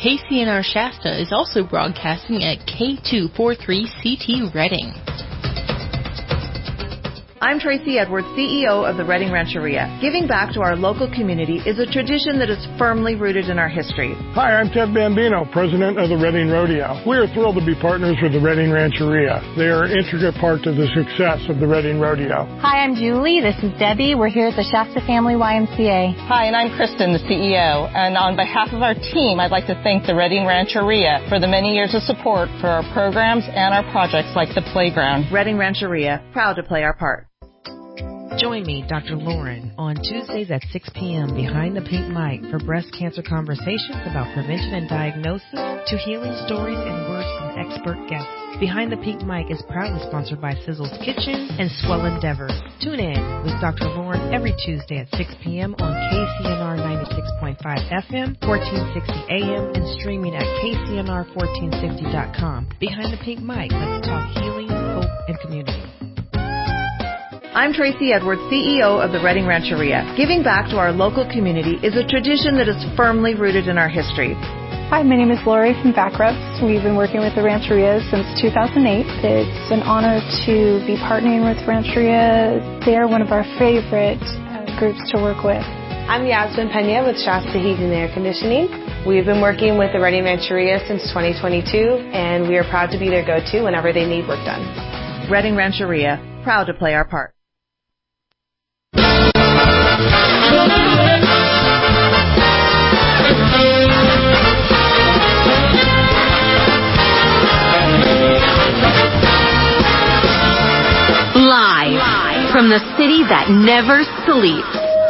KCNR Shasta is also broadcasting at K243CT Redding. I'm Tracy Edwards, CEO of the Redding Rancheria. Giving back to our local community is a tradition that is firmly rooted in our history. Hi, I'm Ted Bambino, president of the Redding Rodeo. We are thrilled to be partners with the Redding Rancheria. They are an intricate part of the success of the Redding Rodeo. Hi, I'm Julie. This is Debbie. We're here at the Shasta Family YMCA. Hi, and I'm Kristen, the CEO. And on behalf of our team, I'd like to thank the Redding Rancheria for the many years of support for our programs and our projects like the playground. Redding Rancheria, proud to play our part. Join me, Dr. Lauren, on Tuesdays at 6 p.m. behind the pink mic for breast cancer conversations about prevention and diagnosis to healing stories and words from expert guests. Behind the Pink Mic is proudly sponsored by Sizzle's Kitchen and Swell Endeavor. Tune in with Dr. Lauren every Tuesday at 6 p.m. on KCNR 96.5 FM, 1460 AM, and streaming at kcnr1460.com. Behind the Pink Mic, let's talk healing, hope, and community. I'm Tracy Edwards, CEO of the Redding Rancheria. Giving back to our local community is a tradition that is firmly rooted in our history. Hi, my name is Lori from Backrubs. We've been working with the Rancheria since 2008. It's an honor to be partnering with Rancheria. They are one of our favorite groups to work with. I'm Yasmin Pena with Shasta Heating and Air Conditioning. We've been working with the Redding Rancheria since 2022, and we are proud to be their go-to whenever they need work done. Redding Rancheria, proud to play our part. Live from the city that never sleeps.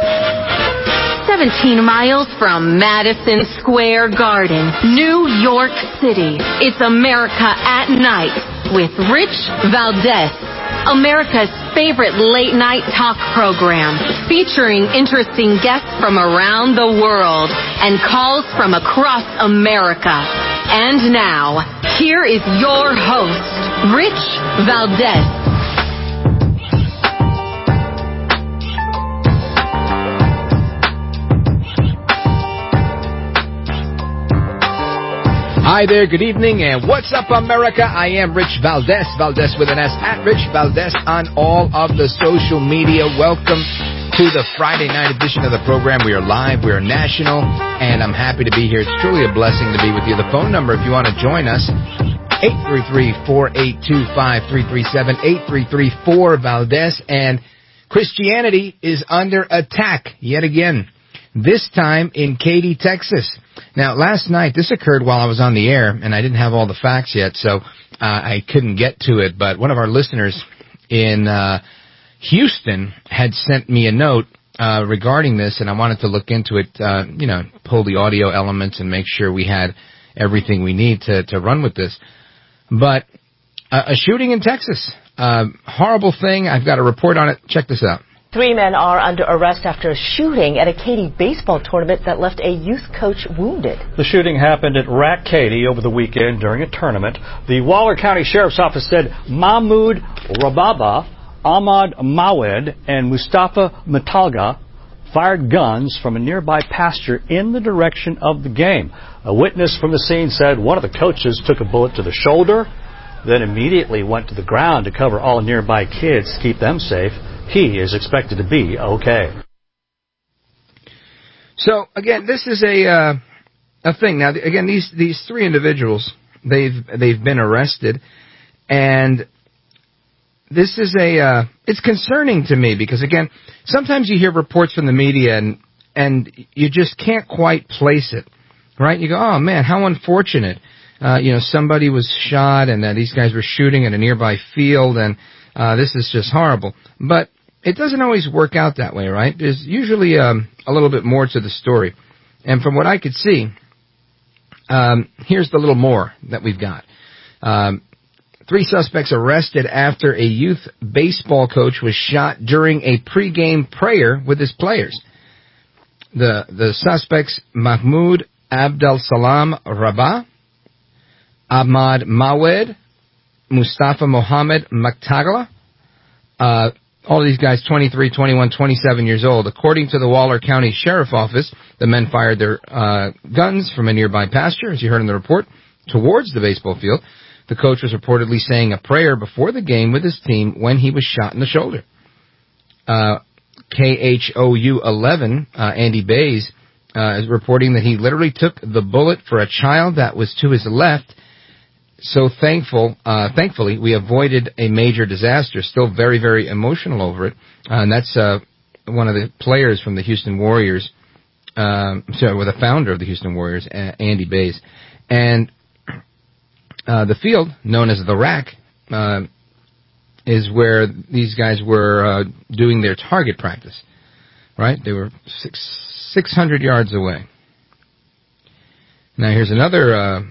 17 miles from Madison Square Garden, New York City. It's America at Night with Rich Valdez. America's favorite late-night talk program, featuring interesting guests from around the world and calls from across America. And now, here is your host, Rich Valdez. Hi there, good evening, and what's up, America? I am Rich Valdez, Valdez with an S, at Rich Valdez on all of the social media. Welcome to the Friday night edition of the program. We are live, we are national, and I'm happy to be here. It's truly a blessing to be with you. The phone number, if you want to join us, 833-482-5337, 833-4-Valdez, and Christianity is under attack yet again, this time in Katy, Texas. Now, last night, this occurred while I was on the air, and I didn't have all the facts yet, so I couldn't get to it. But one of our listeners in Houston had sent me a note regarding this, and I wanted to look into it, pull the audio elements and make sure we had everything we need to run with this. But a shooting in Texas, horrible thing. I've got a report on it. Check this out. 3 men are under arrest after a shooting at a Katy baseball tournament that left a youth coach wounded. The shooting happened at RAC Katy over the weekend during a tournament. The Waller County Sheriff's Office said Mahmoud Rababa, Ahmad Mawed, and Mustafa Matalga fired guns from a nearby pasture in the direction of the game. A witness from the scene said one of the coaches took a bullet to the shoulder, then immediately went to the ground to cover all nearby kids to keep them safe. He is expected to be okay. So, again, this is a thing. Now, again, these 3 individuals, they've been arrested, and this is it's concerning to me because, again, sometimes you hear reports from the media and you just can't quite place it, right? You go, oh, man, how unfortunate. Somebody was shot and these guys were shooting at a nearby field, and this is just horrible. But it doesn't always work out that way, right? There's usually a little bit more to the story. And from what I could see, here's the little more that we've got. 3 suspects arrested after a youth baseball coach was shot during a pregame prayer with his players. The suspects, Mahmoud Abdel Salam Rabah, Ahmad Mawed, Mustafa Mohammed Maktagla, All of these guys, 23, 21, 27 years old. According to the Waller County Sheriff Office, the men fired their guns from a nearby pasture, as you heard in the report, towards the baseball field. The coach was reportedly saying a prayer before the game with his team when he was shot in the shoulder. KHOU 11, Andy Bays, is reporting that he literally took the bullet for a child that was to his left. So thankfully, we avoided a major disaster. Still very, very emotional over it. And that's one of the players from the Houston Warriors, the founder of the Houston Warriors, Andy Bays. And the field, known as the Rack, is where these guys were doing their target practice. Right? They were 600 yards away. Now, here's another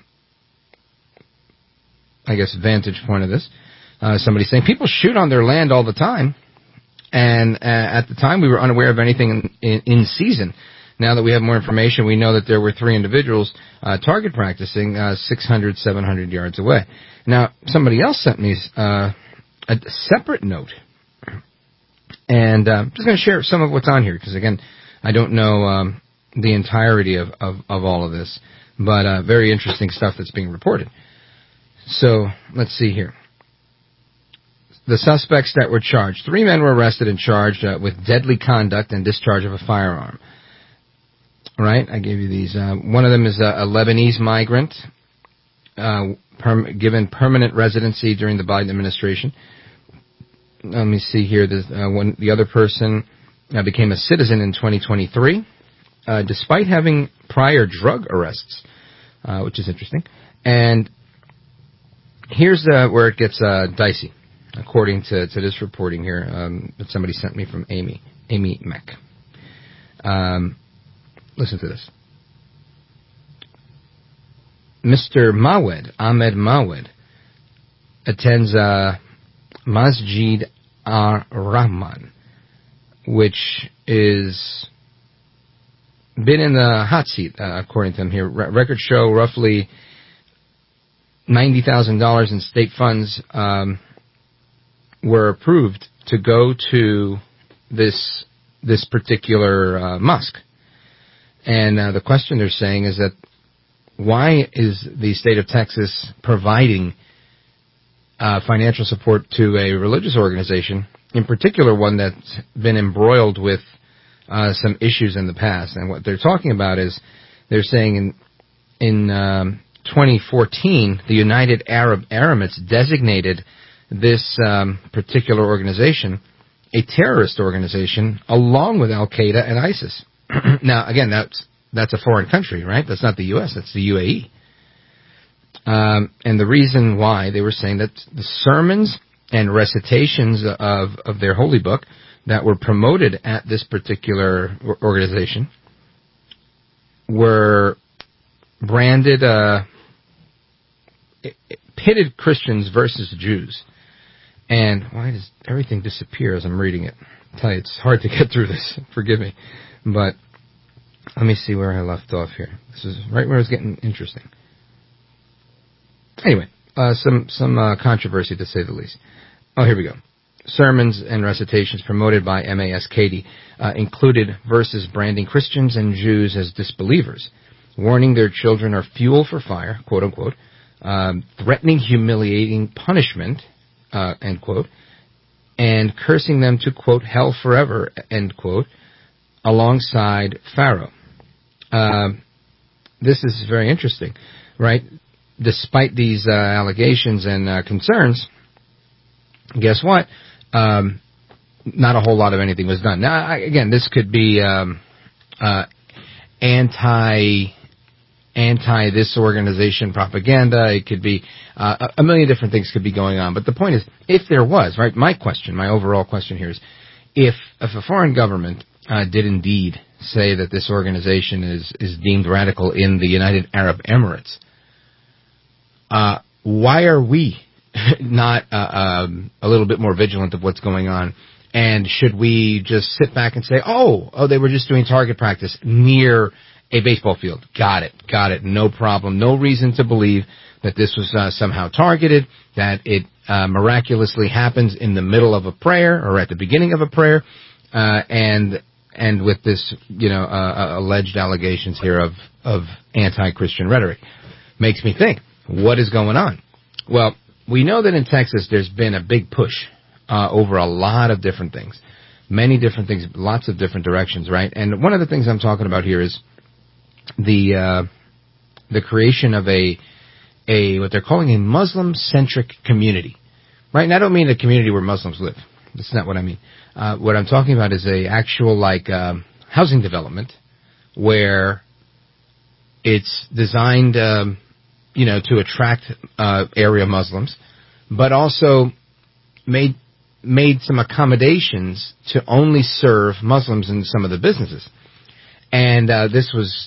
vantage point of this. Somebody saying, people shoot on their land all the time, and at the time we were unaware of anything in season. Now that we have more information, we know that there were 3 individuals target practicing 600, 700 yards away. Now, somebody else sent me a separate note, and I'm just going to share some of what's on here, because, again, I don't know the entirety of all of this, but very interesting stuff that's being reported. So, let's see here. The suspects that were charged. 3 men were arrested and charged with deadly conduct and discharge of a firearm. All right, I gave you these. One of them is a Lebanese migrant given permanent residency during the Biden administration. Let me see here. The other person became a citizen in 2023, despite having prior drug arrests, which is interesting. And here's where it gets dicey, according to this reporting here that somebody sent me from Amy Meck. Listen to this. Mr. Ahmed Mawed, attends Masjid ar-Rahman, which is been in the hot seat, according to him here. Records show roughly $90,000 in state funds were approved to go to this particular mosque. And the question they're saying is that why is the state of Texas providing financial support to a religious organization, in particular one that's been embroiled with some issues in the past? And what they're talking about is they're saying in 2014, the United Arab Emirates designated this particular organization a terrorist organization along with Al-Qaeda and ISIS. Now, again, that's a foreign country, right? That's not the U.S., that's the UAE. And the reason why, they were saying that the sermons and recitations of their holy book that were promoted at this particular organization were branded, pitted Christians versus Jews. And why does everything disappear as I'm reading it? I tell you, it's hard to get through this. Forgive me. But let me see where I left off here. This is right where it's getting interesting. Anyway, some controversy, to say the least. Oh, here we go. Sermons and recitations promoted by MAS Katie included verses branding Christians and Jews as disbelievers, warning their children are fuel for fire, quote unquote, threatening humiliating punishment, end quote, and cursing them to, quote, hell forever, end quote, alongside Pharaoh. This is very interesting, right? Despite these allegations and concerns, guess what? Not a whole lot of anything was done. Now, again, this could be anti this organization propaganda. It could be a million different things could be going on. But the point is, if there was, right, my overall question here is, if a foreign government did indeed say that this organization is deemed radical in the United Arab Emirates, why are we not a little bit more vigilant of what's going on? And should we just sit back and say, oh, they were just doing target practice near A baseball field. Got it. No problem. No reason to believe that this was somehow targeted, that it miraculously happens in the middle of a prayer or at the beginning of a prayer, and with this, alleged allegations here of anti-Christian rhetoric. Makes me think, what is going on? Well, we know that in Texas there's been a big push over a lot of different things. Many different things, lots of different directions, right? And one of the things I'm talking about here is the creation of a what they're calling a Muslim-centric community, right? And I don't mean a community where Muslims live. That's not what I mean. What I'm talking about is a actual housing development where it's designed, to attract area Muslims, but also made some accommodations to only serve Muslims in some of the businesses. And this was,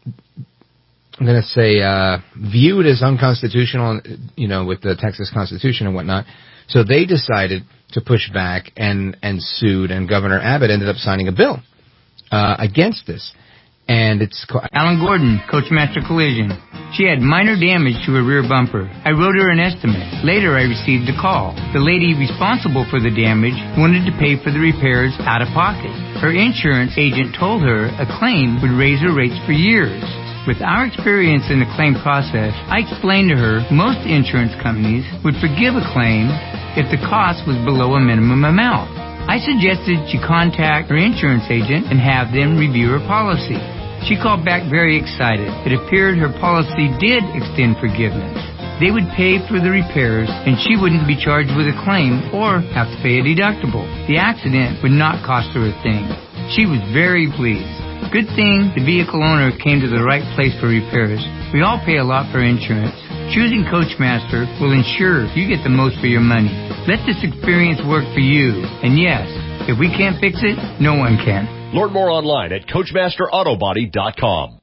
I'm going to say, viewed as unconstitutional, with the Texas Constitution and whatnot. So they decided to push back and sued, and Governor Abbott ended up signing a bill against this. And it's called Alan Gordon, Coachmaster Collision. She had minor damage to her rear bumper. I wrote her an estimate. Later, I received a call. The lady responsible for the damage wanted to pay for the repairs out of pocket. Her insurance agent told her a claim would raise her rates for years. With our experience in the claim process, I explained to her most insurance companies would forgive a claim if the cost was below a minimum amount. I suggested she contact her insurance agent and have them review her policy. She called back very excited. It appeared her policy did extend forgiveness. They would pay for the repairs, and she wouldn't be charged with a claim or have to pay a deductible. The accident would not cost her a thing. She was very pleased. Good thing the vehicle owner came to the right place for repairs. We all pay a lot for insurance. Choosing Coachmaster will ensure you get the most for your money. Let this experience work for you. And yes, if we can't fix it, no one can. Learn more online at CoachmasterAutobody.com.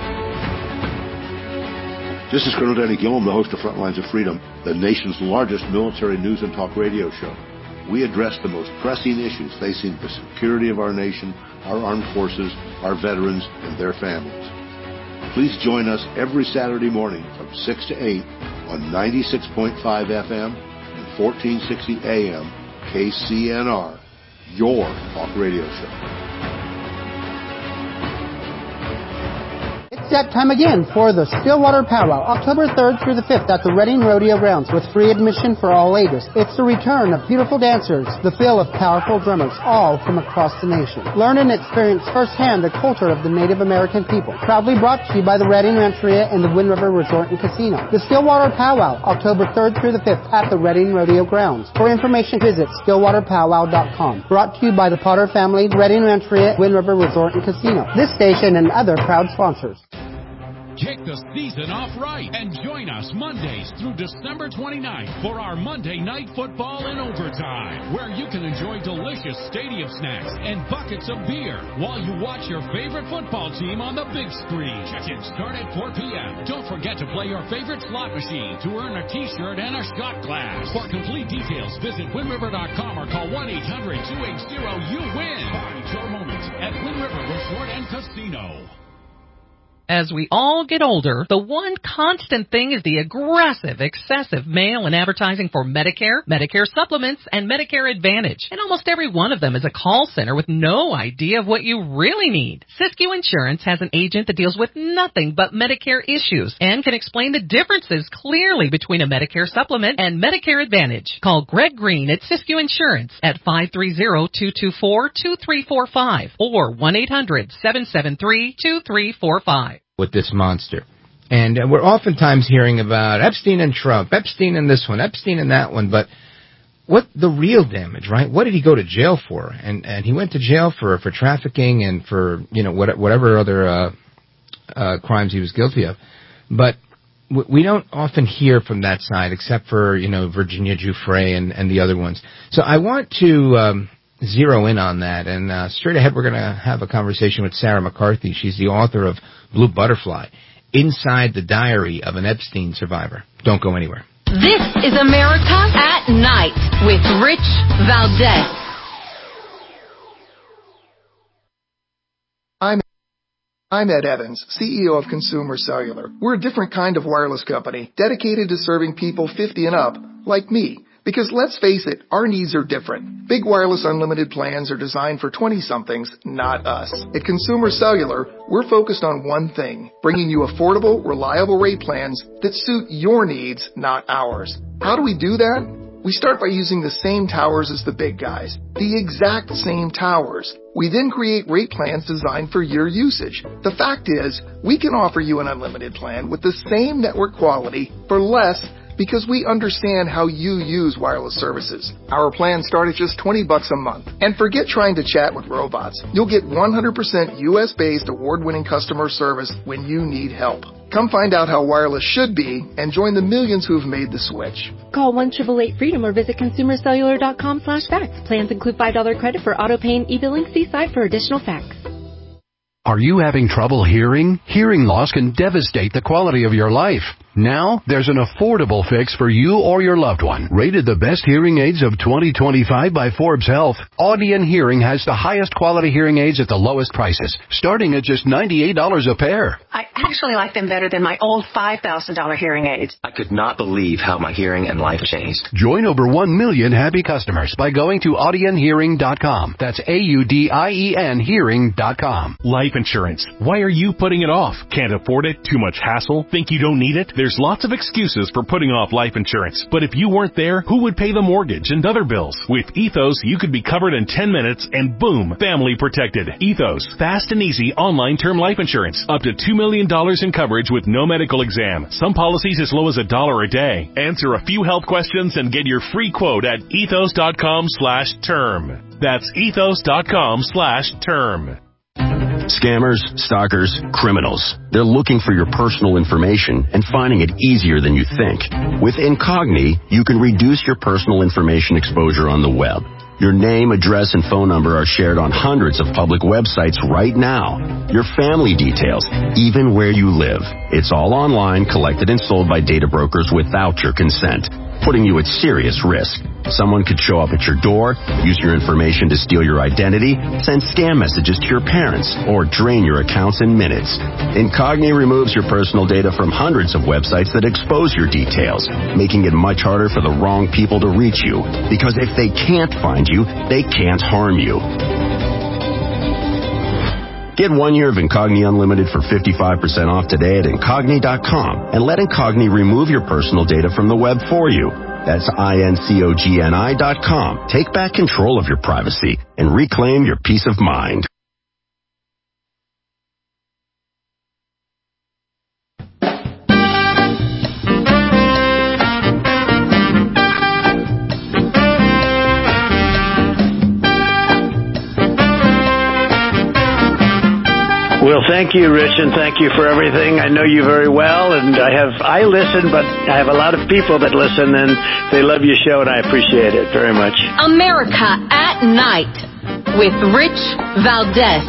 This is Colonel Danny Gillum, the host of Frontlines of Freedom, the nation's largest military news and talk radio show. We address the most pressing issues facing the security of our nation, our armed forces, our veterans, and their families. Please join us every Saturday morning from 6 to 8 on 96.5 FM and 1460 AM KCNR, your talk radio show. That time again for the Stillwater Powwow, October 3rd through the 5th at the Reading Rodeo Grounds with free admission for all ages. It's the return of beautiful dancers, the feel of powerful drummers, all from across the nation. Learn and experience firsthand the culture of the Native American people. Proudly brought to you by the Reading Rancheria and the Wind River Resort and Casino. The Stillwater Powwow, October 3rd through the 5th at the Reading Rodeo Grounds. For information, visit StillwaterPowwow.com. Brought to you by the Potter family, Reading Rancheria, Wind River Resort and Casino. This station and other proud sponsors. Kick the season off right and join us Mondays through December 29th for our Monday Night Football in Overtime, where you can enjoy delicious stadium snacks and buckets of beer while you watch your favorite football team on the big screen. Check-ins start at 4 p.m. Don't forget to play your favorite slot machine to earn a t-shirt and a shot glass. For complete details, visit WindRiver.com or call 1-800-280-YOU-WIN. Find your moment at Wind River Resort and Casino. As we all get older, the one constant thing is the aggressive, excessive mail and advertising for Medicare, Medicare supplements, and Medicare Advantage. And almost every one of them is a call center with no idea of what you really need. Siskiyou Insurance has an agent that deals with nothing but Medicare issues and can explain the differences clearly between a Medicare supplement and Medicare Advantage. Call Greg Green at Siskiyou Insurance at 530-224-2345 or 1-800-773-2345. With this monster. And we're oftentimes hearing about Epstein and Trump, Epstein and this one, Epstein and that one, but what the real damage, right? What did he go to jail for? And he went to jail for trafficking and for, whatever other crimes he was guilty of. But we don't often hear from that side except for, Virginia Giuffre and the other ones. So I want to zero in on that, and straight ahead we're going to have a conversation with Sarah McCarthy. She's the author of Blue Butterfly, Inside the Diary of an Epstein Survivor. Don't go anywhere. This is America at Night with Rich Valdez. I'm Ed Evans, CEO of Consumer Cellular. We're a different kind of wireless company, dedicated to serving people 50 and up, like me. Because let's face it, our needs are different. Big wireless unlimited plans are designed for 20-somethings, not us. At Consumer Cellular, we're focused on one thing, bringing you affordable, reliable rate plans that suit your needs, not ours. How do we do that? We start by using the same towers as the big guys, the exact same towers. We then create rate plans designed for your usage. The fact is, we can offer you an unlimited plan with the same network quality for less because we understand how you use wireless services. Our plans start at just $20 a month. And forget trying to chat with robots. You'll get 100% US-based award-winning customer service when you need help. Come find out how wireless should be and join the millions who've made the switch. Call 1-888-FREEDOM or visit consumercellular.com/facts. Plans include $5 credit for auto pay and e-billing. See site for additional facts. Are you having trouble hearing? Hearing loss can devastate the quality of your life. Now, there's an affordable fix for you or your loved one. Rated the best hearing aids of 2025 by Forbes Health, Audion Hearing has the highest quality hearing aids at the lowest prices, starting at just $98 a pair. I actually like them better than my old $5,000 hearing aids. I could not believe how my hearing and life changed. Join over 1 million happy customers by going to audionhearing.com. That's AUDIEN hearing.com. Life insurance. Why are you putting it off? Can't afford it? Too much hassle? Think you don't need it? There's lots of excuses for putting off life insurance. But if you weren't there, who would pay the mortgage and other bills? With Ethos, you could be covered in 10 minutes and boom, family protected. Ethos, fast and easy online term life insurance. Up to $2 million in coverage with no medical exam. Some policies as low as $1 a day. Answer a few health questions and get your free quote at ethos.com/term. That's ethos.com/term. Scammers, stalkers, criminals. They're looking for your personal information and finding it easier than you think. With Incogni, you can reduce your personal information exposure on the web. Your name, address, and phone number are shared on hundreds of public websites right now. Your family details, even where you live. It's all online, collected and sold by data brokers without your consent, putting you at serious risk. Someone could show up at your door, use your information to steal your identity, send scam messages to your parents, or drain your accounts in minutes. Incogni removes your personal data from hundreds of websites that expose your details, making it much harder for the wrong people to reach you. Because if they can't find you, they can't harm you. Get 1 year of Incogni Unlimited for 55% off today at Incogni.com and let Incogni remove your personal data from the web for you. That's INCOGNI.com. Take back control of your privacy and reclaim your peace of mind. Well, thank you, Rich, and thank you for everything. I know you very well, and I listen, but I have a lot of people that listen, and they love your show, and I appreciate it very much. America at Night with Rich Valdez.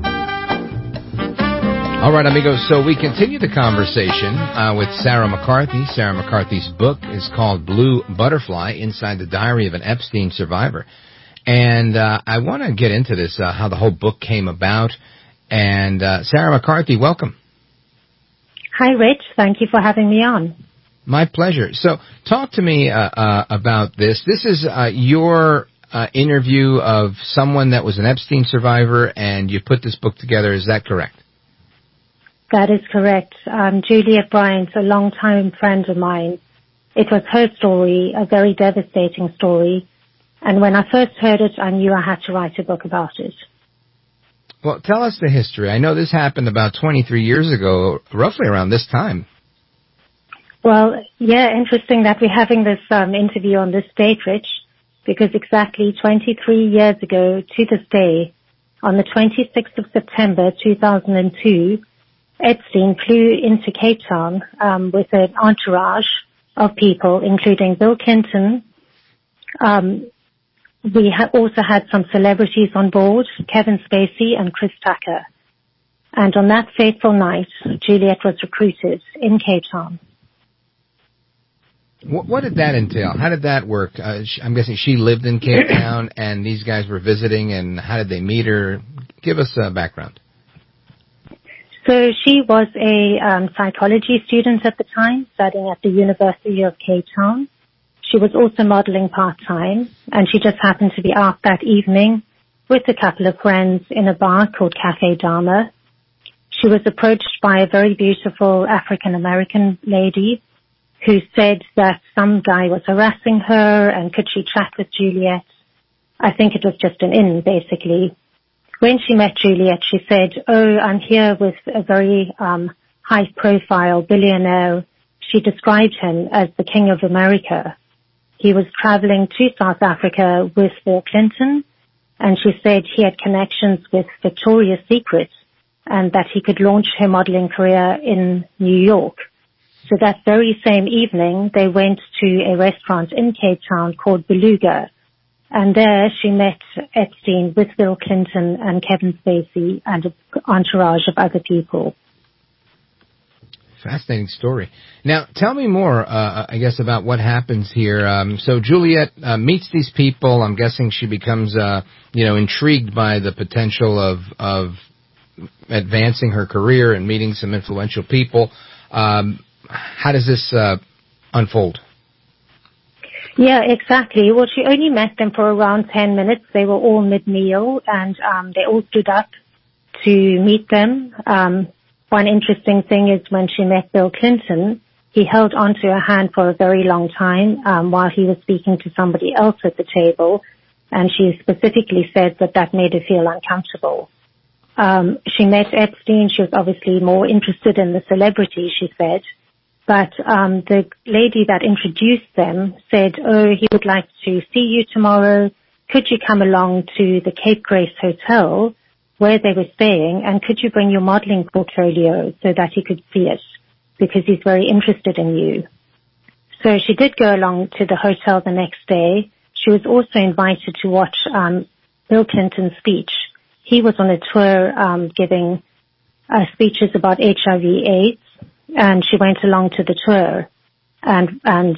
All right, amigos, so we continue the conversation with Sarah McCarthy. Sarah McCarthy's book is called Blue Butterfly, Inside the Diary of an Epstein Survivor. And I want to get into this, how the whole book came about. And Sarah McCarthy, welcome. Hi, Rich. Thank you for having me on. My pleasure. So talk to me about this. This is your interview of someone that was an Epstein survivor, and you put this book together. Is that correct? That is correct. Juliet Bryant, a longtime friend of mine. It was her story, a very devastating story. And when I first heard it, I knew I had to write a book about it. Well, tell us the history. I know this happened about 23 years ago, roughly around this time. Well, yeah, interesting that we're having this interview on this date, Rich, because exactly 23 years ago to this day, on the 26th of September 2002, Epstein flew into Cape Town with an entourage of people, including Bill Clinton. We also had some celebrities on board, Kevin Spacey and Chris Tucker. And on that fateful night, Juliet was recruited in Cape Town. What did that entail? How did that work? I'm guessing she lived in Cape Town and these guys were visiting, and how did they meet her? Give us a background. So she was a psychology student at the time, studying at the University of Cape Town. She was also modeling part-time, and she just happened to be out that evening with a couple of friends in a bar called Cafe Dama. She was approached by a very beautiful African-American lady who said that some guy was harassing her and could she chat with Juliet. I think it was just an in, basically. When she met Juliet, she said, "Oh, I'm here with a very high-profile billionaire." She described him as the King of America. He was traveling to South Africa with Bill Clinton, and she said he had connections with Victoria's Secret and that he could launch her modeling career in New York. So that very same evening, they went to a restaurant in Cape Town called Beluga. And there she met Epstein with Bill Clinton and Kevin Spacey and an entourage of other people. Fascinating story. Now, tell me more, I guess, about what happens here. So Juliet meets these people. I'm guessing she becomes, intrigued by the potential of advancing her career and meeting some influential people. How does this unfold? Yeah, exactly. Well, she only met them for around 10 minutes. They were all mid-meal, and they all stood up to meet them. One interesting thing is when she met Bill Clinton, he held onto her hand for a very long time while he was speaking to somebody else at the table, and she specifically said that made her feel uncomfortable. She met Epstein. She was obviously more interested in the celebrity, she said. But the lady that introduced them said, "Oh, he would like to see you tomorrow. Could you come along to the Cape Grace Hotel where they were staying, and could you bring your modeling portfolio so that he could see it, because he's very interested in you?" So she did go along to the hotel the next day. She was also invited to watch Bill Clinton's speech. He was on a tour giving speeches about HIV/AIDS, and she went along to the tour and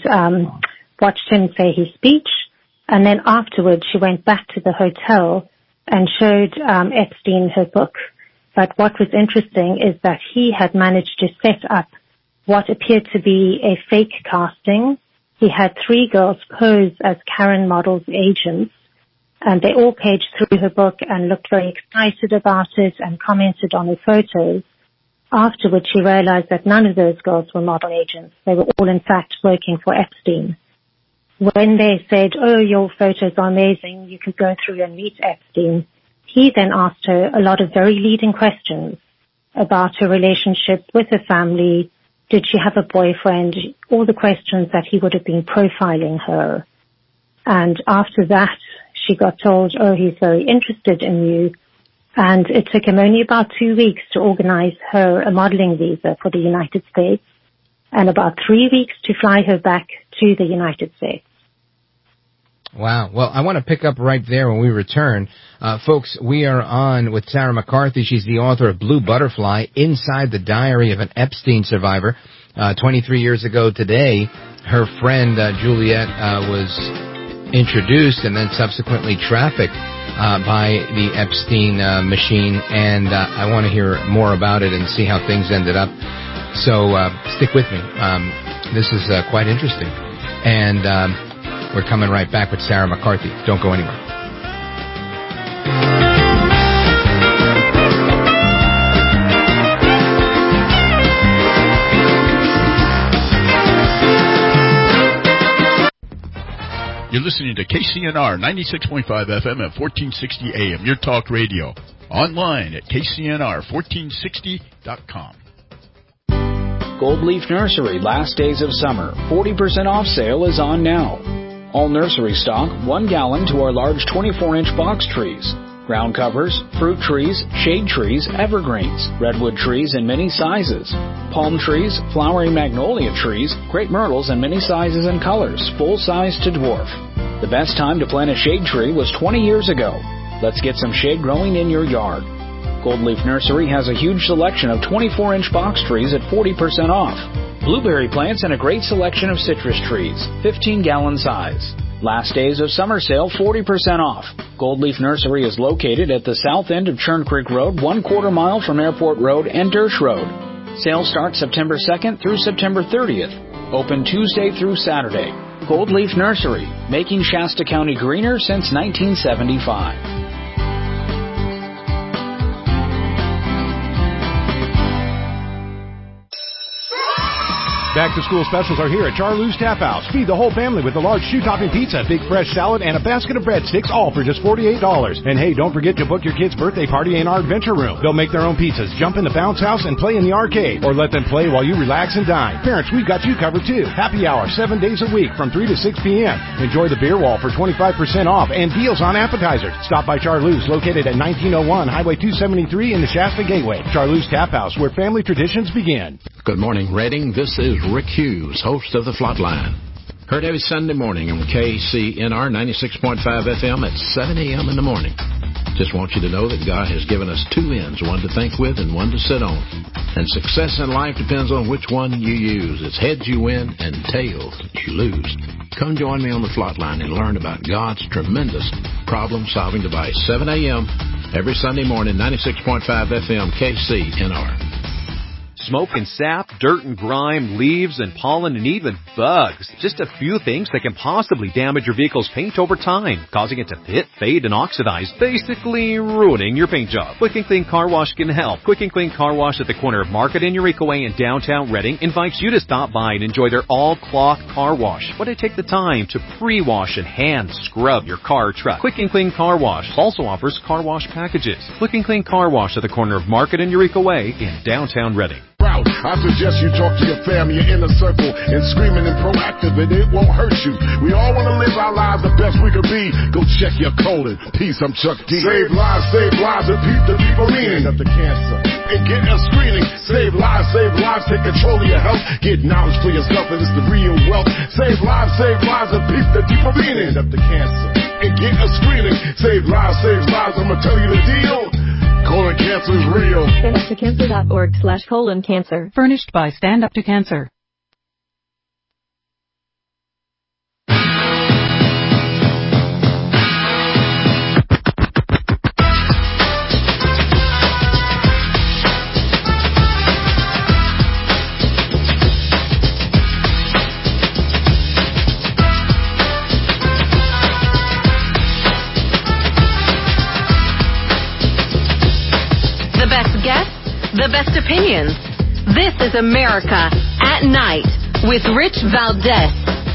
watched him say his speech. And then afterwards, she went back to the hotel and showed Epstein her book. But what was interesting is that he had managed to set up what appeared to be a fake casting. He had 3 girls pose as Karen Model's agents, and they all paged through her book and looked very excited about it and commented on her photos. Afterwards, she realized that none of those girls were model agents. They were all, in fact, working for Epstein. When they said, "Oh, your photos are amazing, you could go through and meet Epstein," he then asked her a lot of very leading questions about her relationship with her family. Did she have a boyfriend? All the questions that he would have been profiling her. And after that, she got told, "Oh, he's very interested in you." And it took him only about 2 weeks to organize her a modeling visa for the United States, and about 3 weeks to fly her back to the United States. Wow. Well, I want to pick up right there when we return. Folks, we are on with Sarah McCarthy. She's the author of Blue Butterfly, Inside the Diary of an Epstein Survivor. 23 years ago today, her friend Juliet was introduced and then subsequently trafficked by the Epstein machine, and I want to hear more about it and see how things ended up. So stick with me. This is quite interesting. And we're coming right back with Sarah McCarthy. Don't go anywhere. You're listening to KCNR 96.5 FM at 1460 AM, your talk radio. Online at KCNR1460.com. Gold Leaf Nursery, last days of summer. 40% off sale is on now. All nursery stock, 1 gallon to our large 24-inch box trees. Ground covers, fruit trees, shade trees, evergreens, redwood trees in many sizes, palm trees, flowering magnolia trees, crepe myrtles in many sizes and colors, full size to dwarf. The best time to plant a shade tree was 20 years ago. Let's get some shade growing in your yard. Gold Leaf Nursery has a huge selection of 24-inch box trees at 40% off. Blueberry plants and a great selection of citrus trees, 15-gallon size. Last days of summer sale, 40% off. Gold Leaf Nursery is located at the south end of Churn Creek Road, 1/4 mile from Airport Road and Dersh Road. Sale starts September 2nd through September 30th. Open Tuesday through Saturday. Gold Leaf Nursery, making Shasta County greener since 1975. Back-to-school specials are here at Charlie's Tap House. Feed the whole family with a large shoe-topping pizza, big fresh salad, and a basket of breadsticks, all for just $48. And hey, don't forget to book your kid's birthday party in our adventure room. They'll make their own pizzas, jump in the bounce house, and play in the arcade. Or let them play while you relax and dine. Parents, we've got you covered too. Happy hour, 7 days a week from 3 to 6 p.m. Enjoy the beer wall for 25% off and deals on appetizers. Stop by Charlie's, located at 1901 Highway 273 in the Shasta Gateway. Charlie's Tap House, where family traditions begin. Good morning, Reading. This is Rick Hughes, host of The Flatline. Heard every Sunday morning on KCNR 96.5 FM at 7 a.m. in the morning. Just want you to know that God has given us two ends, one to think with and one to sit on. And success in life depends on which one you use. It's heads you win and tails you lose. Come join me on The Flatline and learn about God's tremendous problem-solving device. 7 a.m. every Sunday morning, 96.5 FM KCNR. Smoke and sap, dirt and grime, leaves and pollen, and even bugs. Just a few things that can possibly damage your vehicle's paint over time, causing it to pit, fade, and oxidize, basically ruining your paint job. Quick and Clean Car Wash can help. Quick and Clean Car Wash at the corner of Market and Eureka Way in downtown Reading invites you to stop by and enjoy their all-cloth car wash. But they take the time to pre-wash and hand scrub your car or truck. Quick and Clean Car Wash also offers car wash packages. Quick and Clean Car Wash at the corner of Market and Eureka Way in downtown Reading. I suggest you talk to your family, your inner circle, and screaming and proactive, and it won't hurt you. We all want to live our lives the best we could be. Go check your colon. Peace, I'm Chuck D. Save lives, and keep the people meaning of the cancer. And get a screening. Save lives, take control of your health. Get knowledge for yourself, and it's the real wealth. Save lives, and keep the people meaning of the cancer. And get a screening. Save lives, I'ma tell you the deal. Colon cancer is real. StandUpToCancer.org/colon-cancer. Furnished by Stand Up to Cancer. The best opinions. This is America at Night with Rich Valdez.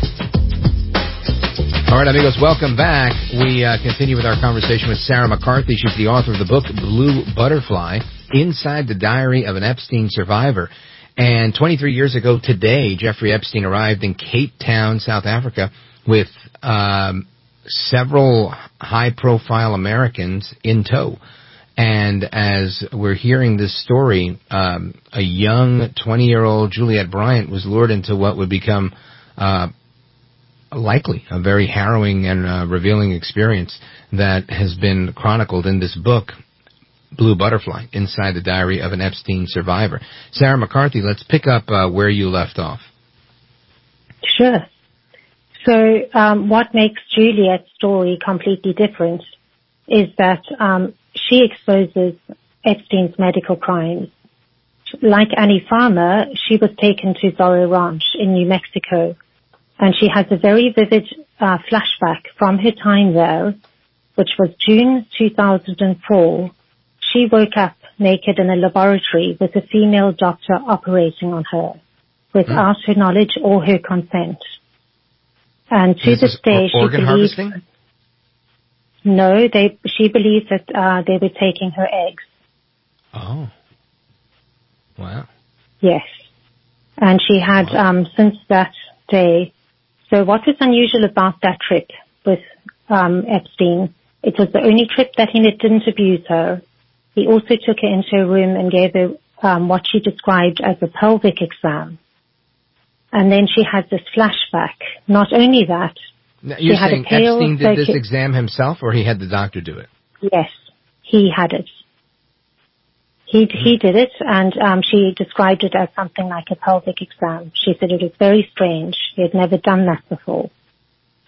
All right, amigos, welcome back. We continue with our conversation with Sarah McCarthy. She's the author of the book Blue Butterfly, Inside the Diary of an Epstein Survivor. And 23 years ago today, Jeffrey Epstein arrived in Cape Town, South Africa, with several high-profile Americans in tow. And as we're hearing this story, a young 20-year-old Juliette Bryant was lured into what would become likely a very harrowing and revealing experience that has been chronicled in this book, Blue Butterfly, Inside the Diary of an Epstein Survivor. Sarah McCarthy, let's pick up where you left off. Sure. So what makes Juliette's story completely different is that she exposes Epstein's medical crimes. Like Annie Farmer, she was taken to Zorro Ranch in New Mexico, and she has a very vivid flashback from her time there, which was June 2004. She woke up naked in a laboratory with a female doctor operating on her without her knowledge or her consent. And to this day, she believes... Harvesting? No, she believes that they were taking her eggs. Oh. Wow. Yes. And she had, since that day... So what was unusual about that trip with Epstein, it was the only trip that he didn't abuse her. He also took her into a room and gave her what she described as a pelvic exam. And then she had this flashback. Not only that... Now, you're saying Epstein did this exam himself, or he had the doctor do it? Yes, he had it. He did it, and she described it as something like a pelvic exam. She said it was very strange. He had never done that before.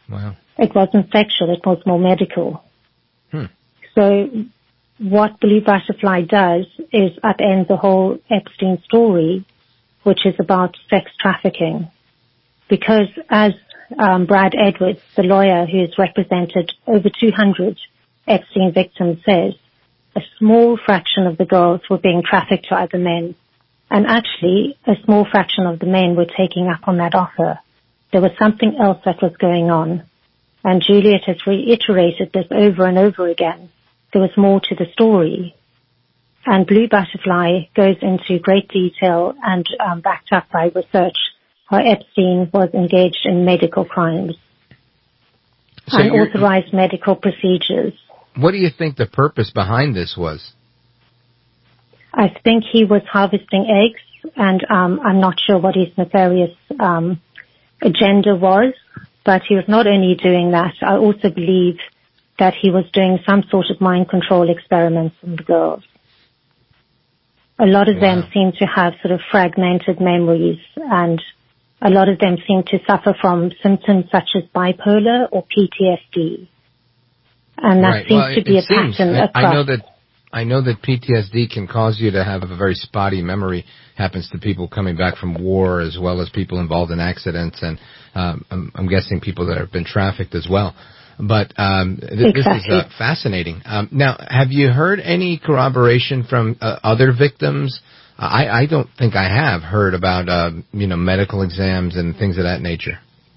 Wow. It wasn't sexual, it was more medical. So what Blue Butterfly does is upend the whole Epstein story, which is about sex trafficking. Because as Brad Edwards, the lawyer who has represented over 200 Epstein victims, says, a small fraction of the girls were being trafficked to other men. And actually, a small fraction of the men were taking up on that offer. There was something else that was going on. And Juliet has reiterated this over and over again. There was more to the story. And Blue Butterfly goes into great detail and backed up by research how Epstein was engaged in medical crimes, unauthorized medical procedures. What do you think the purpose behind this was? I think he was harvesting eggs, and I'm not sure what his nefarious agenda was, but he was not only doing that, I also believe that he was doing some sort of mind control experiments on the girls. A lot of them seem to have sort of fragmented memories, and a lot of them seem to suffer from symptoms such as bipolar or PTSD. And that seems to be a pattern across. I know that PTSD can cause you to have a very spotty memory. Happens to people coming back from war as well as people involved in accidents, and I'm guessing people that have been trafficked as well. But this is fascinating. Now, have you heard any corroboration from other victims? I don't think I have heard about medical exams and things of that nature.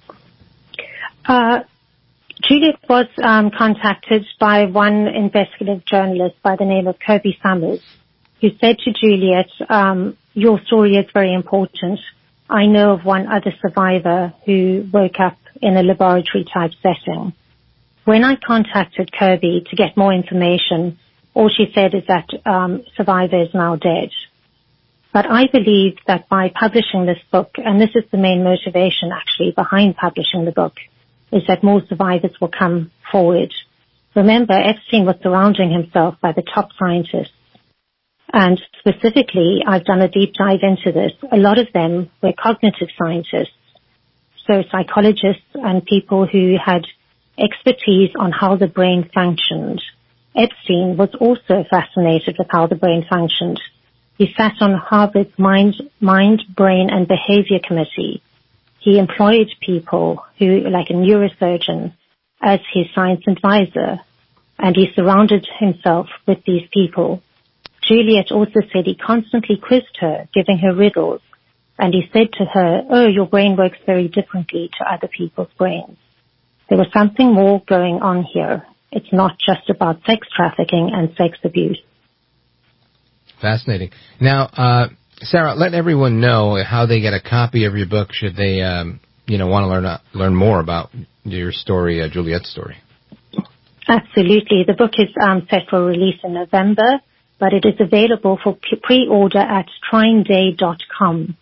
Juliet was contacted by one investigative journalist by the name of Kirby Summers, who said to Juliet, your story is very important. I know of one other survivor who woke up in a laboratory-type setting. When I contacted Kirby to get more information, all she said is that survivor is now dead. But I believe that by publishing this book, and this is the main motivation actually behind publishing the book, is that more survivors will come forward. Remember, Epstein was surrounding himself by the top scientists. And specifically, I've done a deep dive into this. A lot of them were cognitive scientists, so psychologists and people who had expertise on how the brain functioned. Epstein was also fascinated with how the brain functioned. He sat on Harvard's Mind, Brain and Behavior Committee. He employed people who, like a neurosurgeon, as his science advisor, and he surrounded himself with these people. Juliet also said he constantly quizzed her, giving her riddles, and he said to her, oh, your brain works very differently to other people's brains. There was something more going on here. It's not just about sex trafficking and sex abuse. Fascinating. Now, Sarah, let everyone know how they get a copy of your book should they, want to learn more about your story, Juliet's story. Absolutely. The book is set for release in November, but it is available for pre-order at TrineDay.com.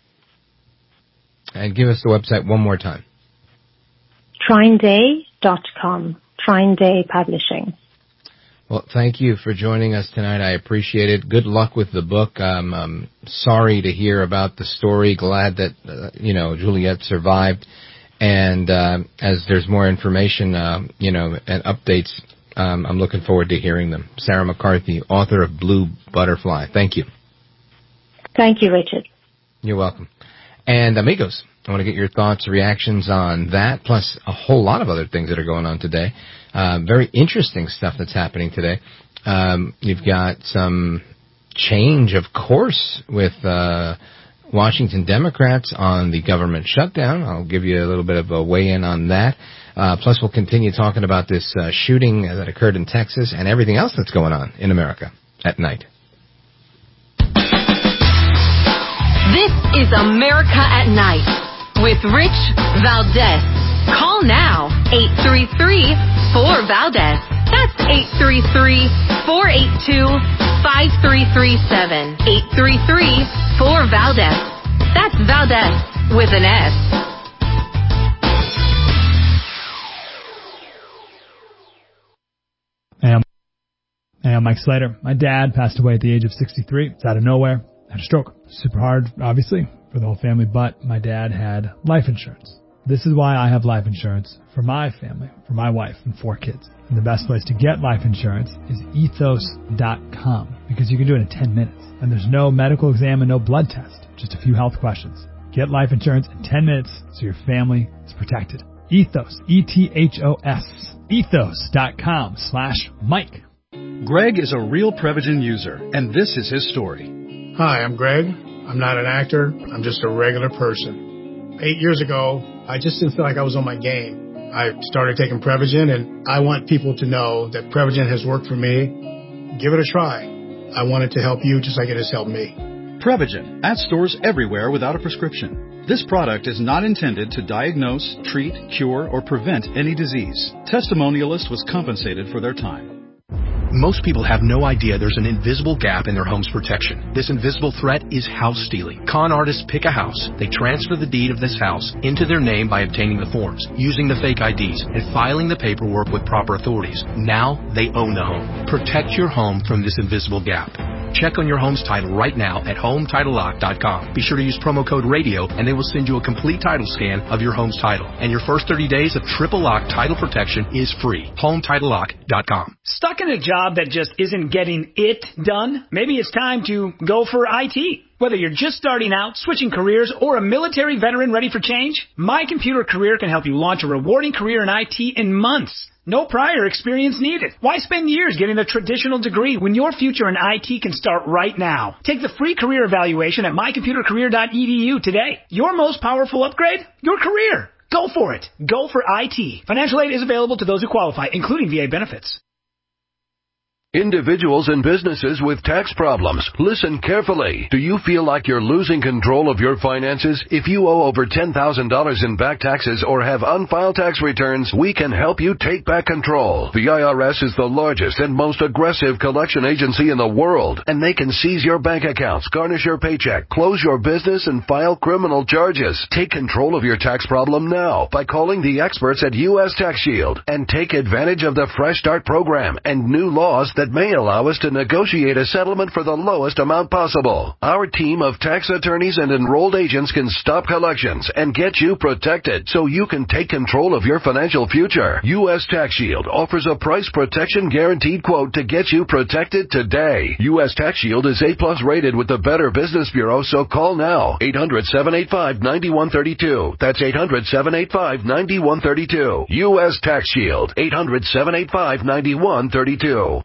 And give us the website one more time. TrineDay.com. Trine Day Publishing. Well, thank you for joining us tonight. I appreciate it. Good luck with the book. I'm sorry to hear about the story. Glad that, Juliet survived. And as there's more information, and updates, I'm looking forward to hearing them. Sarah McCarthy, author of Blue Butterfly. Thank you. Thank you, Richard. You're welcome. And amigos, I want to get your thoughts, reactions on that, plus a whole lot of other things that are going on today. Very interesting stuff that's happening today. You've got some change, of course, with Washington Democrats on the government shutdown. I'll give you a little bit of a weigh-in on that. Plus, we'll continue talking about this shooting that occurred in Texas and everything else that's going on in America at night. This is America at Night with Rich Valdez. Call now, 833-4VALDEZ. That's 833-482-5337. 833-4VALDEZ. That's Valdez with an S. Hey, I'm Mike Slater. My dad passed away at the age of 63. It's out of nowhere. Had a stroke. Super hard, obviously, for the whole family, but my dad had life insurance. This is why I have life insurance for my family, for my wife and 4 kids. And the best place to get life insurance is ethos.com, because you can do it in 10 minutes. And there's no medical exam and no blood test, just a few health questions. Get life insurance in 10 minutes so your family is protected. Ethos, E-T-H-O-S, ethos.com/Mike. Greg is a real Prevagen user, and this is his story. Hi, I'm Greg. I'm not an actor. I'm just a regular person. 8 years ago, I just didn't feel like I was on my game. I started taking Prevagen, and I want people to know that Prevagen has worked for me. Give it a try. I want it to help you just like it has helped me. Prevagen, at stores everywhere without a prescription. This product is not intended to diagnose, treat, cure, or prevent any disease. Testimonialist was compensated for their time. Most people have no idea there's an invisible gap in their home's protection. This invisible threat is house stealing. Con artists pick a house. They transfer the deed of this house into their name by obtaining the forms, using the fake IDs, and filing the paperwork with proper authorities. Now they own the home. Protect your home from this invisible gap. Check on your home's title right now at HomeTitleLock.com. Be sure to use promo code RADIO, and they will send you a complete title scan of your home's title. And your first 30 days of triple lock title protection is free. HomeTitleLock.com. Stuck in a job that just isn't getting it done? Maybe it's time to go for IT. Whether you're just starting out, switching careers, or a military veteran ready for change, My Computer Career can help you launch a rewarding career in IT in months. No prior experience needed. Why spend years getting a traditional degree when your future in IT can start right now? Take the free career evaluation at mycomputercareer.edu today. Your most powerful upgrade? Your career. Go for it. Go for IT. Financial aid is available to those who qualify, including VA benefits. Individuals and businesses with tax problems, listen carefully. Do you feel like you're losing control of your finances? If you owe over $10,000 in back taxes or have unfiled tax returns, we can help you take back control. The IRS is the largest and most aggressive collection agency in the world, and they can seize your bank accounts, garnish your paycheck, close your business, and file criminal charges. Take control of your tax problem now by calling the experts at U.S. Tax Shield and take advantage of the Fresh Start program and new laws that may allow us to negotiate a settlement for the lowest amount possible. Our team of tax attorneys and enrolled agents can stop collections and get you protected so you can take control of your financial future. U.S. Tax Shield offers a price protection guaranteed quote to get you protected today. U.S. Tax Shield is A+ rated with the Better Business Bureau, so call now. 800-785-9132. That's 800-785-9132. U.S. Tax Shield. 800-785-9132.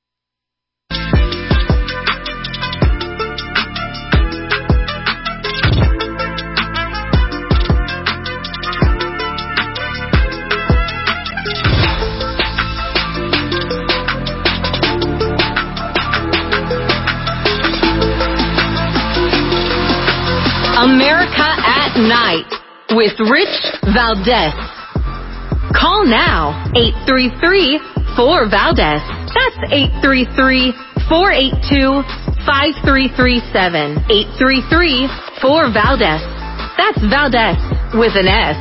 America at Night with Rich Valdez. Call now, 833-4-VALDEZ. That's 833-482-5337. 833-4-VALDEZ. That's Valdez with an S.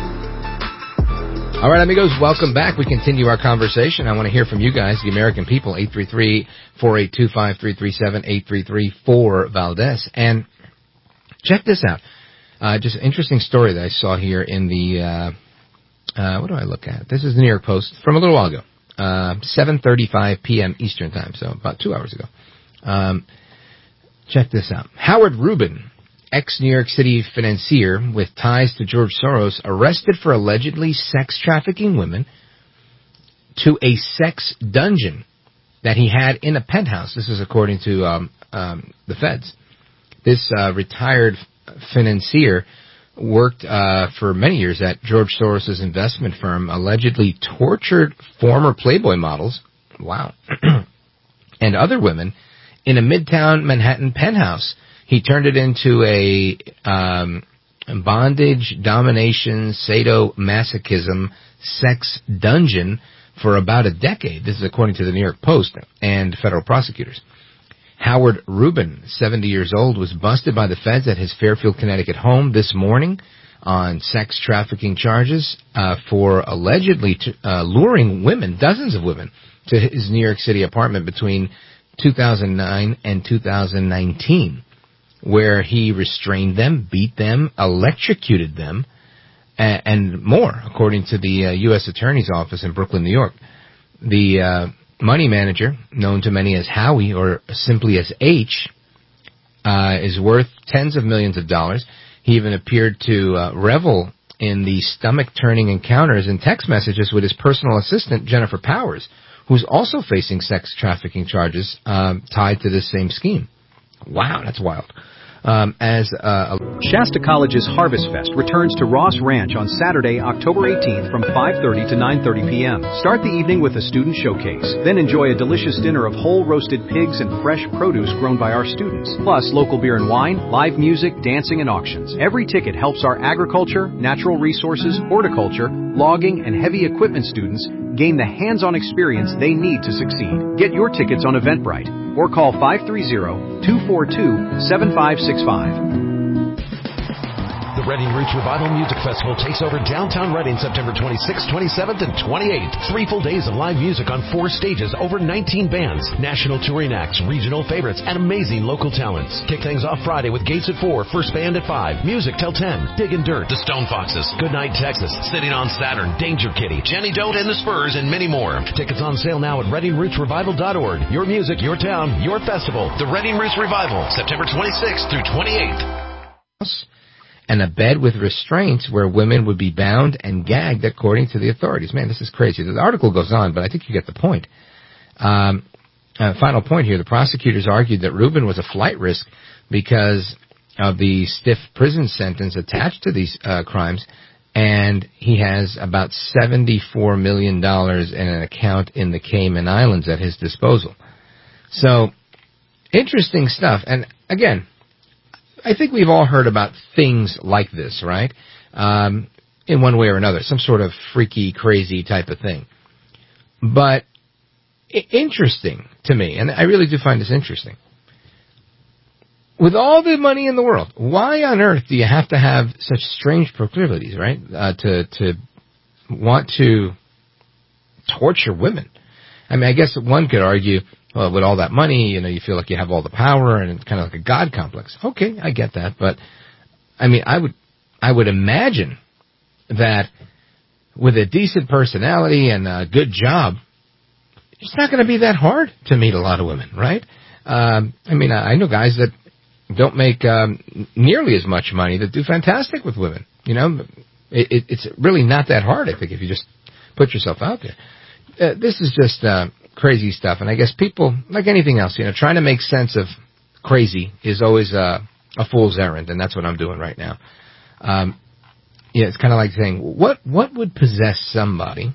All right, amigos, welcome back. We continue our conversation. I want to hear from you guys, the American people, 833-482-5337, 833-4-VALDEZ. And check this out. Just an interesting story that I saw here in the, what do I look at? This is the New York Post from a little while ago, 7:35 p.m. Eastern Time, so about 2 hours ago. Check this out. Howard Rubin, ex-New York City financier with ties to George Soros, arrested for allegedly sex trafficking women to a sex dungeon that he had in a penthouse. This is according to the feds. This retired financier worked for many years at George Soros' investment firm, allegedly tortured former Playboy models, wow, and other women in a Midtown Manhattan penthouse. He turned it into a bondage, domination, sadomasochism, sex dungeon for about a decade. This is according to the New York Post and federal prosecutors. Howard Rubin, 70 years old, was busted by the feds at his Fairfield, Connecticut home this morning on sex trafficking charges for allegedly luring women, dozens of women, to his New York City apartment between 2009 and 2019, where he restrained them, beat them, electrocuted them, and more, according to the U.S. Attorney's Office in Brooklyn, New York. The money manager, known to many as Howie or simply as H, is worth tens of millions of dollars. He even appeared to revel in the stomach-turning encounters and text messages with his personal assistant, Jennifer Powers, who's also facing sex trafficking charges tied to this same scheme. Wow, that's wild. Shasta College's Harvest Fest returns to Ross Ranch on Saturday, October 18th from 5:30 to 9:30 p.m. Start the evening with a student showcase. Then enjoy a delicious dinner of whole roasted pigs and fresh produce grown by our students. Plus local beer and wine, live music, dancing, and auctions. Every ticket helps our agriculture, natural resources, horticulture, logging, and heavy equipment students gain the hands-on experience they need to succeed. Get your tickets on Eventbrite or call 530-242-7565. The Reading Roots Revival Music Festival takes over downtown Reading September 26th, 27th, and 28th. 3 full days of live music on 4 stages, over 19 bands, national touring acts, regional favorites, and amazing local talents. Kick things off Friday with Gates at 4, First Band at 5, Music till 10, Diggin' Dirt, The Stone Foxes, Goodnight Texas, Sitting on Saturn, Danger Kitty, Jenny Dote and the Spurs, and many more. Tickets on sale now at ReadingRootsRevival.org. Your music, your town, your festival. The Reading Roots Revival, September 26th through 28th. And a bed with restraints where women would be bound and gagged according to the authorities. Man, this is crazy. The article goes on, but I think you get the point. Final point here. The prosecutors argued that Rubin was a flight risk because of the stiff prison sentence attached to these crimes, and he has about $74 million in an account in the Cayman Islands at his disposal. So, interesting stuff. And again, I think we've all heard about things like this, right? In one way or another, some sort of freaky, crazy type of thing. But interesting to me, and I really do find this interesting. With all the money in the world, why on earth do you have to have such strange proclivities, right? To want to torture women. I mean, I guess one could argue, well, with all that money, you feel like you have all the power, and it's kind of like a God complex. Okay, I get that, but I mean, I would imagine that with a decent personality and a good job, it's not going to be that hard to meet a lot of women, right? I mean, I know guys that don't make nearly as much money that do fantastic with women. It's really not that hard, I think, if you just put yourself out there. This is just crazy stuff, and I guess people, like anything else, trying to make sense of crazy is always a fool's errand, and that's what I'm doing right now. It's kind of like saying, what would possess somebody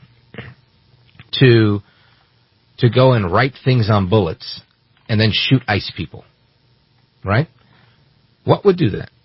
to go and write things on bullets and then shoot ice people, right? What would do that?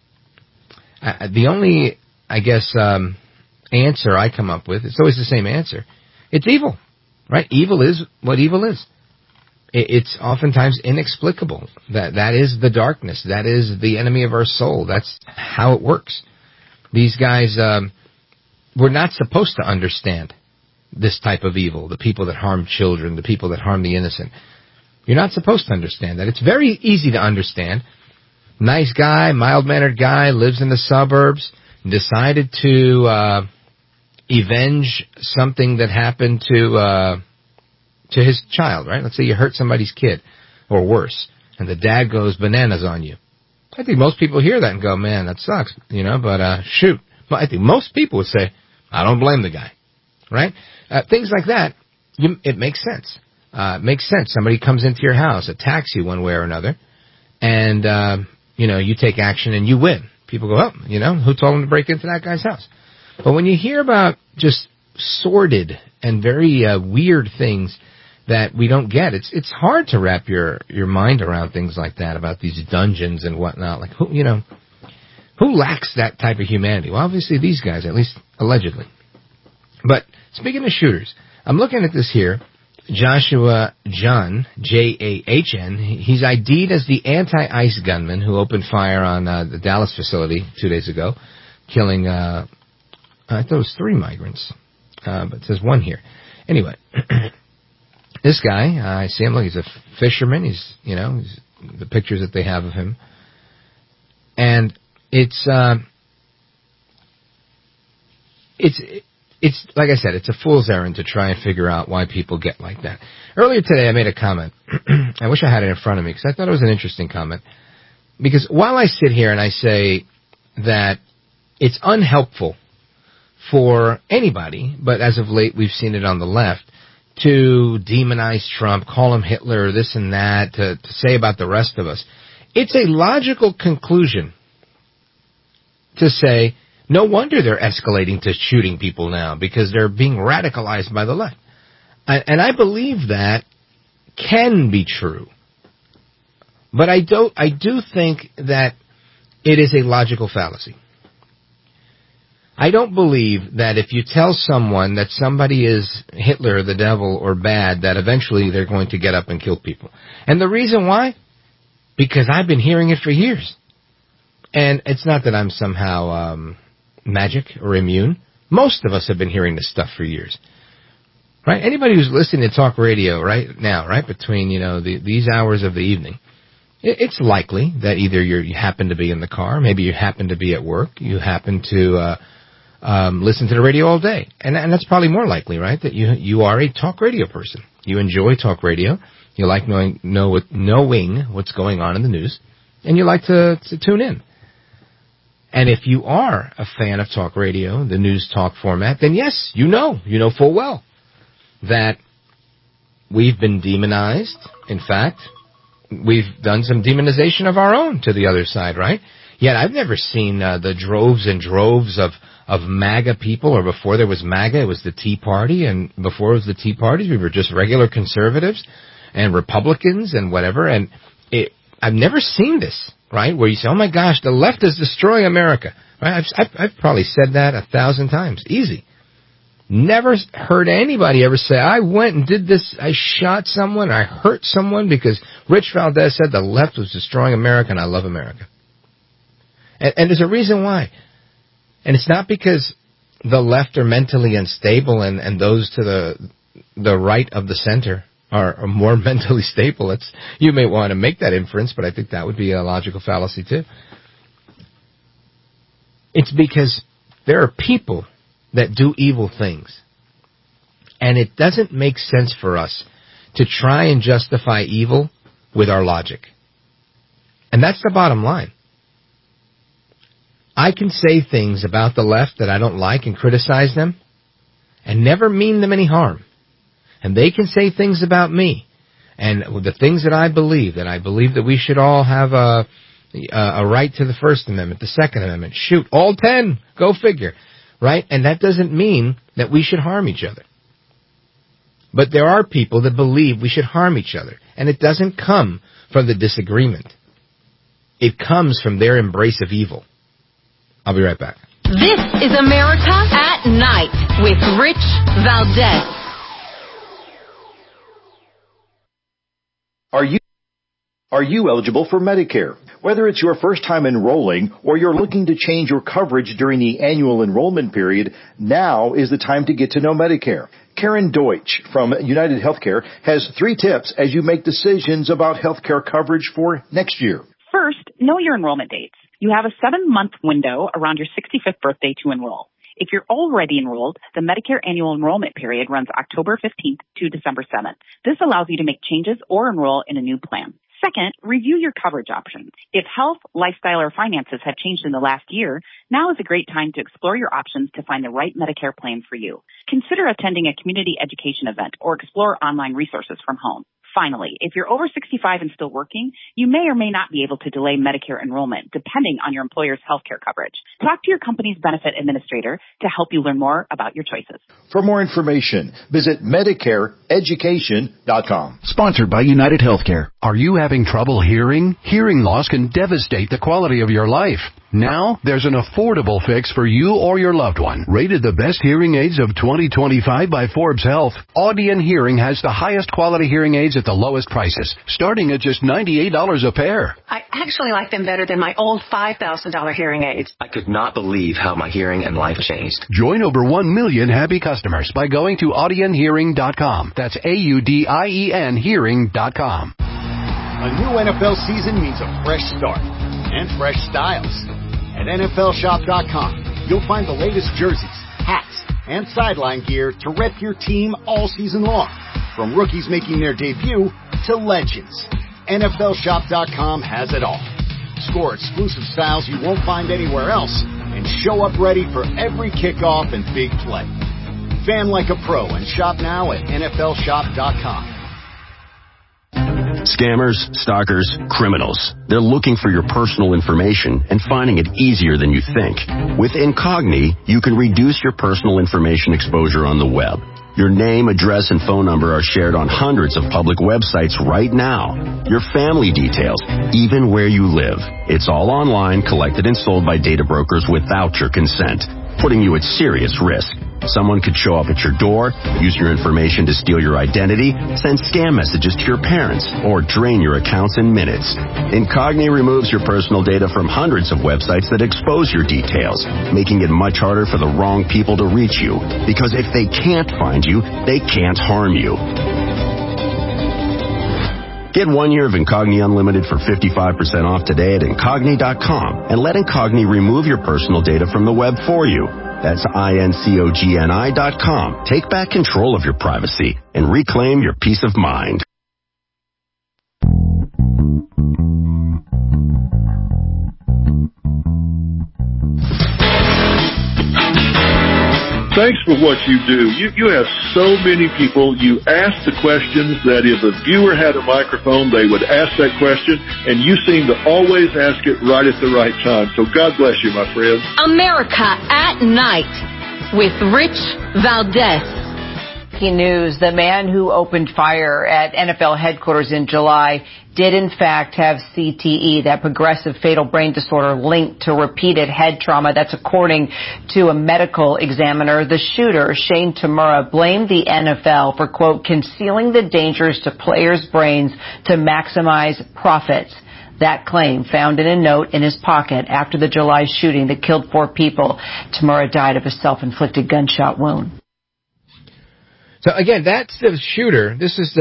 The only, I guess, answer I come up with, it's always the same answer. It's evil, right? Evil is what evil is. It's oftentimes inexplicable. That is the darkness. That is the enemy of our soul. That's how it works. These guys were not supposed to understand this type of evil, the people that harm children, the people that harm the innocent. You're not supposed to understand that. It's very easy to understand. Nice guy, mild-mannered guy, lives in the suburbs, decided to avenge something that happened to his child, right? Let's say you hurt somebody's kid, or worse, and the dad goes bananas on you. I think most people hear that and go, man, that sucks, but shoot. Well, I think most people would say, I don't blame the guy, right? Things like that, it makes sense. It makes sense. Somebody comes into your house, attacks you one way or another, and, you take action and you win. People go, who told him to break into that guy's house? But when you hear about just sordid and very weird things that we don't get, it's hard to wrap your mind around things like that, about these dungeons and whatnot. Like, who lacks that type of humanity? Well, obviously these guys, at least allegedly. But speaking of shooters, I'm looking at this here. Joshua Jahn, Jahn, he's ID'd as the anti-ICE gunman who opened fire on the Dallas facility 2 days ago, killing, I thought it was 3 migrants, but it says 1 here. Anyway, this guy, I see him, look, he's a fisherman, he's the pictures that they have of him. And it's it's like I said, it's a fool's errand to try and figure out why people get like that. Earlier today, I made a comment. I wish I had it in front of me because I thought it was an interesting comment. Because while I sit here and I say that it's unhelpful for anybody, but as of late we've seen it on the left, to demonize Trump, call him Hitler, this and that, to say about the rest of us, it's a logical conclusion to say, no wonder they're escalating to shooting people now, because they're being radicalized by the left. And I believe that can be true. But I do think that it is a logical fallacy. I don't believe that if you tell someone that somebody is Hitler, the devil, or bad, that eventually they're going to get up and kill people. And the reason why? Because I've been hearing it for years. And it's not that I'm somehow magic or immune. Most of us have been hearing this stuff for years. Right? Anybody who's listening to talk radio right now, right, between, these hours of the evening, it's likely that either you happen to be in the car, maybe you happen to be at work, you happen to listen to the radio all day. And that's probably more likely, right, that you are a talk radio person. You enjoy talk radio. You like knowing what's going on in the news. And you like to tune in. And if you are a fan of talk radio, the news talk format, then yes, you know full well that we've been demonized. In fact, we've done some demonization of our own to the other side, right? Yet I've never seen the droves and droves of MAGA people, or before there was MAGA, it was the Tea Party, and before it was the Tea Party, we were just regular conservatives and Republicans and whatever, and I've never seen this, right, where you say, oh my gosh, the left is destroying America, right? I've probably said that 1,000 times, easy. Never heard anybody ever say, I went and did this, I shot someone, I hurt someone because Rich Valdez said the left was destroying America and I love America. And there's a reason why. And it's not because the left are mentally unstable and those to the right of the center are more mentally stable. You may want to make that inference, but I think that would be a logical fallacy too. It's because there are people that do evil things. And it doesn't make sense for us to try and justify evil with our logic. And that's the bottom line. I can say things about the left that I don't like and criticize them and never mean them any harm. And they can say things about me and the things that I believe that we should all have a right to the First Amendment, the Second Amendment. Shoot, all 10, go figure. Right? And that doesn't mean that we should harm each other. But there are people that believe we should harm each other. And it doesn't come from the disagreement. It comes from their embrace of evil. I'll be right back. This is America at Night with Rich Valdez. Are you eligible for Medicare? Whether it's your first time enrolling or you're looking to change your coverage during the annual enrollment period, now is the time to get to know Medicare. Karen Deutsch from United Healthcare has 3 tips as you make decisions about healthcare coverage for next year. First, know your enrollment dates. You have a 7-month window around your 65th birthday to enroll. If you're already enrolled, the Medicare annual enrollment period runs October 15th to December 7th. This allows you to make changes or enroll in a new plan. Second, review your coverage options. If health, lifestyle, or finances have changed in the last year, now is a great time to explore your options to find the right Medicare plan for you. Consider attending a community education event or explore online resources from home. Finally, if you're over 65 and still working, you may or may not be able to delay Medicare enrollment depending on your employer's health care coverage. Talk to your company's benefit administrator to help you learn more about your choices. For more information, visit MedicareEducation.com. Sponsored by United Healthcare. Are you having trouble hearing? Hearing loss can devastate the quality of your life. Now, there's an affordable fix for you or your loved one. Rated the best hearing aids of 2025 by Forbes Health, Audion Hearing has the highest quality hearing aids at the lowest prices, starting at just $98 a pair. I actually like them better than my old $5,000 hearing aids. I could not believe how my hearing and life changed. Join over 1 million happy customers by going to AudionHearing.com. That's AUDIEN Hearing.com. A new NFL season means a fresh start and fresh styles. At NFLShop.com, you'll find the latest jerseys, hats, and sideline gear to rep your team all season long. From rookies making their debut to legends, NFLShop.com has it all. Score exclusive styles you won't find anywhere else and show up ready for every kickoff and big play. Fan like a pro and shop now at NFLShop.com. Scammers, stalkers, criminals. They're looking for your personal information and finding it easier than you think. With Incogni, you can reduce your personal information exposure on the web. Your name, address, and phone number are shared on hundreds of public websites right now. Your family details, even where you live. It's all online, collected and sold by data brokers without your consent, putting you at serious risk. Someone could show up at your door, use your information to steal your identity, send scam messages to your parents, or drain your accounts in minutes. Incogni removes your personal data from hundreds of websites that expose your details, making it much harder for the wrong people to reach you. Because if they can't find you, they can't harm you. Get 1 year of Incogni Unlimited for 55% off today at Incogni.com and let Incogni remove your personal data from the web for you. That's INCOGNI.com. Take back control of your privacy and reclaim your peace of mind. Thanks for what you do. You have so many people. You ask the questions that if a viewer had a microphone, they would ask that question, and you seem to always ask it right at the right time. So God bless you, my friend. America at Night with Rich Valdez. News. The man who opened fire at NFL headquarters in July did in fact have CTE, that progressive fatal brain disorder linked to repeated head trauma. That's according to a medical examiner. The shooter, Shane Tamura, blamed the NFL for, quote, concealing the dangers to players' brains to maximize profits. That claim found in a note in his pocket after the July shooting that killed 4 people. Tamura died of a self-inflicted gunshot wound. So again, that's the shooter. This is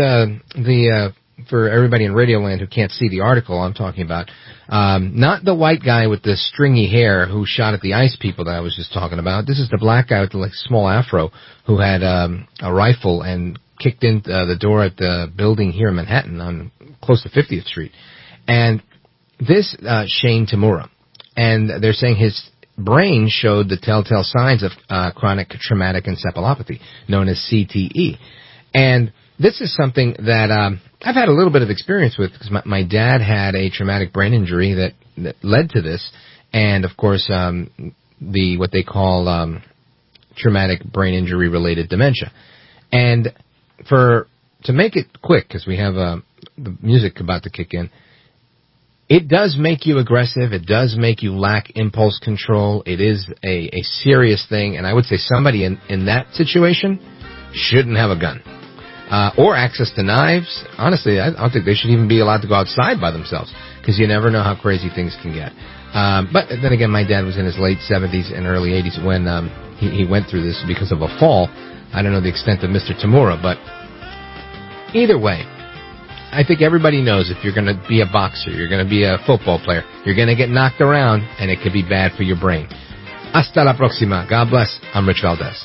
for everybody in Radioland who can't see the article I'm talking about. Not the white guy with the stringy hair who shot at the ICE people that I was just talking about. This is the black guy with the small afro who had a rifle and kicked in the door at the building here in Manhattan on close to 50th Street. And this Shane Tamura, and they're saying his brain showed the telltale signs of chronic traumatic encephalopathy, known as CTE. And this is something that I've had a little bit of experience with because my dad had a traumatic brain injury that led to this, and of course what they call traumatic brain injury related dementia. And to make it quick, because we have the music about to kick in, it does make you aggressive. It does make you lack impulse control. It is a serious thing, and I would say somebody in that situation shouldn't have a gun. Or access to knives. Honestly, I don't think they should even be allowed to go outside by themselves, because you never know how crazy things can get. But then again, my dad was in his late 70s and early 80s when he went through this because of a fall. I don't know the extent of Mr. Tamura, but either way, I think everybody knows if you're going to be a boxer, you're going to be a football player, you're going to get knocked around, and it could be bad for your brain. Hasta la próxima. God bless. I'm Rich Valdez.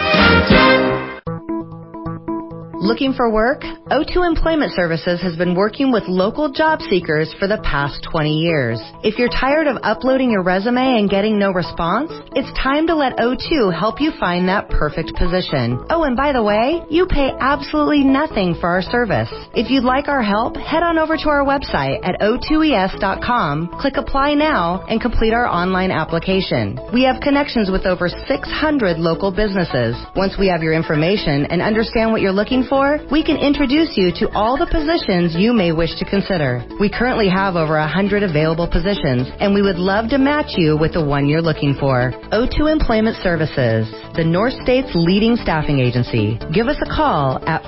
Looking for work? O2 Employment Services has been working with local job seekers for the past 20 years. If you're tired of uploading your resume and getting no response, it's time to let O2 help you find that perfect position. Oh, and by the way, you pay absolutely nothing for our service. If you'd like our help, head on over to our website at o2es.com, click Apply Now, and complete our online application. We have connections with over 600 local businesses. Once we have your information and understand what you're looking for, we can introduce you to all the positions you may wish to consider. We currently have over 100 available positions, and we would love to match you with the one you're looking for. O2 Employment Services, the North State's leading staffing agency. Give us a call at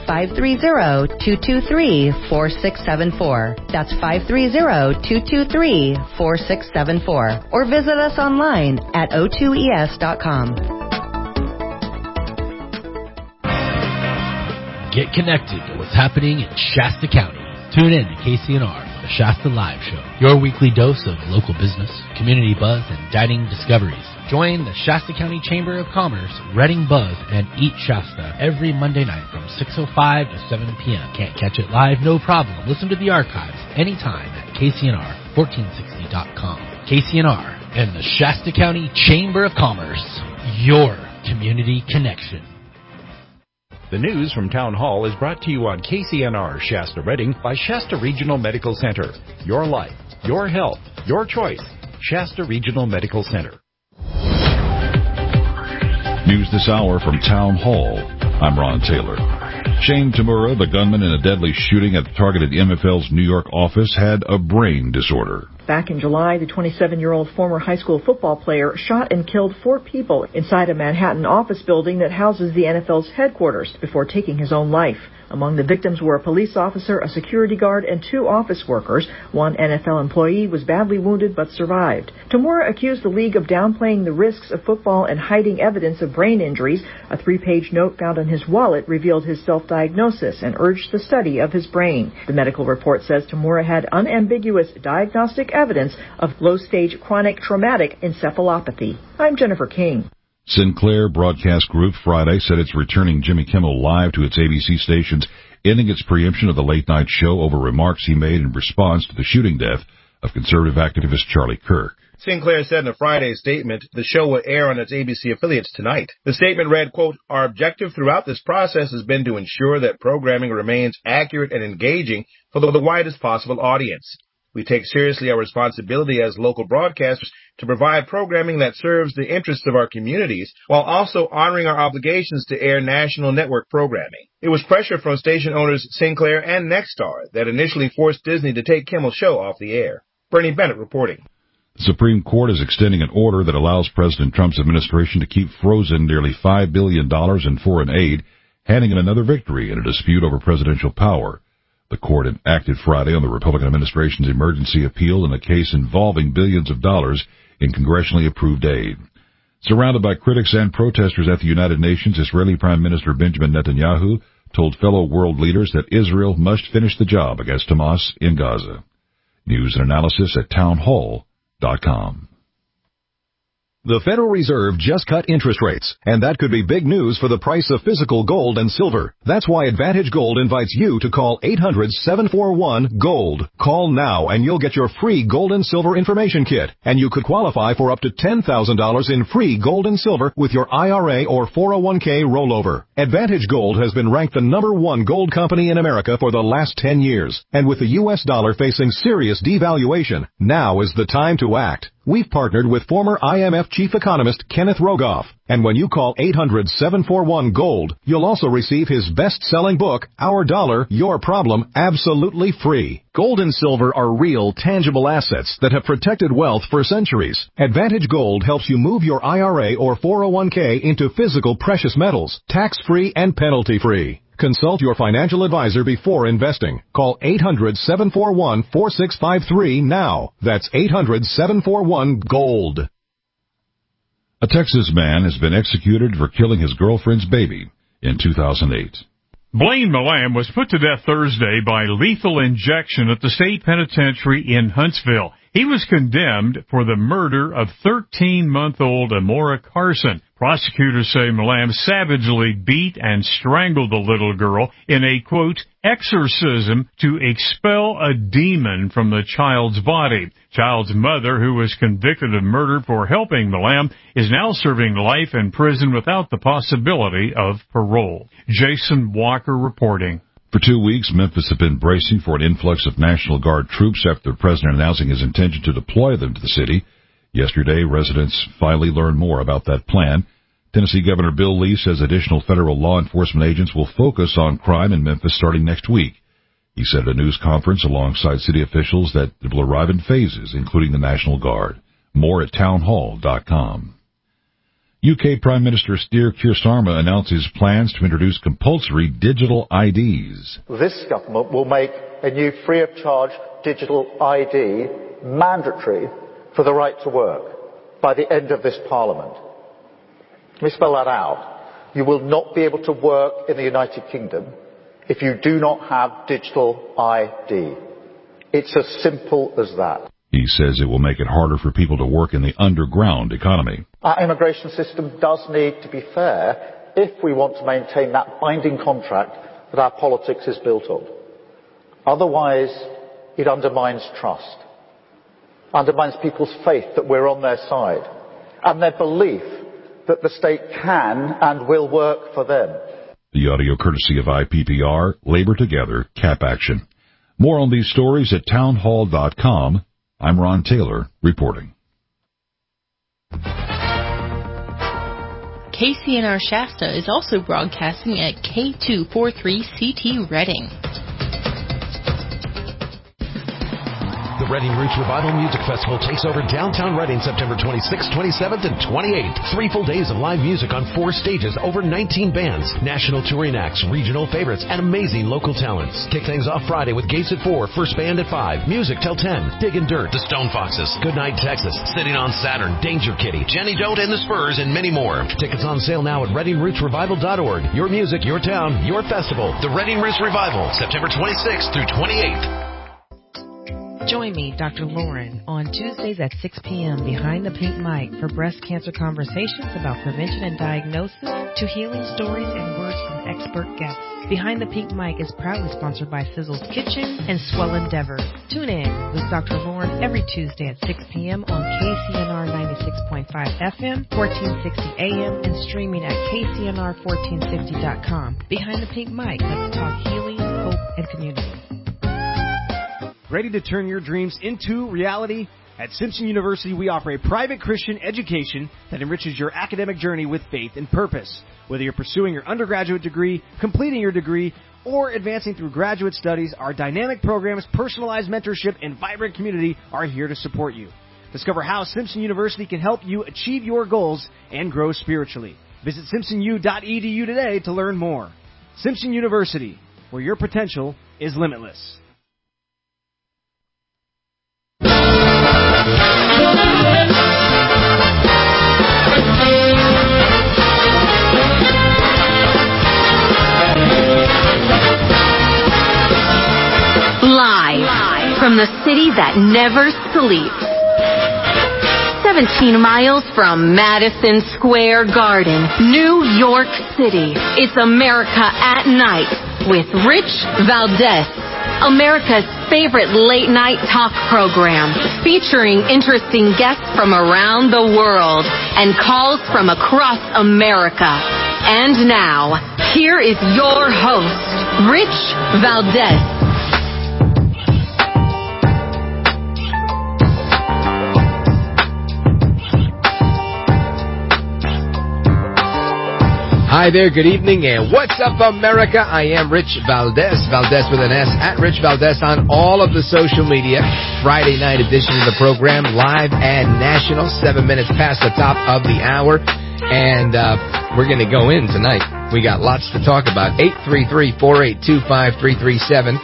530-223-4674. That's 530-223-4674. Or visit us online at o2es.com. Get connected to what's happening in Shasta County. Tune in to KCNR for the Shasta Live Show, your weekly dose of local business, community buzz, and dining discoveries. Join the Shasta County Chamber of Commerce Reading Buzz and Eat Shasta every Monday night from 6:05 to 7 p.m. Can't catch it live? No problem. Listen to the archives anytime at KCNR1460.com. KCNR and the Shasta County Chamber of Commerce, your community connection. The news from Town Hall is brought to you on KCNR Shasta Reading by Shasta Regional Medical Center. Your life, your health, your choice. Shasta Regional Medical Center. News this hour from Town Hall. I'm Ron Taylor. Shane Tamura, the gunman in a deadly shooting at the targeted MFL's New York office, had a brain disorder. Back in July, the 27-year-old former high school football player shot and killed 4 people inside a Manhattan office building that houses the NFL's headquarters before taking his own life. Among the victims were a police officer, a security guard, and 2 office workers. One NFL employee was badly wounded but survived. Tamura accused the league of downplaying the risks of football and hiding evidence of brain injuries. A 3-page note found on his wallet revealed his self-diagnosis and urged the study of his brain. The medical report says Tamura had unambiguous diagnostic evidence of low-stage chronic traumatic encephalopathy. I'm Jennifer King. Sinclair Broadcast Group Friday said it's returning Jimmy Kimmel Live to its ABC stations, ending its preemption of the late-night show over remarks he made in response to the shooting death of conservative activist Charlie Kirk. Sinclair said in a Friday statement the show will air on its ABC affiliates tonight. The statement read, quote, "Our objective throughout this process has been to ensure that programming remains accurate and engaging for the widest possible audience. We take seriously our responsibility as local broadcasters to provide programming that serves the interests of our communities while also honoring our obligations to air national network programming. It was pressure from station owners Sinclair and Nexstar that initially forced Disney to take Kimmel's show off the air." Bernie Bennett reporting. The Supreme Court is extending an order that allows President Trump's administration to keep frozen nearly $5 billion in foreign aid, handing in another victory in a dispute over presidential power. The court acted Friday on the Republican administration's emergency appeal in a case involving billions of dollars in congressionally approved aid. Surrounded by critics and protesters at the United Nations, Israeli Prime Minister Benjamin Netanyahu told fellow world leaders that Israel must finish the job against Hamas in Gaza. News and analysis at townhall.com. The Federal Reserve just cut interest rates, and that could be big news for the price of physical gold and silver. That's why Advantage Gold invites you to call 800-741-GOLD. Call now and you'll get your free gold and silver information kit, and you could qualify for up to $10,000 in free gold and silver with your IRA or 401k rollover. Advantage Gold has been ranked the #1 gold company in America for the last 10 years, and with the U.S. dollar facing serious devaluation, now is the time to act. We've partnered with former IMF chief economist Kenneth Rogoff, and when you call 800-741-GOLD, you'll also receive his best-selling book, Our Dollar, Your Problem, absolutely free. Gold and silver are real, tangible assets that have protected wealth for centuries. Advantage Gold helps you move your IRA or 401k into physical precious metals, tax-free and penalty-free. Consult your financial advisor before investing. Call 800-741-4653 now. That's 800-741-GOLD. A Texas man has been executed for killing his girlfriend's baby in 2008. Blaine Malam was put to death Thursday by lethal injection at the state penitentiary in Huntsville. He was condemned for the murder of 13-month-old Amora Carson. Prosecutors say Malam savagely beat and strangled the little girl in a, quote, exorcism to expel a demon from the child's body. Child's mother, who was convicted of murder for helping Malam, is now serving life in prison without the possibility of parole. Jason Walker reporting. For 2 weeks, Memphis has been bracing for an influx of National Guard troops after the president announcing his intention to deploy them to the city. Yesterday, residents finally learned more about that plan. Tennessee Governor Bill Lee says additional federal law enforcement agents will focus on crime in Memphis starting next week. He said at a news conference alongside city officials that it will arrive in phases, including the National Guard. More at townhall.com. UK Prime Minister Keir Starmer announces plans to introduce compulsory digital IDs. This government will make a new free-of-charge digital ID mandatory for the right to work by the end of this Parliament. Let me spell that out. You will not be able to work in the United Kingdom if you do not have digital ID. It's as simple as that. He says it will make it harder for people to work in the underground economy. Our immigration system does need to be fair if we want to maintain that binding contract that our politics is built on. Otherwise, it undermines trust, undermines people's faith that we're on their side, and their belief that the state can and will work for them. The audio courtesy of IPPR, Labor Together, CAP Action. More on these stories at townhall.com. I'm Ron Taylor, reporting. KCNR Shasta is also broadcasting at K243CT Reading. The Reading Roots Revival Music Festival takes over downtown Reading September 26th, 27th, and 28th. 3 full days of live music on 4 stages, over 19 bands, national touring acts, regional favorites, and amazing local talents. Kick things off Friday with Gates at 4, First Band at 5, Music till 10, Diggin' Dirt, The Stone Foxes, Goodnight Texas, Sitting on Saturn, Danger Kitty, Jenny Dote and the Spurs, and many more. Tickets on sale now at ReadingRootsRevival.org. Your music, your town, your festival. The Reading Roots Revival, September 26th through 28th. Join me, Dr. Lauren, on Tuesdays at 6 p.m. behind the pink mic for breast cancer conversations about prevention and diagnosis to healing stories and words from expert guests. Behind the Pink Mic is proudly sponsored by Sizzle's Kitchen and Swell Endeavor. Tune in with Dr. Lauren every Tuesday at 6 p.m. on KCNR 96.5 FM, 1460 AM, and streaming at KCNR1450.com. Behind the Pink Mic, let's talk healing, hope, and community. Ready to turn your dreams into reality? At Simpson University, we offer a private Christian education that enriches your academic journey with faith and purpose. Whether you're pursuing your undergraduate degree, completing your degree, or advancing through graduate studies, our dynamic programs, personalized mentorship, and vibrant community are here to support you. Discover how Simpson University can help you achieve your goals and grow spiritually. Visit simpsonu.edu today to learn more. Simpson University, where your potential is limitless. Live from the city that never sleeps. 17 miles from Madison Square Garden, New York City. It's America at Night with Rich Valdez. America's favorite late-night talk program, featuring interesting guests from around the world and calls from across America. And now, here is your host, Rich Valdez. Hi there, good evening, and what's up, America? I am Rich Valdez, Valdez with an S, at Rich Valdez on all of the social media. Friday night edition of the program, live and national, 7 minutes past the top of the hour, and we're going to go in tonight. We got lots to talk about. 833-482-5337,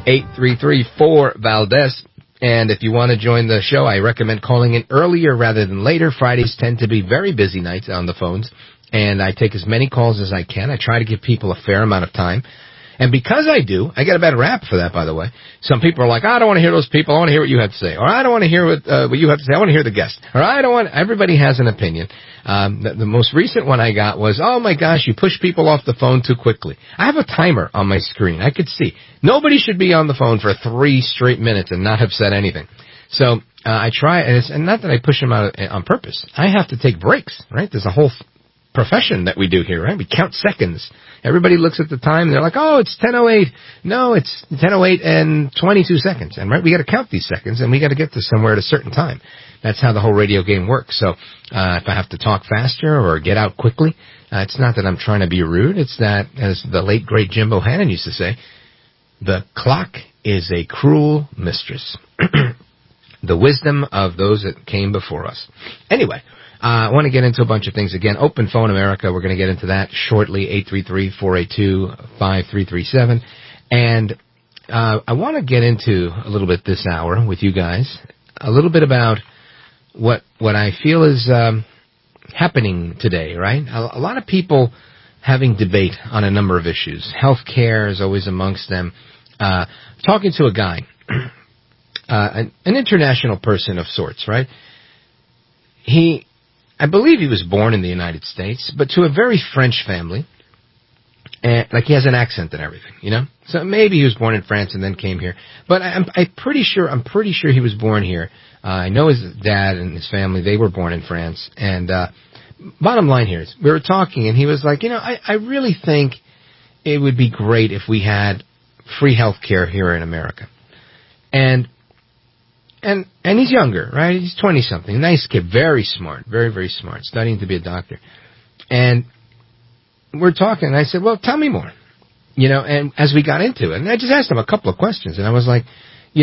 833-4-Valdez. And if you want to join the show, I recommend calling in earlier rather than later. Fridays tend to be very busy nights on the phones. And I take as many calls as I can. I try to give people a fair amount of time. And because I do, I get a bad rap for that, by the way. Some people are like, I don't want to hear those people. I want to hear what you have to say. Or I don't want to hear what you have to say. I want to hear the guest. Or I don't want... Everybody has an opinion. The most recent one I got was, oh, my gosh, you push people off the phone too quickly. I have a timer on my screen. I could see. Nobody should be on the phone for 3 straight minutes and not have said anything. So I try, and not that I push them out on purpose. I have to take breaks, right? There's a whole profession that we do here, right? We count seconds. Everybody looks at the time and they're like, oh, it's 10:08. No, it's 10:08 and 22 seconds. And right, we got to count these seconds and we got to get to somewhere at a certain time. That's how the whole radio game works. So if I have to talk faster or get out quickly, it's not that I'm trying to be rude. It's that, as the late great Jim Bohannon used to say, the clock is a cruel mistress. The wisdom of those that came before us. Anyway, I want to get into a bunch of things again. Open Phone America, we're going to get into that shortly, 833-482-5337. And I want to get into a little bit this hour with you guys, a little bit about what I feel is happening today, right? A lot of people having debate on a number of issues. Healthcare is always amongst them. Talking to a guy an international person of sorts, right? I believe he was born in the United States, but to a very French family. And, like, he has an accent and everything, you know? So maybe he was born in France and then came here. But I'm pretty sure he was born here. I know his dad and his family, they were born in France. And bottom line here is, we were talking, and he was like, I really think it would be great if we had free health care here in America. And he's younger, right? He's 20-something. Nice kid, very smart, very, very smart, studying to be a doctor. And we're talking, and I said, well, tell me more. And as we got into it, and I just asked him a couple of questions, and I was like,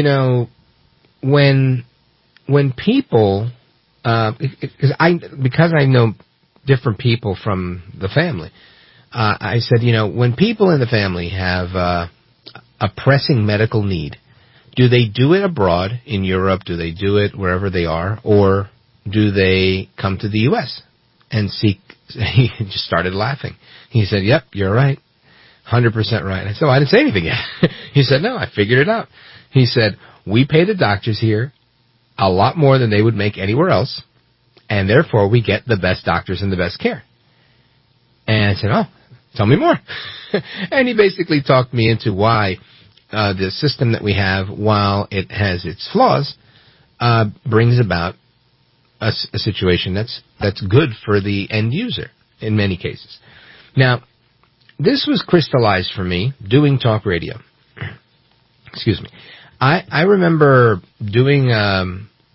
when people, because I know different people from the family, I said, when people in the family have a pressing medical need, do they do it abroad in Europe? Do they do it wherever they are? Or do they come to the U.S. and seek? He just started laughing. He said, yep, you're right. 100% right. I said, well, I didn't say anything yet. He said, no, I figured it out. He said, we pay the doctors here a lot more than they would make anywhere else, and therefore we get the best doctors and the best care. And I said, oh, tell me more. And he basically talked me into why the system that we have, while it has its flaws, brings about a situation that's good for the end user in many cases. Now, this was crystallized for me doing talk radio. Excuse me. I remember doing a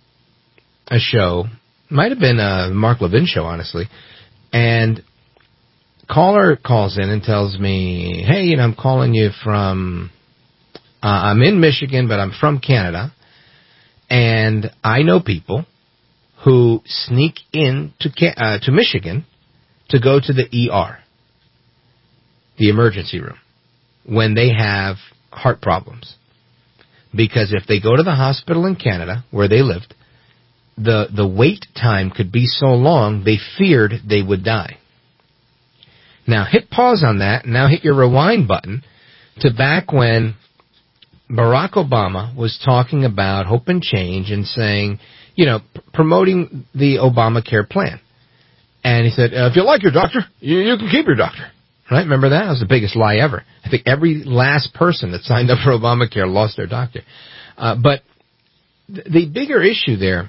show, might have been a Mark Levin show, honestly, and caller calls in and tells me, hey, I'm calling you from, I'm in Michigan, but I'm from Canada, and I know people who sneak in to Michigan to go to the ER, the emergency room, when they have heart problems. Because if they go to the hospital in Canada, where they lived, the wait time could be so long, they feared they would die. Now, hit pause on that, and now hit your rewind button to back when Barack Obama was talking about hope and change and saying, promoting the Obamacare plan. And he said, if you like your doctor, you can keep your doctor. Right? Remember that? That was the biggest lie ever. I think every last person that signed up for Obamacare lost their doctor. But the bigger issue there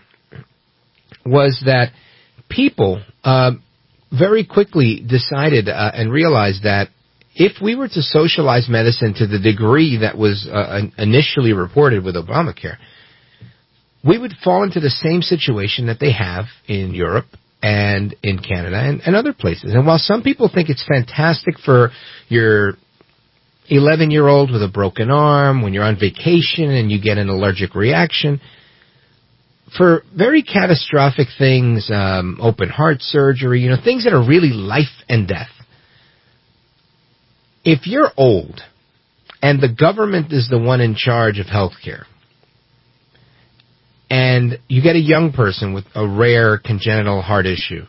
was that people very quickly decided and realized that if we were to socialize medicine to the degree that was initially reported with Obamacare, we would fall into the same situation that they have in Europe and in Canada and other places. And while some people think it's fantastic for your 11-year-old with a broken arm, when you're on vacation and you get an allergic reaction, for very catastrophic things, open heart surgery, things that are really life and death, if you're old and the government is the one in charge of health care, and you get a young person with a rare congenital heart issue,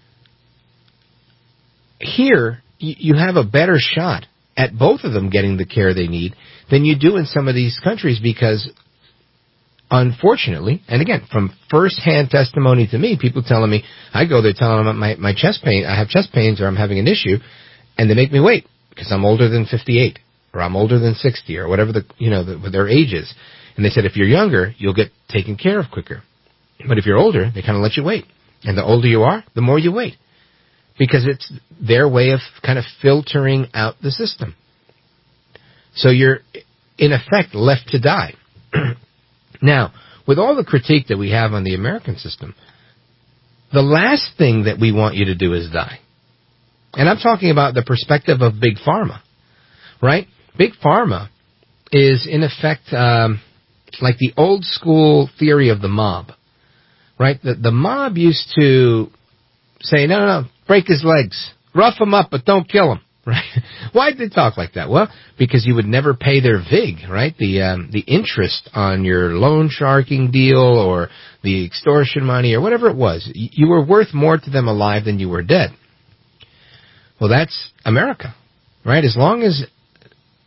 here you have a better shot at both of them getting the care they need than you do in some of these countries, because unfortunately, and again, from first-hand testimony to me, people telling me, I go there telling them my chest pain, I have chest pains or I'm having an issue, and they make me wait because I'm older than 58 or I'm older than 60 or whatever their age is. And they said, if you're younger, you'll get taken care of quicker. But if you're older, they kind of let you wait. And the older you are, the more you wait. Because it's their way of kind of filtering out the system. So you're, in effect, left to die. Now, with all the critique that we have on the American system, the last thing that we want you to do is die. And I'm talking about the perspective of Big Pharma, right? Big Pharma is, in effect, like the old school theory of the mob, right? The mob used to say, no, break his legs, rough him up, but don't kill him, right? Why did they talk like that? Well, because you would never pay their VIG, right? The interest on your loan sharking deal or the extortion money or whatever it was. You were worth more to them alive than you were dead. Well, that's America, right? As long as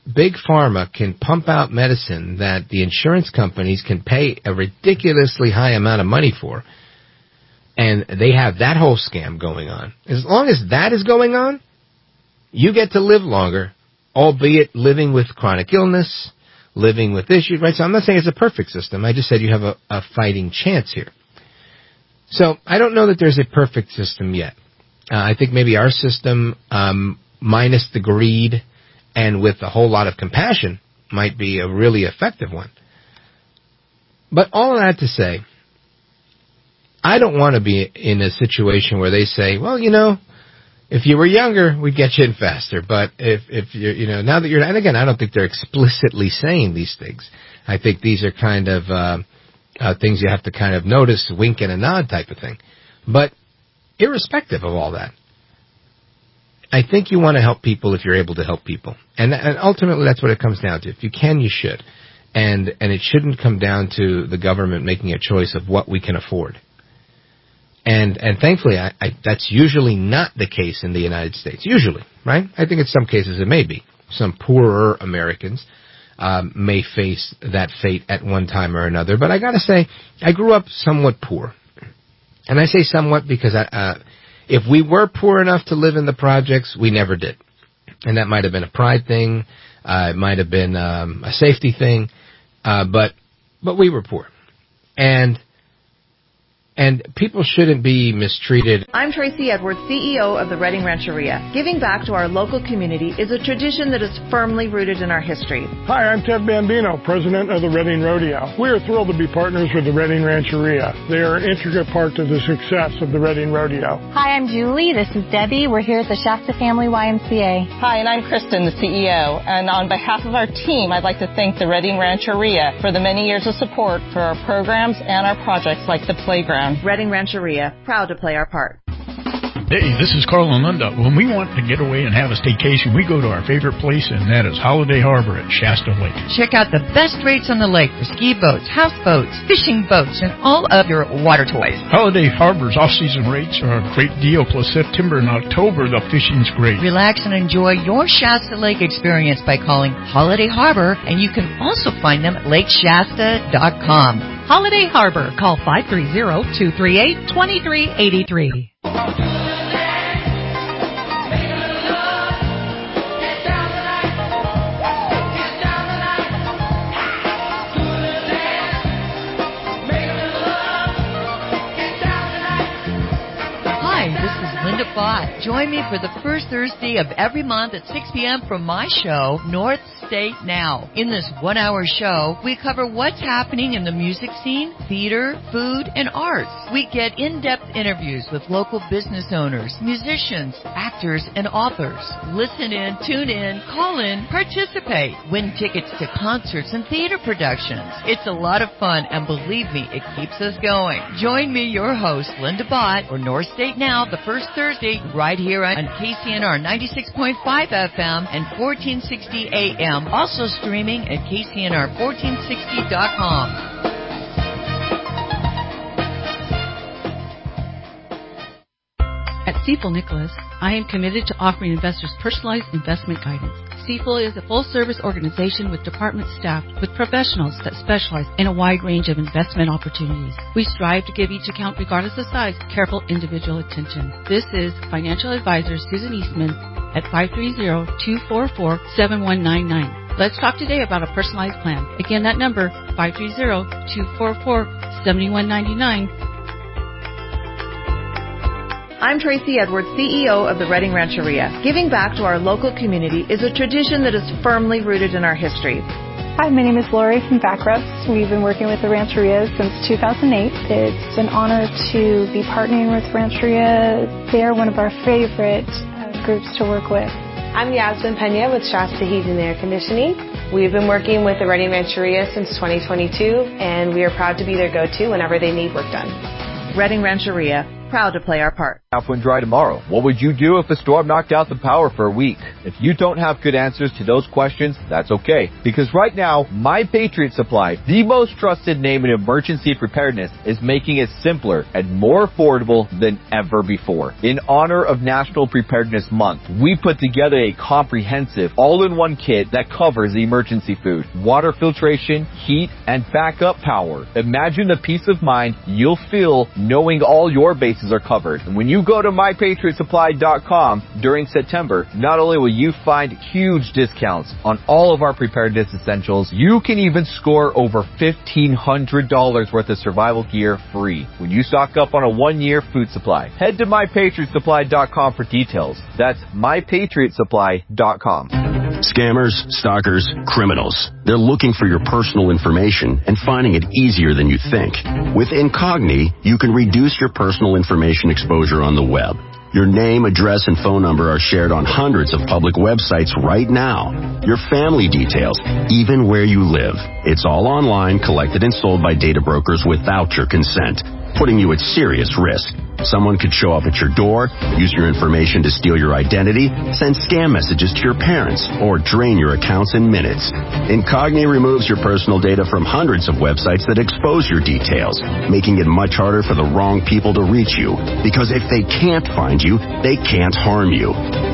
Big Pharma can pump out medicine that the insurance companies can pay a ridiculously high amount of money for, and they have that whole scam going on. As long as that is going on, you get to live longer, albeit living with chronic illness, living with issues, right? So I'm not saying it's a perfect system. I just said you have a fighting chance here. So I don't know that there's a perfect system yet. I think maybe our system, minus the greed and with a whole lot of compassion, might be a really effective one. But all of that to say, I don't want to be in a situation where they say, well, you know, if you were younger, we'd get you in faster. But if you're, you know, now that you're, and again, I don't think they're explicitly saying these things. I think these are kind of things you have to kind of notice, wink and a nod type of thing. But irrespective of all that, I think you want to help people if you're able to help people. And ultimately, that's what it comes down to. If you can, you should. And it shouldn't come down to the government making a choice of what we can afford. And thankfully, that's usually not the case in the United States. Usually, right? I think in some cases it may be. Some poorer Americans may face that fate at one time or another. But I got to say, I grew up somewhat poor. And I say somewhat because if we were poor enough to live in the projects, we never did. And that might have been a pride thing. It might have been a safety thing. But we were poor. And people shouldn't be mistreated. I'm Tracy Edwards, CEO of the Redding Rancheria. Giving back to our local community is a tradition that is firmly rooted in our history. Hi, I'm Ted Bambino, president of the Redding Rodeo. We are thrilled to be partners with the Redding Rancheria. They are an intricate part of the success of the Redding Rodeo. Hi, I'm Julie. This is Debbie. We're here at the Shasta Family YMCA. Hi, and I'm Kristen, the CEO. And on behalf of our team, I'd like to thank the Redding Rancheria for the many years of support for our programs and our projects like the playground. Redding Rancheria, proud to play our part. Hey, this is Carl and Linda. When we want to get away and have a staycation, we go to our favorite place, and that is Holiday Harbor at Shasta Lake. Check out the best rates on the lake for ski boats, houseboats, fishing boats, and all of your water toys. Holiday Harbor's off-season rates are a great deal, plus September and October, the fishing's great. Relax and enjoy your Shasta Lake experience by calling Holiday Harbor, and you can also find them at lakeshasta.com. Holiday Harbor. Call 530-238-2383. Join me for the first Thursday of every month at 6 p.m. for my show, North State Now. In this one-hour show, we cover what's happening in the music scene, theater, food, and arts. We get in-depth interviews with local business owners, musicians, actors, and authors. Listen in, tune in, call in, participate, win tickets to concerts and theater productions. It's a lot of fun, and believe me, it keeps us going. Join me, your host, Linda Bott, for North State Now, the first Thursday, right here on KCNR 96.5 FM and 1460 AM. Also streaming at KCNR1460.com. At Stifel Nicholas, I am committed to offering investors personalized investment guidance. Stifel is a full-service organization with department staffed with professionals that specialize in a wide range of investment opportunities. We strive to give each account, regardless of size, careful individual attention. This is financial advisor Susan Eastman at 530-244-7199. Let's talk today about a personalized plan. Again, that number, 530-244-7199. I'm Tracy Edwards, CEO of the Redding Rancheria. Giving back to our local community is a tradition that is firmly rooted in our history. Hi, my name is Lori from Backrubs. We've been working with the Rancheria since 2008. It's an honor to be partnering with Rancheria. They are one of our favorite groups to work with. I'm Yasmin Pena with Shasta Heating and Air Conditioning. We've been working with the Redding Rancheria since 2022, and we are proud to be their go-to whenever they need work done. Redding Rancheria, proud to play our part. South Wind Dry tomorrow. What would you do if a storm knocked out the power for a week? If you don't have good answers to those questions, that's okay. Because right now, My Patriot Supply, the most trusted name in emergency preparedness, is making it simpler and more affordable than ever before. In honor of National Preparedness Month, we put together a comprehensive all-in-one kit that covers emergency food, water filtration, heat, and backup power. Imagine the peace of mind you'll feel knowing all your bases are covered. And when you go to MyPatriotSupply.com during September, not only will you find huge discounts on all of our preparedness essentials, you can even score over $1,500 worth of survival gear free when you stock up on a 1-year food supply. Head to MyPatriotSupply.com for details. That's MyPatriotSupply.com. Scammers, stalkers, criminals. They're looking for your personal information and finding it easier than you think. With Incogni, you can reduce your personal information exposure on the web. Your name, address, and phone number are shared on hundreds of public websites right now. Your family details, even where you live. It's all online, collected and sold by data brokers without your consent, putting you at serious risk. Someone could show up at your door, use your information to steal your identity, send scam messages to your parents, or drain your accounts in minutes. Incogni removes your personal data from hundreds of websites that expose your details, making it much harder for the wrong people to reach you. Because if they can't find you, they can't harm you.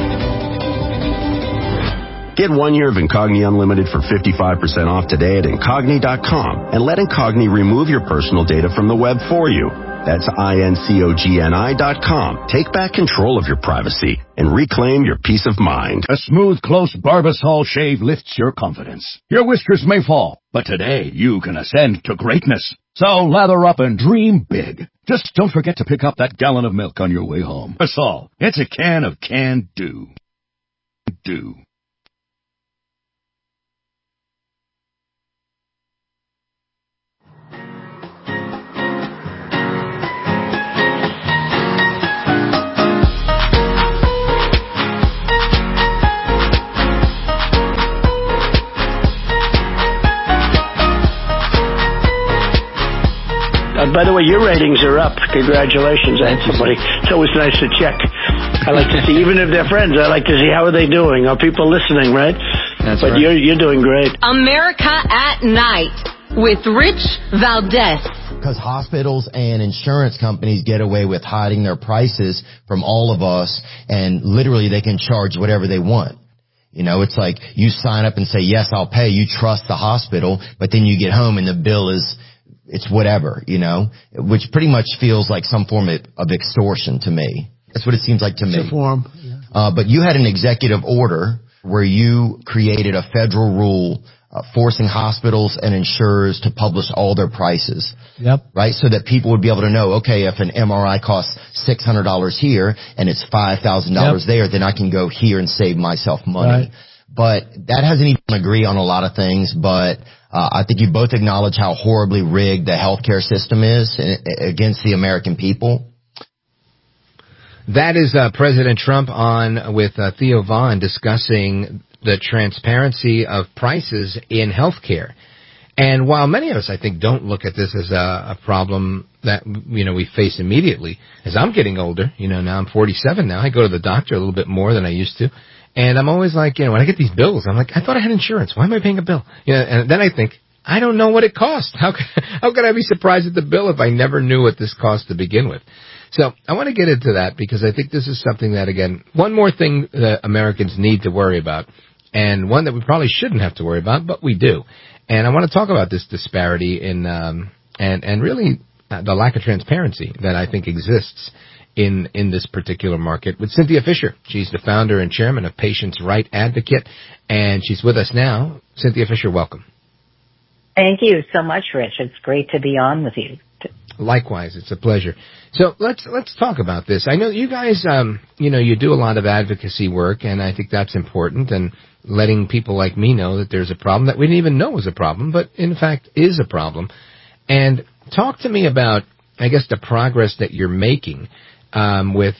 Get 1 year of Incogni Unlimited for 55% off today at Incogni.com and let Incogni remove your personal data from the web for you. That's INCOGNI.com. Take back control of your privacy and reclaim your peace of mind. A smooth, close Barbasol shave lifts your confidence. Your whiskers may fall, but today you can ascend to greatness. So lather up and dream big. Just don't forget to pick up that gallon of milk on your way home. Barbasol. It's a can of can-do. Do. By the way, your ratings are up. Congratulations. I had somebody. It's always nice to check. I like to see, even if they're friends, I like to see how are they doing. Are people listening, right? That's but right. You're doing great. America at Night with Rich Valdez. Because hospitals and insurance companies get away with hiding their prices from all of us, and literally they can charge whatever they want. You know, it's like you sign up and say, yes, I'll pay. You trust the hospital, but then you get home and the bill is, it's whatever, you know, which pretty much feels like some form of extortion to me. That's what it seems like to me. It's a form. Yeah. But you had an executive order where you created a federal rule forcing hospitals and insurers to publish all their prices. Yep. Right? So that people would be able to know, okay, if an MRI costs $600 here and it's $5,000 there, then I can go here and save myself money. Right. But that hasn't even agreed on a lot of things, but I think you both acknowledge how horribly rigged the healthcare system is against the American people. That is President Trump on with Theo Vaughn discussing the transparency of prices in healthcare. And while many of us, I think, don't look at this as a problem that, you know, we face immediately, as I'm getting older, you know, now I'm 47 now, I go to the doctor a little bit more than I used to. And I'm always like, you know, when I get these bills, I'm like, I thought I had insurance. Why am I paying a bill? You know, and then I think, I don't know what it costs. How could I be surprised at the bill if I never knew what this cost to begin with? So I want to get into that because I think this is something that, again, one more thing that Americans need to worry about, and one that we probably shouldn't have to worry about, but we do. And I want to talk about this disparity in and really the lack of transparency that I think exists in this particular market with Cynthia Fisher. She's the founder and chairman of Patients' Right Advocate, and she's with us now. Cynthia Fisher, welcome. Thank you so much, Rich. It's great to be on with you. Likewise, it's a pleasure. So let's talk about this. I know you guys, you know, you do a lot of advocacy work, and I think that's important, and letting people like me know that there's a problem that we didn't even know was a problem, but in fact is a problem. And talk to me about, I guess, the progress that you're making with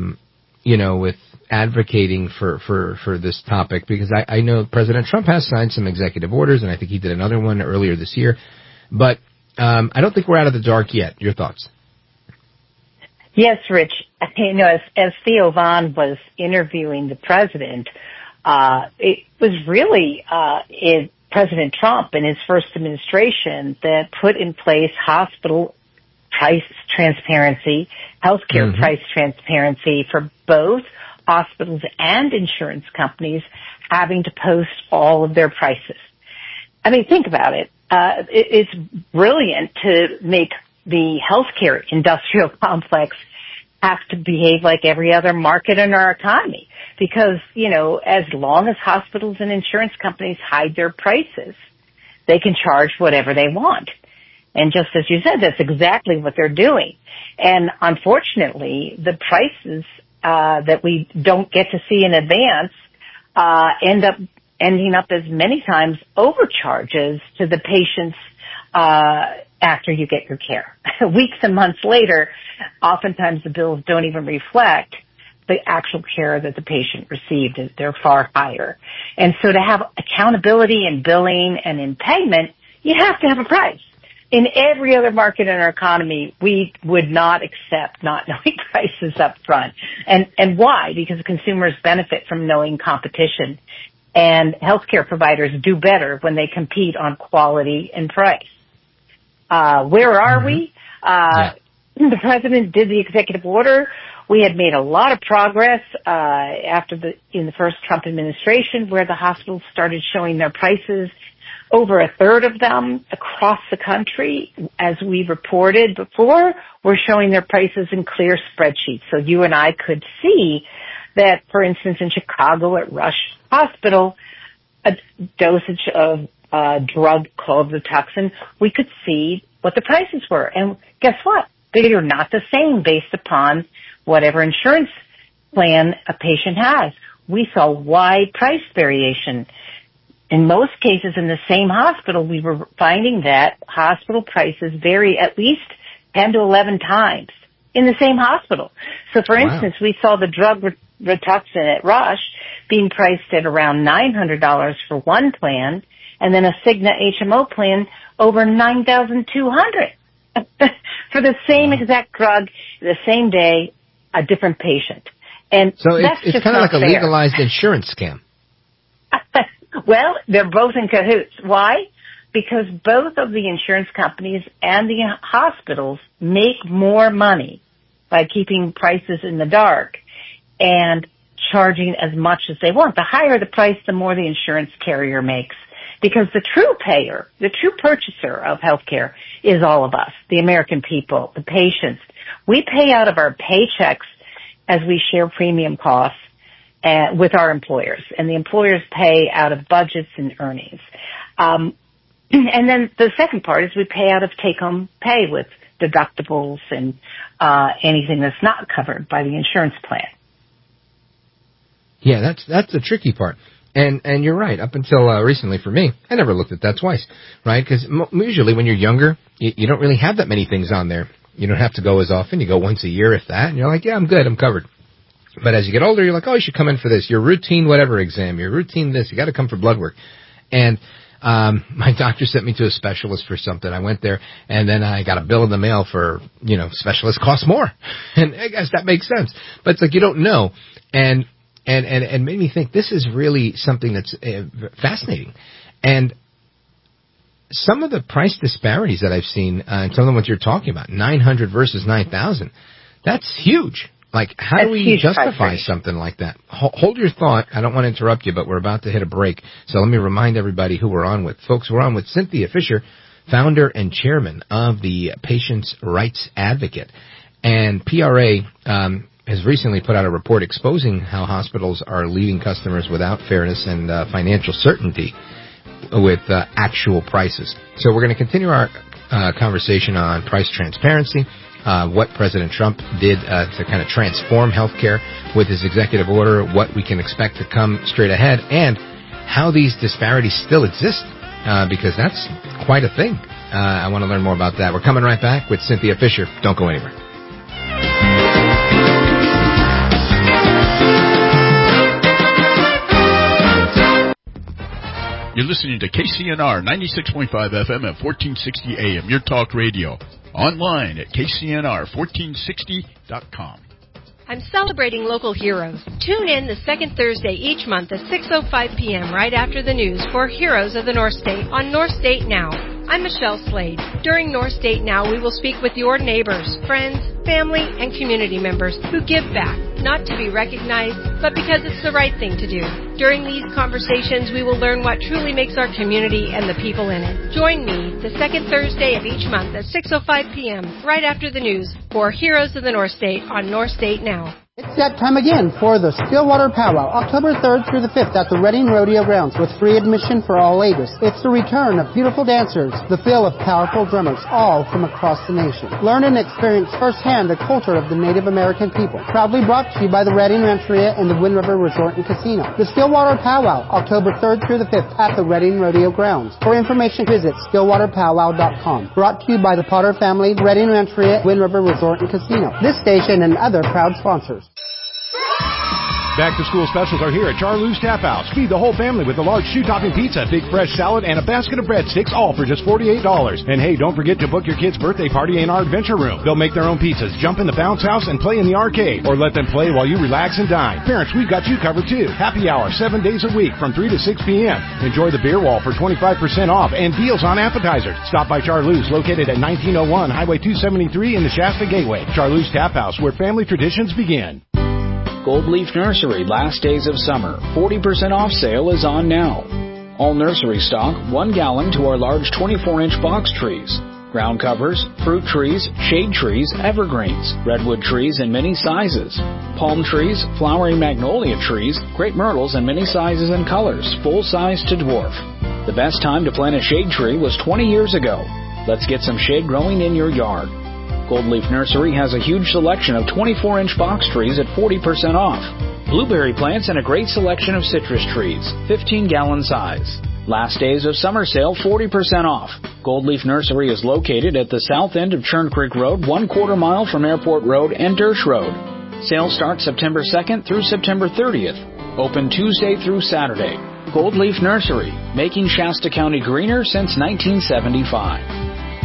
advocating for this topic, because I know President Trump has signed some executive orders, and I think he did another one earlier this year. But I don't think we're out of the dark yet. Your thoughts? Yes, Rich. You know, as Theo Von was interviewing the president, it was really President Trump in his first administration that put in place hospital price transparency, healthcare price transparency for both hospitals and insurance companies having to post all of their prices. I mean, think about it. It's brilliant to make the healthcare industrial complex have to behave like every other market in our economy because, you know, as long as hospitals and insurance companies hide their prices, they can charge whatever they want. And just as you said, that's exactly what they're doing. And unfortunately, the prices that we don't get to see in advance ending up as many times overcharges to the patients after you get your care. Weeks and months later, oftentimes the bills don't even reflect the actual care that the patient received. They're far higher. And so to have accountability in billing and in payment, you have to have a price. In every other market in our economy, we would not accept not knowing prices up front. And why? Because consumers benefit from knowing competition. And healthcare providers do better when they compete on quality and price. Where are we? The president did the executive order. We had made a lot of progress in the first Trump administration where the hospitals started showing their prices. Over a third of them across the country, as we reported before, were showing their prices in clear spreadsheets. So you and I could see that, for instance, in Chicago at Rush Hospital, a dosage of a drug called Rituxan, we could see what the prices were. And guess what? They are not the same based upon whatever insurance plan a patient has. We saw wide price variation. In most cases in the same hospital, we were finding that hospital prices vary at least 10 to 11 times in the same hospital. So, for instance, we saw the drug Rituxan at Rush being priced at around $900 for one plan, and then a Cigna HMO plan over $9,200 for the same exact drug, the same day, a different patient. And so that's it's just kind of like not a fair. legalized insurance scam. Well, they're both in cahoots. Why? Because both of the insurance companies and the hospitals make more money by keeping prices in the dark and charging as much as they want. The higher the price, the more the insurance carrier makes. Because the true payer, the true purchaser of healthcare is all of us, the American people, the patients. We pay out of our paychecks as we share premium costs with our employers, and the employers pay out of budgets and earnings. And then the second part is we pay out of take-home pay with deductibles and anything that's not covered by the insurance plan. Yeah, that's the tricky part. And you're right. Up until recently for me, I never looked at that twice, right? Because usually when you're younger, you don't really have that many things on there. You don't have to go as often. You go once a year, if that, and you're like, yeah, I'm good, I'm covered. But as you get older, you're like, oh, you should come in for this. Your routine whatever exam, your routine this. You got to come for blood work. And my doctor sent me to a specialist for something. I went there, and then I got a bill in the mail for, specialists cost more. And I guess that makes sense. But it's like you don't know. And made me think this is really something that's fascinating. And some of the price disparities that I've seen, and some of them what you're talking about, 900 versus 9,000, that's huge. Like, how do we justify something like that? Hold your thought. I don't want to interrupt you, but we're about to hit a break. So let me remind everybody who we're on with. Folks, we're on with Cynthia Fisher, founder and chairman of the Patients' Rights Advocate. And PRA has recently put out a report exposing how hospitals are leaving customers without fairness and financial certainty with actual prices. So we're going to continue our conversation on price transparency, what President Trump did to kind of transform healthcare with his executive order, what we can expect to come straight ahead, and how these disparities still exist, because that's quite a thing. I want to learn more about that. We're coming right back with Cynthia Fisher. Don't go anywhere. You're listening to KCNR 96.5 FM at 1460 AM, your talk radio. Online at KCNR1460.com. I'm celebrating local heroes. Tune in the second Thursday each month at 6:05 p.m. right after the news for Heroes of the North State on North State Now. I'm Michelle Slade. During North State Now, we will speak with your neighbors, friends, family, and community members who give back, not to be recognized, but because it's the right thing to do. During these conversations, we will learn what truly makes our community and the people in it. Join me the second Thursday of each month at 6:05 p.m. right after the news for Heroes of the North State on North State Now. It's that time again for the Stillwater Powwow, October 3rd through the 5th at the Reading Rodeo Grounds with free admission for all ages. It's the return of beautiful dancers, the feel of powerful drummers, all from across the nation. Learn and experience firsthand the culture of the Native American people. Proudly brought to you by the Reading Rancheria and the Wind River Resort and Casino. The Stillwater Powwow, October 3rd through the 5th at the Reading Rodeo Grounds. For information, visit stillwaterpowwow.com. Brought to you by the Potter family, Reading Rancheria, Wind River Resort and Casino. This station and other proud sponsors. Back-to-school specials are here at Charlie's Tap House. Feed the whole family with a large shoe-topping pizza, big fresh salad, and a basket of breadsticks, all for just $48. And hey, don't forget to book your kid's birthday party in our adventure room. They'll make their own pizzas, jump in the bounce house, and play in the arcade. Or let them play while you relax and dine. Parents, we've got you covered too. Happy hour, 7 days a week from 3 to 6 p.m. Enjoy the beer wall for 25% off and deals on appetizers. Stop by Charlie's, located at 1901 Highway 273 in the Shasta Gateway. Charlie's Tap House, where family traditions begin. Gold Leaf Nursery Last Days of Summer. 40% off sale is on now. All nursery stock, 1 gallon to our large 24-inch box trees. Ground covers, fruit trees, shade trees, evergreens, redwood trees in many sizes. Palm trees, flowering magnolia trees, crepe myrtles in many sizes and colors, full size to dwarf. The best time to plant a shade tree was 20 years ago. Let's get some shade growing in your yard. Gold Leaf Nursery has a huge selection of 24-inch box trees at 40% off. Blueberry plants and a great selection of citrus trees, 15-gallon size. Last days of summer sale, 40% off. Gold Leaf Nursery is located at the south end of Churn Creek Road, 1/4 mile from Airport Road and Dersh Road. Sale starts September 2nd through September 30th. Open Tuesday through Saturday. Gold Leaf Nursery, making Shasta County greener since 1975.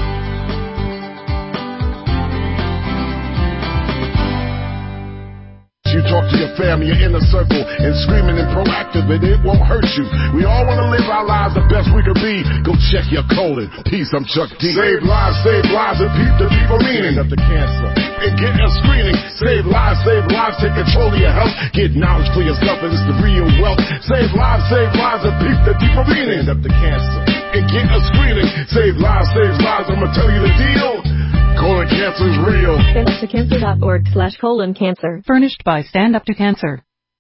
You talk to your family, your inner circle, and screaming and proactive, and it won't hurt you. We all want to live our lives the best we can be. Go check your colon. Peace, I'm Chuck D. Save lives, and peep the deeper meaning of the cancer. And get a screening. Save lives, take control of your health. Get knowledge for yourself, and it's the real wealth. Save lives, and peep the deeper meaning of the cancer. And get a screening. Save lives, I'ma tell you the deal. Colon cancer is real. StandUpToCancer.org/colon-cancer. Furnished by Stand Up to Cancer.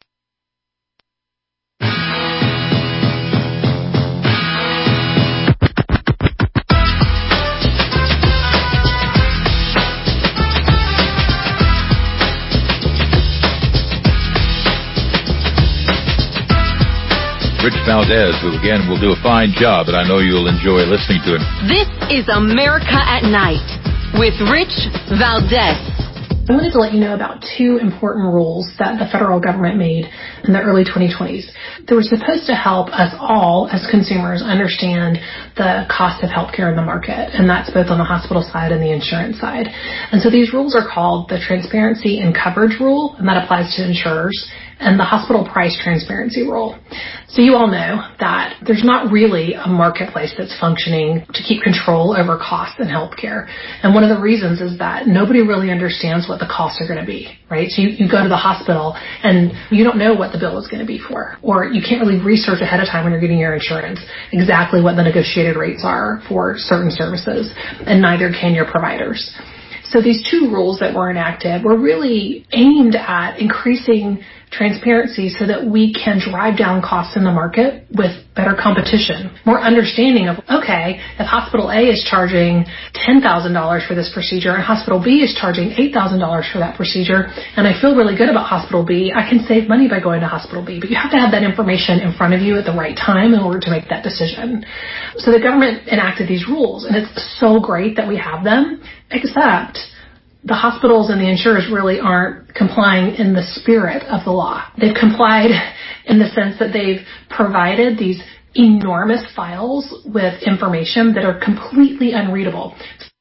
Rich Valdez, who again will do a fine job, and I know you'll enjoy listening to him. This is America at Night with Rich Valdez. I wanted to let you know about 2 important rules that the federal government made in the early 2020s. They were supposed to help us all as consumers understand the cost of healthcare in the market, and that's both on the hospital side and the insurance side. And so these rules are called the Transparency and Coverage Rule, and that applies to insurers, and the Hospital Price Transparency Rule. So you all know that there's not really a marketplace that's functioning to keep control over costs in healthcare. And one of the reasons is that nobody really understands what the costs are going to be, right? So you go to the hospital and you don't know what the bill is going to be for, or you can't really research ahead of time when you're getting your insurance exactly what the negotiated rates are for certain services, and neither can your providers. So these 2 rules that were enacted were really aimed at increasing transparency so that we can drive down costs in the market with better competition, more understanding of, okay, if Hospital A is charging $10,000 for this procedure and Hospital B is charging $8,000 for that procedure, and I feel really good about Hospital B, I can save money by going to Hospital B. But you have to have that information in front of you at the right time in order to make that decision. So the government enacted these rules, and it's so great that we have them, except the hospitals and the insurers really aren't complying in the spirit of the law. They've complied in the sense that they've provided these enormous files with information that are completely unreadable.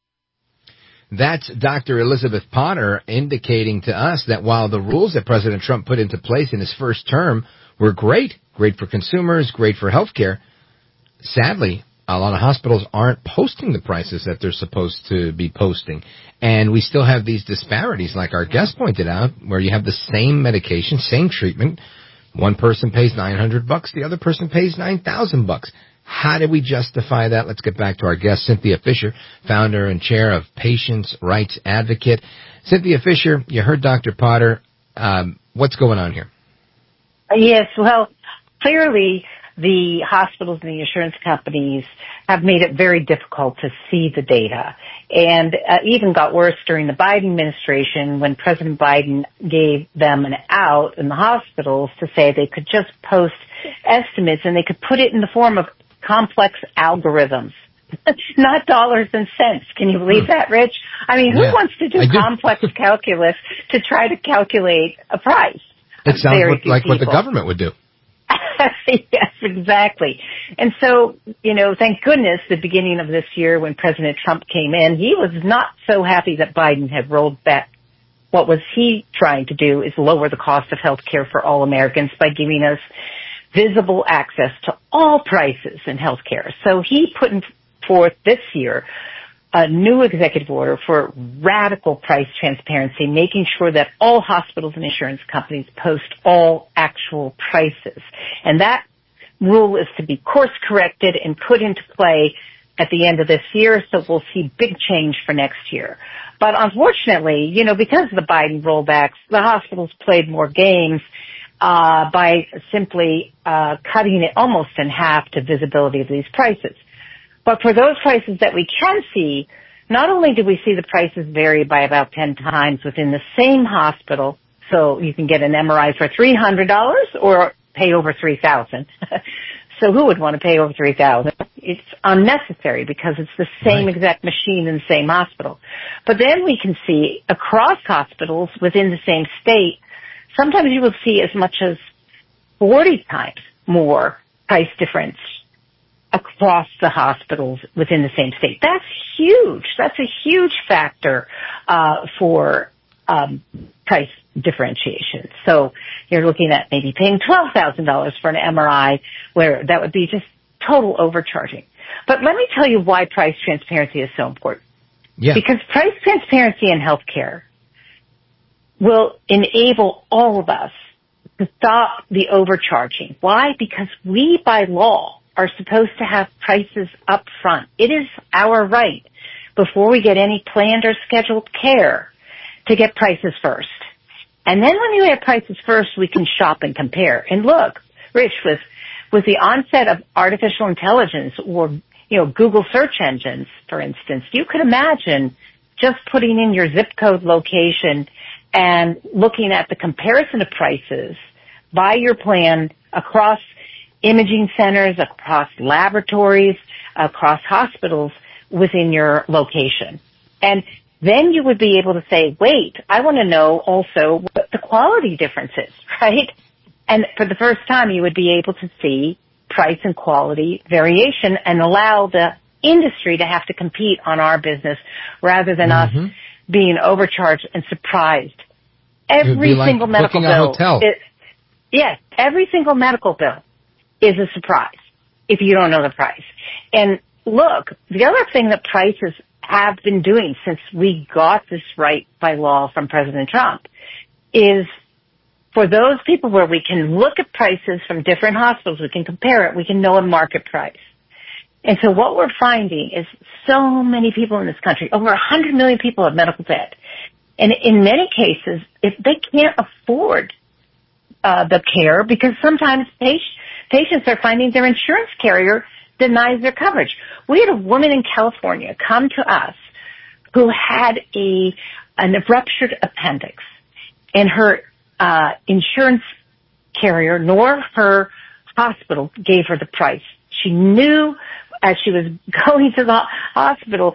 That's Dr. Elizabeth Potter indicating to us that while the rules that President Trump put into place in his first term were great for consumers, great for healthcare, sadly, a lot of hospitals aren't posting the prices that they're supposed to be posting. And we still have these disparities, like our guest pointed out, where you have the same medication, same treatment. One person pays $900, the other person pays $9,000. How do we justify that? Let's get back to our guest, Cynthia Fisher, founder and chair of Patients' Rights Advocate. Cynthia Fisher, you heard Dr. Potter. What's going on here? Yes, well, clearly the hospitals and the insurance companies have made it very difficult to see the data. And even got worse during the Biden administration when President Biden gave them an out in the hospitals to say they could just post estimates and they could put it in the form of complex algorithms, not dollars and cents. Can you believe that, Rich? I mean, who wants to do complex calculus to try to calculate a price? It sounds like what the government would do. Yes, exactly. And so, thank goodness the beginning of this year when President Trump came in, he was not so happy that Biden had rolled back. What was he trying to do is lower the cost of health care for all Americans by giving us visible access to all prices in health care. So he put forth this year a new executive order for radical price transparency, making sure that all hospitals and insurance companies post all actual prices. And that rule is to be course corrected and put into play at the end of this year, so we'll see big change for next year. But unfortunately, because of the Biden rollbacks, the hospitals played more games by simply cutting it almost in half to visibility of these prices. But for those prices that we can see, not only do we see the prices vary by about 10 times within the same hospital, so you can get an MRI for $300 or pay over $3,000. So who would want to pay over $3,000? It's unnecessary because it's the same exact machine in the same hospital. But then we can see across hospitals within the same state, sometimes you will see as much as 40 times more price difference across the hospitals within the same state. That's huge. That's a huge factor for price differentiation. So you're looking at maybe paying $12,000 for an MRI, where that would be just total overcharging. But let me tell you why price transparency is so important. Yeah. Because price transparency in healthcare will enable all of us to stop the overcharging. Why? Because we, by law, are supposed to have prices up front. It is our right, before we get any planned or scheduled care, to get prices first. And then when you have prices first, we can shop and compare. And look, Rich, with the onset of artificial intelligence or, Google search engines, for instance, you could imagine just putting in your zip code location and looking at the comparison of prices by your plan across imaging centers, across laboratories, across hospitals within your location. And then you would be able to say, wait, I want to know also what the quality difference is, right? And for the first time, you would be able to see price and quality variation and allow the industry to have to compete on our business rather than us being overcharged and surprised. Every single medical bill. Yes, every single medical bill is a surprise if you don't know the price. And look, the other thing that prices have been doing since we got this right by law from President Trump is for those people where we can look at prices from different hospitals, we can compare it, we can know a market price. And so what we're finding is so many people in this country, over 100 million people have medical debt. And in many cases, if they can't afford the care, because sometimes patients are finding their insurance carrier denies their coverage. We had a woman in California come to us who had a ruptured appendix, and her insurance carrier nor her hospital gave her the price. She knew as she was going to the hospital,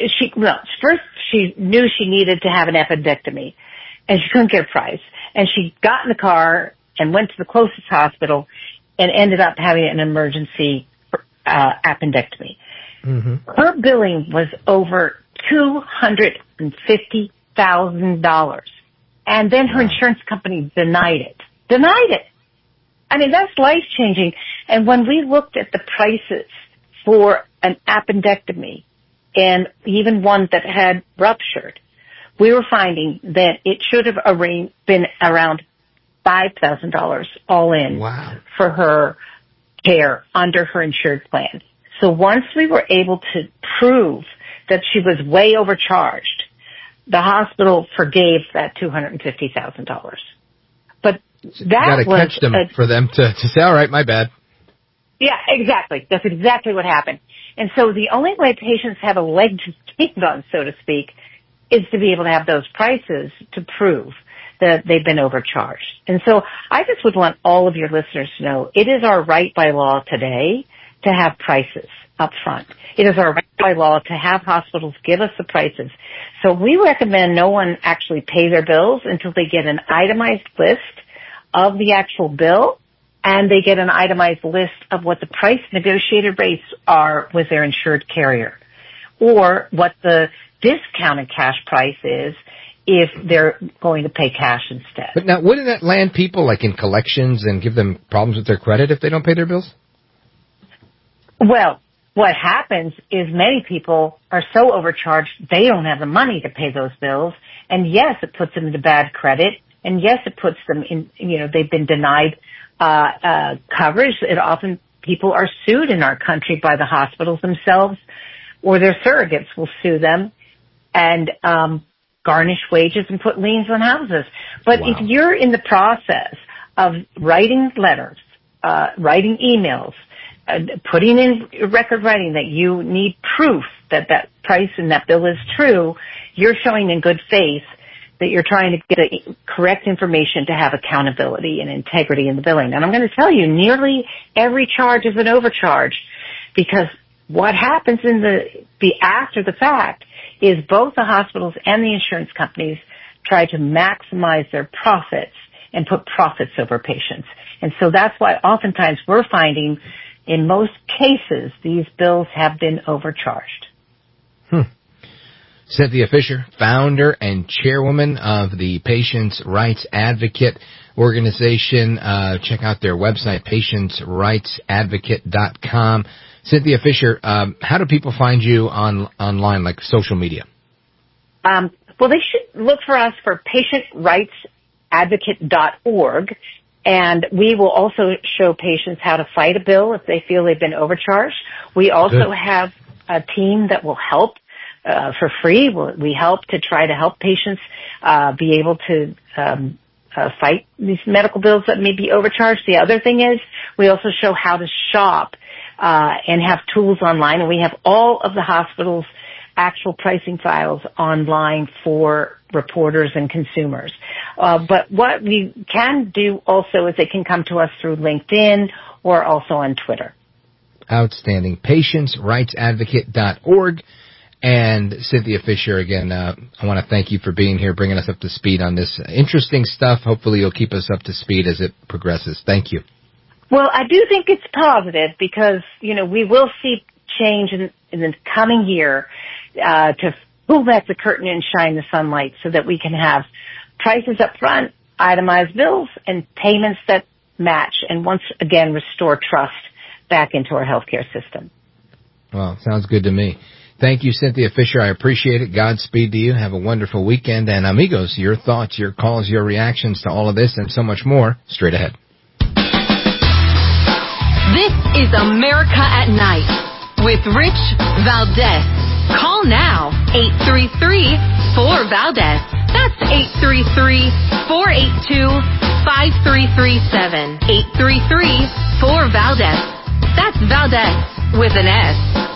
first she knew she needed to have an appendectomy, and she couldn't get a price. And she got in the car and went to the closest hospital, and ended up having an emergency appendectomy. Mm-hmm. Her billing was over $250,000. And then her insurance company denied it. I mean, that's life-changing. And when we looked at the prices for an appendectomy, and even one that had ruptured, we were finding that it should have been around $5,000 all in for her care under her insured plan. So once we were able to prove that she was way overcharged, the hospital forgave that $250,000. But that you gotta catch them for them to say, all right, my bad. Yeah, exactly. That's exactly what happened. And so the only way patients have a leg to stand on, so to speak, is to be able to have those prices to prove that they've been overcharged. And so I just would want all of your listeners to know it is our right by law today to have prices up front. It is our right by law to have hospitals give us the prices. So we recommend no one actually pay their bills until they get an itemized list of the actual bill, and they get an itemized list of what the price negotiated rates are with their insured carrier, or what the discounted cash price is if they're going to pay cash instead. But now, wouldn't that land people like in collections and give them problems with their credit if they don't pay their bills? Well, what happens is many people are so overcharged they don't have the money to pay those bills, and yes, it puts them into bad credit, and yes, it puts them in, they've been denied coverage. Often people are sued in our country by the hospitals themselves, or their surrogates will sue them and garnish wages and put liens on houses. But if you're in the process of writing letters, writing emails, putting in record writing that you need proof that that price and that bill is true, you're showing in good faith that you're trying to get the correct information to have accountability and integrity in the billing. And I'm going to tell you, nearly every charge is an overcharge, because what happens in the after the fact is both the hospitals and the insurance companies try to maximize their profits and put profits over patients. And so that's why oftentimes we're finding in most cases these bills have been overcharged. Cynthia Fisher, founder and chairwoman of the Patients' Rights Advocate organization. Check out their website, patientsrightsadvocate.com. Cynthia Fisher, how do people find you online, like social media? Well, they should look for us for patientrightsadvocate.org, and we will also show patients how to fight a bill if they feel they've been overcharged. We also have a team that will help for free. We help to try to help patients be able to fight these medical bills that may be overcharged. The other thing is we also show how to shop and have tools online, and we have all of the hospital's actual pricing files online for reporters and consumers. But what we can do also is they can come to us through LinkedIn or also on Twitter. Outstanding. Patientsrightsadvocate.org. And Cynthia Fisher, again, I want to thank you for being here, bringing us up to speed on this interesting stuff. Hopefully you'll keep us up to speed as it progresses. Thank you. Well, I do think it's positive because, we will see change in the coming year to pull back the curtain and shine the sunlight so that we can have prices up front, itemized bills, and payments that match, and once again restore trust back into our healthcare system. Well, sounds good to me. Thank you, Cynthia Fisher. I appreciate it. Godspeed to you. Have a wonderful weekend. And amigos, your thoughts, your calls, your reactions to all of this and so much more straight ahead. This is America at Night with Rich Valdez. Call now, 833-4VALDEZ. That's 833-482-5337. 833-4VALDEZ. That's Valdez with an S.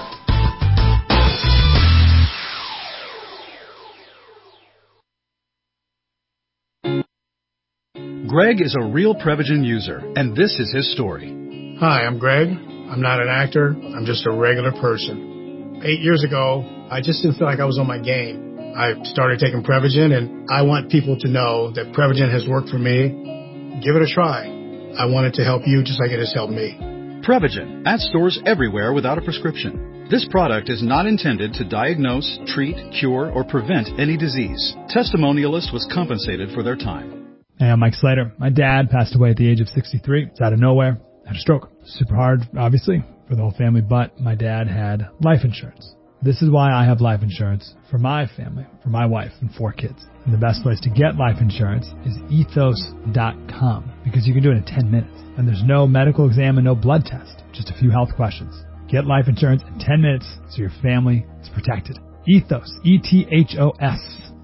Greg is a real Prevagen user, and this is his story. Hi, I'm Greg. I'm not an actor. I'm just a regular person. 8 years ago, I just didn't feel like I was on my game. I started taking Prevagen, and I want people to know that Prevagen has worked for me. Give it a try. I wanted to help you just like it has helped me. Prevagen, at stores everywhere without a prescription. This product is not intended to diagnose, treat, cure, or prevent any disease. Testimonialist was compensated for their time. Hey, I'm Mike Slater. My dad passed away at the age of 63. It's out of nowhere. Had a stroke. Super hard, obviously, for the whole family, but my dad had life insurance. This is why I have life insurance for my family, for my wife and 4 kids. And the best place to get life insurance is ethos.com, because you can do it in 10 minutes. And there's no medical exam and no blood test, just a few health questions. Get life insurance in 10 minutes so your family is protected. Ethos, E-T-H-O-S,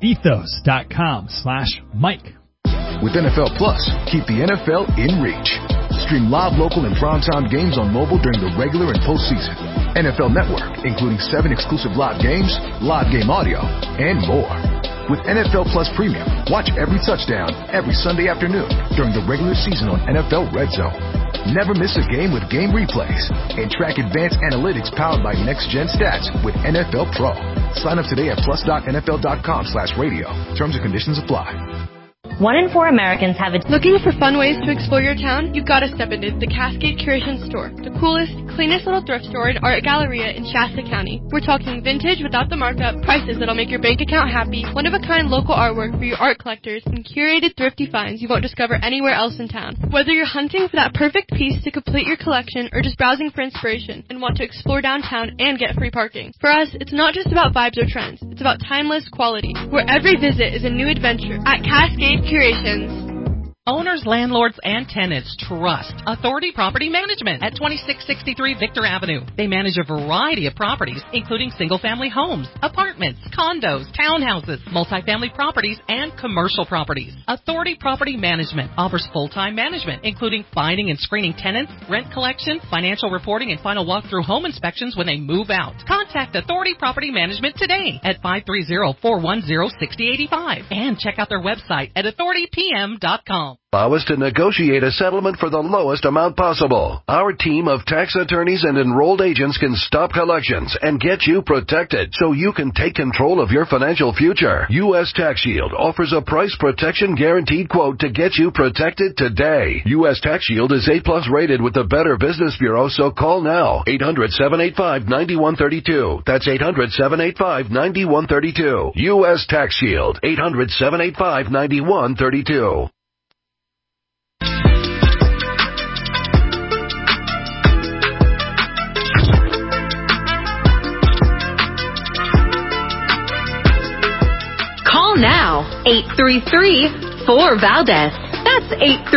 ethos.com/Mike. With NFL Plus, keep the NFL in reach. Stream live, local, and primetime games on mobile during the regular and postseason. NFL Network, including 7 exclusive live games, live game audio, and more. With NFL Plus Premium, watch every touchdown every Sunday afternoon during the regular season on NFL Red Zone. Never miss a game with game replays and track advanced analytics powered by Next Gen Stats with NFL Pro. Sign up today at plus.nfl.com/radio. Terms and conditions apply. 1 in 4 Americans have a... Looking for fun ways to explore your town? You gotta step into the Cascade Curation Store, the coolest, cleanest little thrift store and art galleria in Shasta County. We're talking vintage without the markup, prices that'll make your bank account happy, one-of-a-kind local artwork for your art collectors, and curated thrifty finds you won't discover anywhere else in town. Whether you're hunting for that perfect piece to complete your collection or just browsing for inspiration and want to explore downtown and get free parking. For us, it's not just about vibes or trends. It's about timeless quality, where every visit is a new adventure at Cascade Curations. Owners, landlords, and tenants trust Authority Property Management at 2663 Victor Avenue. They manage a variety of properties, including single-family homes, apartments, condos, townhouses, multifamily properties, and commercial properties. Authority Property Management offers full-time management, including finding and screening tenants, rent collection, financial reporting, and final walkthrough home inspections when they move out. Contact Authority Property Management today at 530-410-6085 and check out their website at authoritypm.com. Allow us to negotiate a settlement for the lowest amount possible. Our team of tax attorneys and enrolled agents can stop collections and get you protected so you can take control of your financial future. U.S. Tax Shield offers a price protection guaranteed quote to get you protected today. U.S. Tax Shield is A+ rated with the Better Business Bureau, so call now. 800-785-9132. That's 800-785-9132. U.S. Tax Shield. 800-785-9132. Call now, 833-4-VALDEZ. That's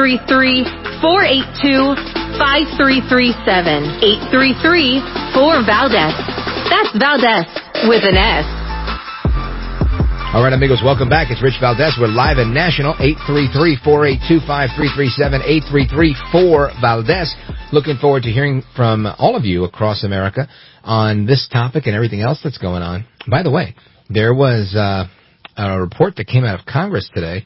833-482-5337. 833-4-VALDEZ. That's Valdez with an S. All right, amigos, welcome back. It's Rich Valdez. We're live and national, 833-482-5337, 833-4-VALDEZ. Looking forward to hearing from all of you across America on this topic and everything else that's going on. By the way, there was a report that came out of Congress today.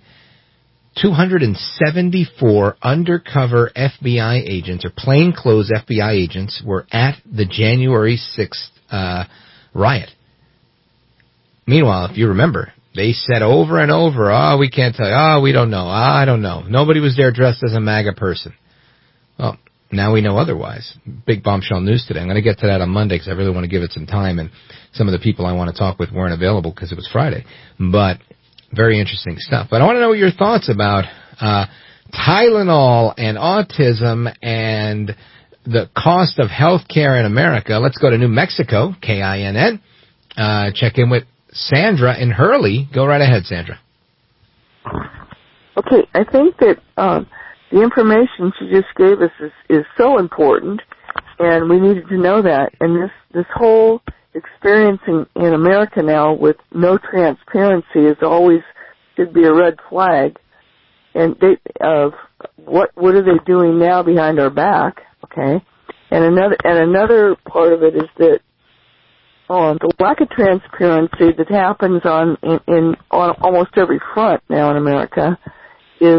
274 undercover FBI agents or plainclothes FBI agents were at the January 6th riot. Meanwhile, if you remember, they said over and over, we can't tell you, we don't know, I don't know. Nobody was there dressed as a MAGA person. Well, now we know otherwise. Big bombshell news today. I'm going to get to that on Monday because I really want to give it some time, and some of the people I want to talk with weren't available because it was Friday. But very interesting stuff. But I want to know your thoughts about Tylenol and autism and the cost of health care in America. Let's go to New Mexico, KINN. Check in with Sandra in Hurley. Go right ahead, Sandra. Okay, I think that the information she just gave us is so important, and we needed to know that. And this whole experience in America now with no transparency is always should be a red flag. And what are they doing now behind our back? Okay, and another part of it is that the lack of transparency that happens on almost every front now in America is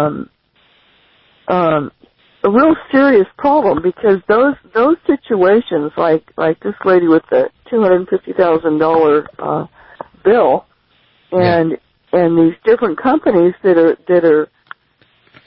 a real serious problem, because those situations like this lady with the $250,000 bill and these different companies that are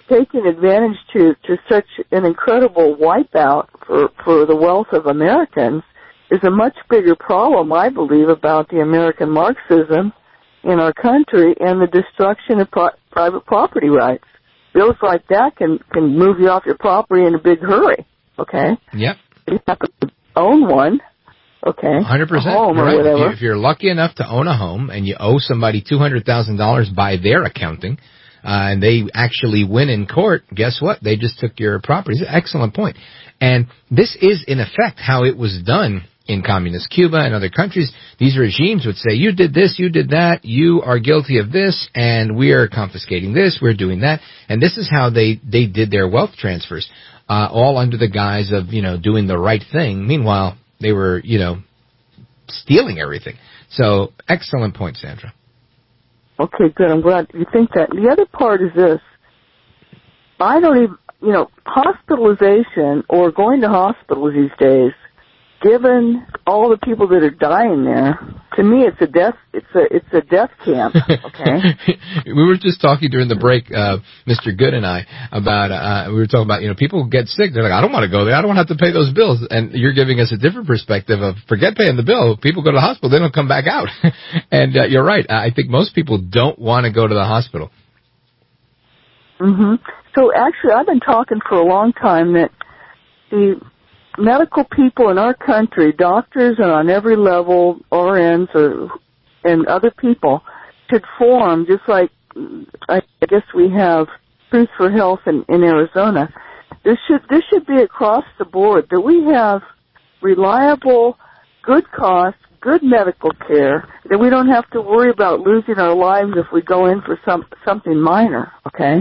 taking advantage to such an incredible wipeout for the wealth of Americans is a much bigger problem, I believe, about the American Marxism in our country and the destruction of private property rights. Bills like that can move you off your property in a big hurry, okay? Yep. You have to own one, okay? 100%. A home or right. whatever. If you're lucky enough to own a home and you owe somebody $200,000 by their accounting, and they actually win in court, guess what? They just took your property. It's an excellent point. And this is, in effect, how it was done in communist Cuba and other countries. These regimes would say, you did this, you did that, you are guilty of this, and we are confiscating this, we're doing that. And this is how they did their wealth transfers, all under the guise of, doing the right thing. Meanwhile, they were, stealing everything. So, excellent point, Sandra. Okay, good. I'm glad you think that. The other part is this. I don't even, hospitalization or going to hospitals these days, given all the people that are dying there, to me it's a death camp, okay? We were just talking during the break, Mr. Good and I, about, we were talking about, people get sick. They're like, I don't want to go there. I don't want to have to pay those bills. And you're giving us a different perspective of forget paying the bill. People go to the hospital. They don't come back out. And you're right. I think most people don't want to go to the hospital. Mm-hmm. So actually, I've been talking for a long time that the medical people in our country, doctors and on every level, RNs and other people, should form, just like I guess we have Truth for Health in Arizona. This should be across the board, that we have reliable, good cost, good medical care, that we don't have to worry about losing our lives if we go in for something minor, okay?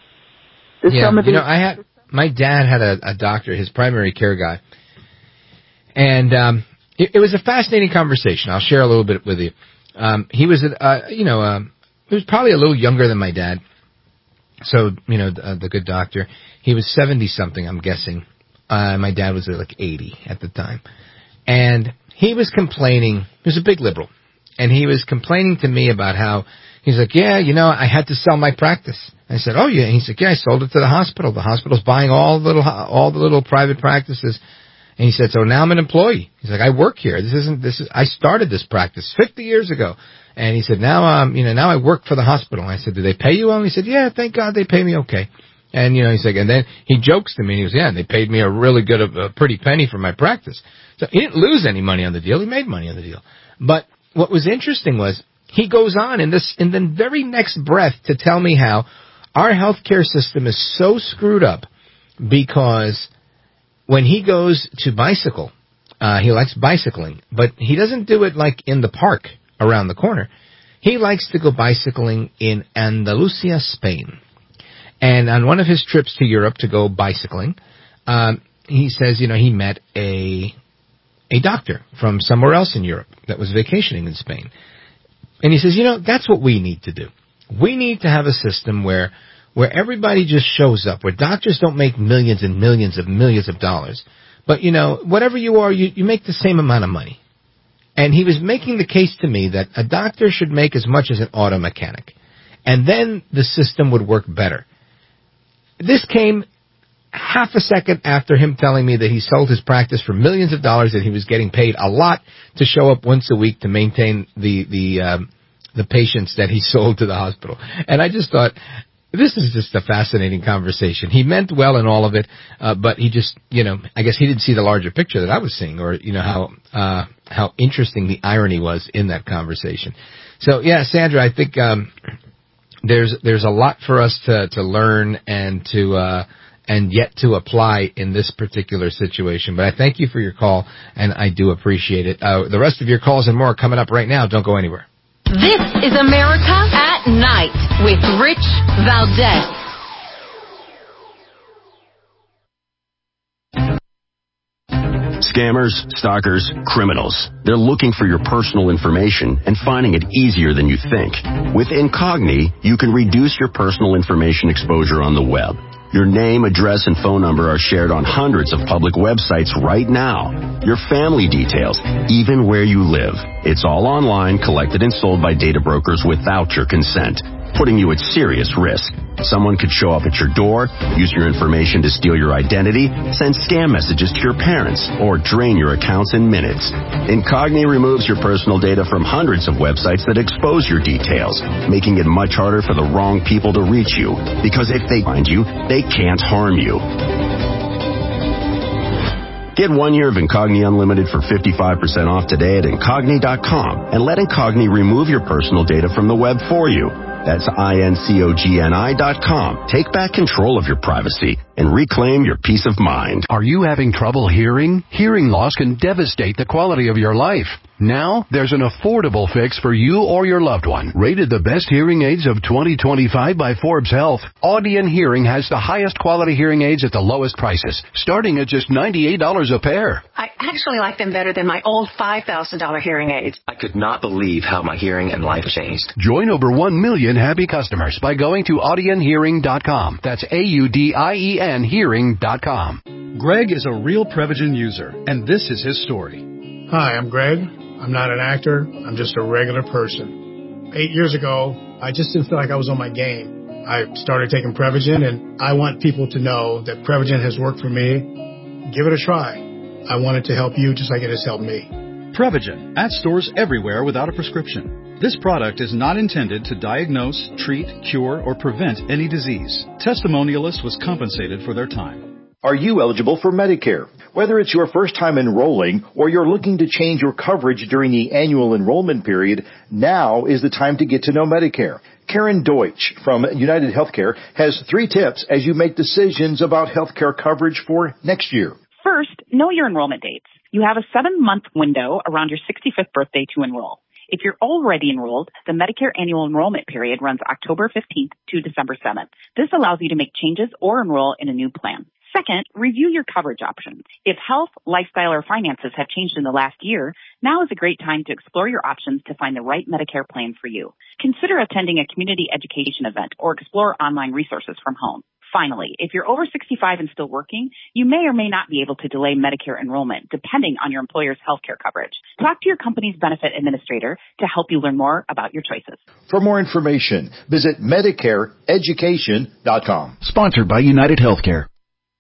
My dad had a doctor, his primary care guy, and it was a fascinating conversation. I'll share a little bit with you. He was, he was probably a little younger than my dad. So, the good doctor, he was 70-something, I'm guessing. My dad was like 80 at the time. And he was complaining, he was a big liberal, and he was complaining to me about how, he's like, I had to sell my practice. I said, oh, yeah. He's like, I sold it to the hospital. The hospital's buying all the little private practices. And he said, so now I'm an employee. He's like, I work here. I started this practice 50 years ago. And he said, now I work for the hospital. And I said, do they pay you well? And he said, yeah, thank God they pay me okay. And, he's like, and then he jokes to me, and he goes, yeah, and they paid me a really good, a pretty penny for my practice. So he didn't lose any money on the deal. He made money on the deal. But what was interesting was, he goes on in the very next breath to tell me how our healthcare system is so screwed up because when he goes to bicycle, he likes bicycling, but he doesn't do it like in the park around the corner. He likes to go bicycling in Andalusia, Spain. And on one of his trips to Europe to go bicycling, he says, he met a doctor from somewhere else in Europe that was vacationing in Spain. And he says, that's what we need to do. We need to have a system where everybody just shows up, where doctors don't make millions and millions of dollars. But, whatever you are, you make the same amount of money. And he was making the case to me that a doctor should make as much as an auto mechanic. And then the system would work better. This came half a second after him telling me that he sold his practice for millions of dollars, that he was getting paid a lot to show up once a week to maintain the patients that he sold to the hospital. And I just thought, this is just a fascinating conversation. He meant well in all of it, but he just, I guess he didn't see the larger picture that I was seeing, or, how interesting the irony was in that conversation. So, yeah, Sandra, I think there's a lot for us to learn and yet to apply in this particular situation. But I thank you for your call, and I do appreciate it. The rest of your calls and more are coming up right now. Don't go anywhere. This is America at Night with Rich Valdez. Scammers, stalkers, criminals. They're looking for your personal information and finding it easier than you think. With Incogni, you can reduce your personal information exposure on the web. Your name, address, and phone number are shared on hundreds of public websites right now. Your family details, even where you live. It's all online, collected and sold by data brokers without your consent, putting you at serious risk. Someone could show up at your door, use your information to steal your identity, send scam messages to your parents, or drain your accounts in minutes. Incogni removes your personal data from hundreds of websites that expose your details, making it much harder for the wrong people to reach you. Because if they find you, they can't harm you. Get 1 year of Incogni Unlimited for 55% off today at Incogni.com and let Incogni remove your personal data from the web for you. That's INCOGNI.com. Take back control of your privacy and reclaim your peace of mind. Are you having trouble hearing? Hearing loss can devastate the quality of your life. Now, there's an affordable fix for you or your loved one. Rated the best hearing aids of 2025 by Forbes Health, Audion Hearing has the highest quality hearing aids at the lowest prices, starting at just $98 a pair. I actually like them better than my old $5,000 hearing aids. I could not believe how my hearing and life changed. Join over 1 million happy customers by going to AudionHearing.com. That's AUDIEN Hearing.com. Greg is a real Prevagen user, and this is his story. Hi, I'm Greg. I'm not an actor. I'm just a regular person. 8 years ago, I just didn't feel like I was on my game. I started taking Prevagen, and I want people to know that Prevagen has worked for me. Give it a try. I want it to help you just like it has helped me. Prevagen, at stores everywhere without a prescription. This product is not intended to diagnose, treat, cure, or prevent any disease. Testimonialists was compensated for their time. Are you eligible for Medicare? Whether it's your first time enrolling or you're looking to change your coverage during the annual enrollment period, now is the time to get to know Medicare. Karen Deutsch from United Healthcare has 3 tips as you make decisions about healthcare coverage for next year. First, know your enrollment dates. You have a 7-month window around your 65th birthday to enroll. If you're already enrolled, the Medicare annual enrollment period runs October 15th to December 7th. This allows you to make changes or enroll in a new plan. Second, review your coverage options. If health, lifestyle, or finances have changed in the last year, now is a great time to explore your options to find the right Medicare plan for you. Consider attending a community education event or explore online resources from home. Finally, if you're over 65 and still working, you may or may not be able to delay Medicare enrollment depending on your employer's health care coverage. Talk to your company's benefit administrator to help you learn more about your choices. For more information, visit MedicareEducation.com. Sponsored by United Healthcare.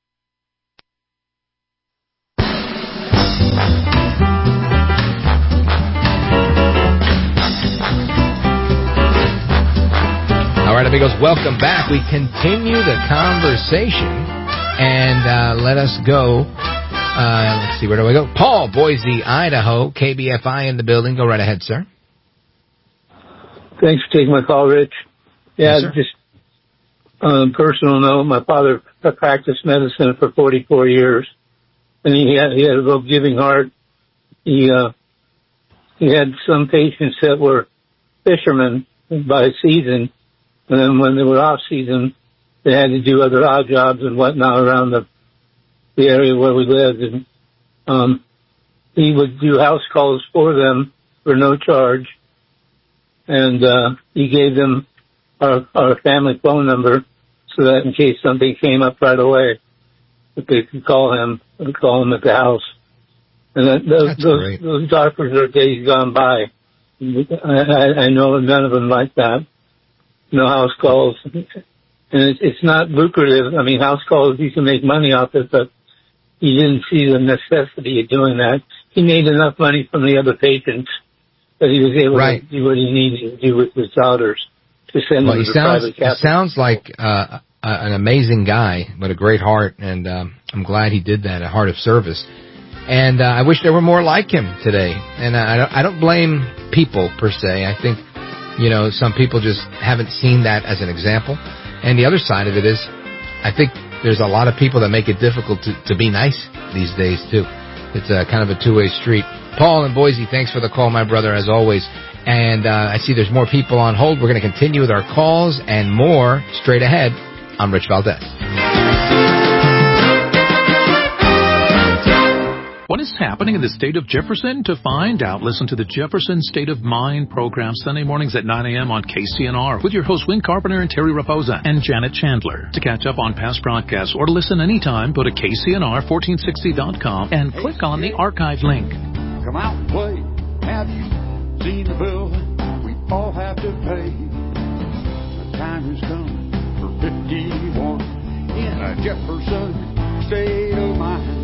All right, amigos, welcome back. We continue the conversation, and let us go. Let's see, where do I go? Paul, Boise, Idaho, KBFI in the building. Go right ahead, sir. Thanks for taking my call, Rich. Yeah, yes, just on a personal note, my father practiced medicine for 44 years, and he had a real giving heart. He had some patients that were fishermen by season. And then when they were off season, they had to do other odd jobs and whatnot around the area where we lived. And he would do house calls for them for no charge. And he gave them our family phone number so that in case something came up right away, that they could call him and call him at the house. And those doctors are days gone by. I know none of them like that. No house calls, and it's not lucrative. I mean, house calls, you can make money off it, but he didn't see the necessity of doing that. He made enough money from the other patients that he was able to do what he needed to do with his daughters to send them to private capital. He sounds like an amazing guy, but a great heart, and I'm glad he did that, a heart of service. And I wish there were more like him today. And I don't blame people, per se. I think, you know, some people just haven't seen that as an example. And the other side of it is, I think there's a lot of people that make it difficult to be nice these days, too. It's kind of a two-way street. Paul in Boise, thanks for the call, my brother, as always. And I see there's more people on hold. We're going to continue with our calls and more straight ahead. I'm Rich Valdez. What is happening in the state of Jefferson? To find out, listen to the Jefferson State of Mind program Sunday mornings at 9 a.m. on KCNR with your hosts Win Carpenter and Terry Raposa and Janet Chandler. To catch up on past broadcasts or to listen anytime, go to KCNR1460.com and click on the archive link. Come out and play. Have you seen the bill we all have to pay? The time has come for 50 Jefferson state of mind.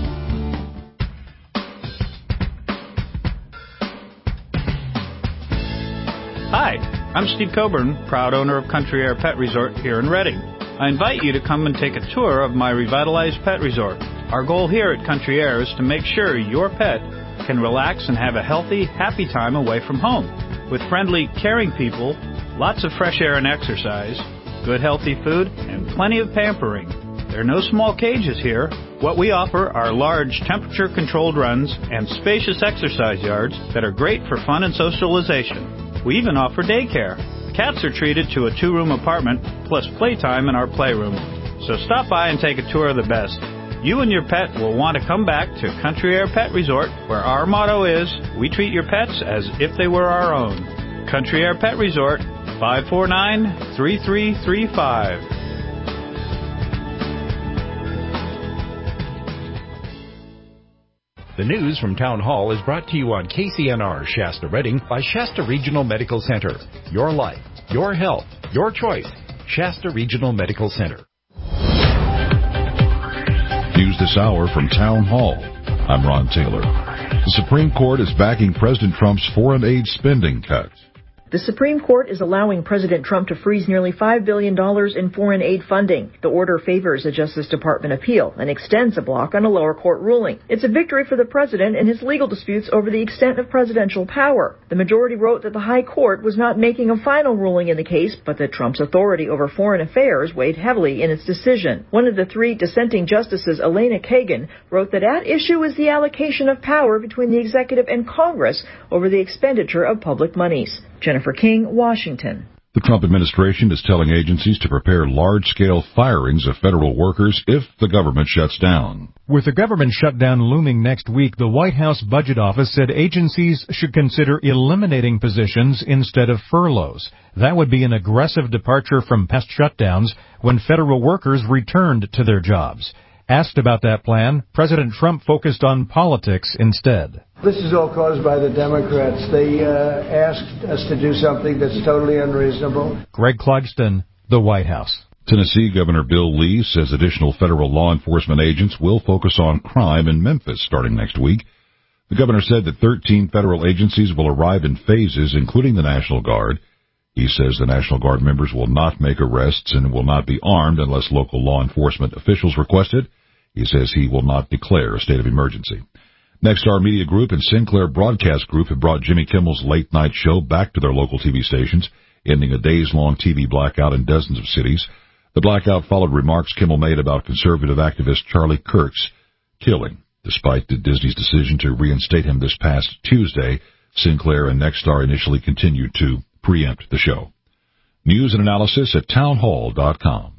Hi, I'm Steve Coburn, proud owner of Country Air Pet Resort here in Reading. I invite you to come and take a tour of my revitalized pet resort. Our goal here at Country Air is to make sure your pet can relax and have a healthy, happy time away from home. With friendly, caring people, lots of fresh air and exercise, good healthy food, and plenty of pampering. There are no small cages here. What we offer are large temperature-controlled runs and spacious exercise yards that are great for fun and socialization. We even offer daycare. Cats are treated to a 2-room apartment plus playtime in our playroom. So stop by and take a tour of the best. You and your pet will want to come back to Country Air Pet Resort, where our motto is, we treat your pets as if they were our own. Country Air Pet Resort, 549-3335. The news from Town Hall is brought to you on KCNR Shasta Reading by Shasta Regional Medical Center. Your life, your health, your choice. Shasta Regional Medical Center. News this hour from Town Hall. I'm Ron Taylor. The Supreme Court is backing President Trump's foreign aid spending cuts. The Supreme Court is allowing President Trump to freeze nearly $5 billion in foreign aid funding. The order favors a Justice Department appeal and extends a block on a lower court ruling. It's a victory for the president in his legal disputes over the extent of presidential power. The majority wrote that the High Court was not making a final ruling in the case, but that Trump's authority over foreign affairs weighed heavily in its decision. One of the 3 dissenting justices, Elena Kagan, wrote that at issue is the allocation of power between the executive and Congress over the expenditure of public monies. Jennifer King, Washington. The Trump administration is telling agencies to prepare large-scale firings of federal workers if the government shuts down. With the government shutdown looming next week, the White House Budget Office said agencies should consider eliminating positions instead of furloughs. That would be an aggressive departure from past shutdowns when federal workers returned to their jobs. Asked about that plan, President Trump focused on politics instead. This is all caused by the Democrats. They asked us to do something that's totally unreasonable. Greg Clugston, the White House. Tennessee Governor Bill Lee says additional federal law enforcement agents will focus on crime in Memphis starting next week. The governor said that 13 federal agencies will arrive in phases, including the National Guard. He says the National Guard members will not make arrests and will not be armed unless local law enforcement officials request it. He says he will not declare a state of emergency. Nexstar Media Group and Sinclair Broadcast Group have brought Jimmy Kimmel's late night show back to their local TV stations, ending a days-long TV blackout in dozens of cities. The blackout followed remarks Kimmel made about conservative activist Charlie Kirk's killing. Despite Disney's decision to reinstate him this past Tuesday, Sinclair and Nexstar initially continued to preempt the show. News and analysis at townhall.com.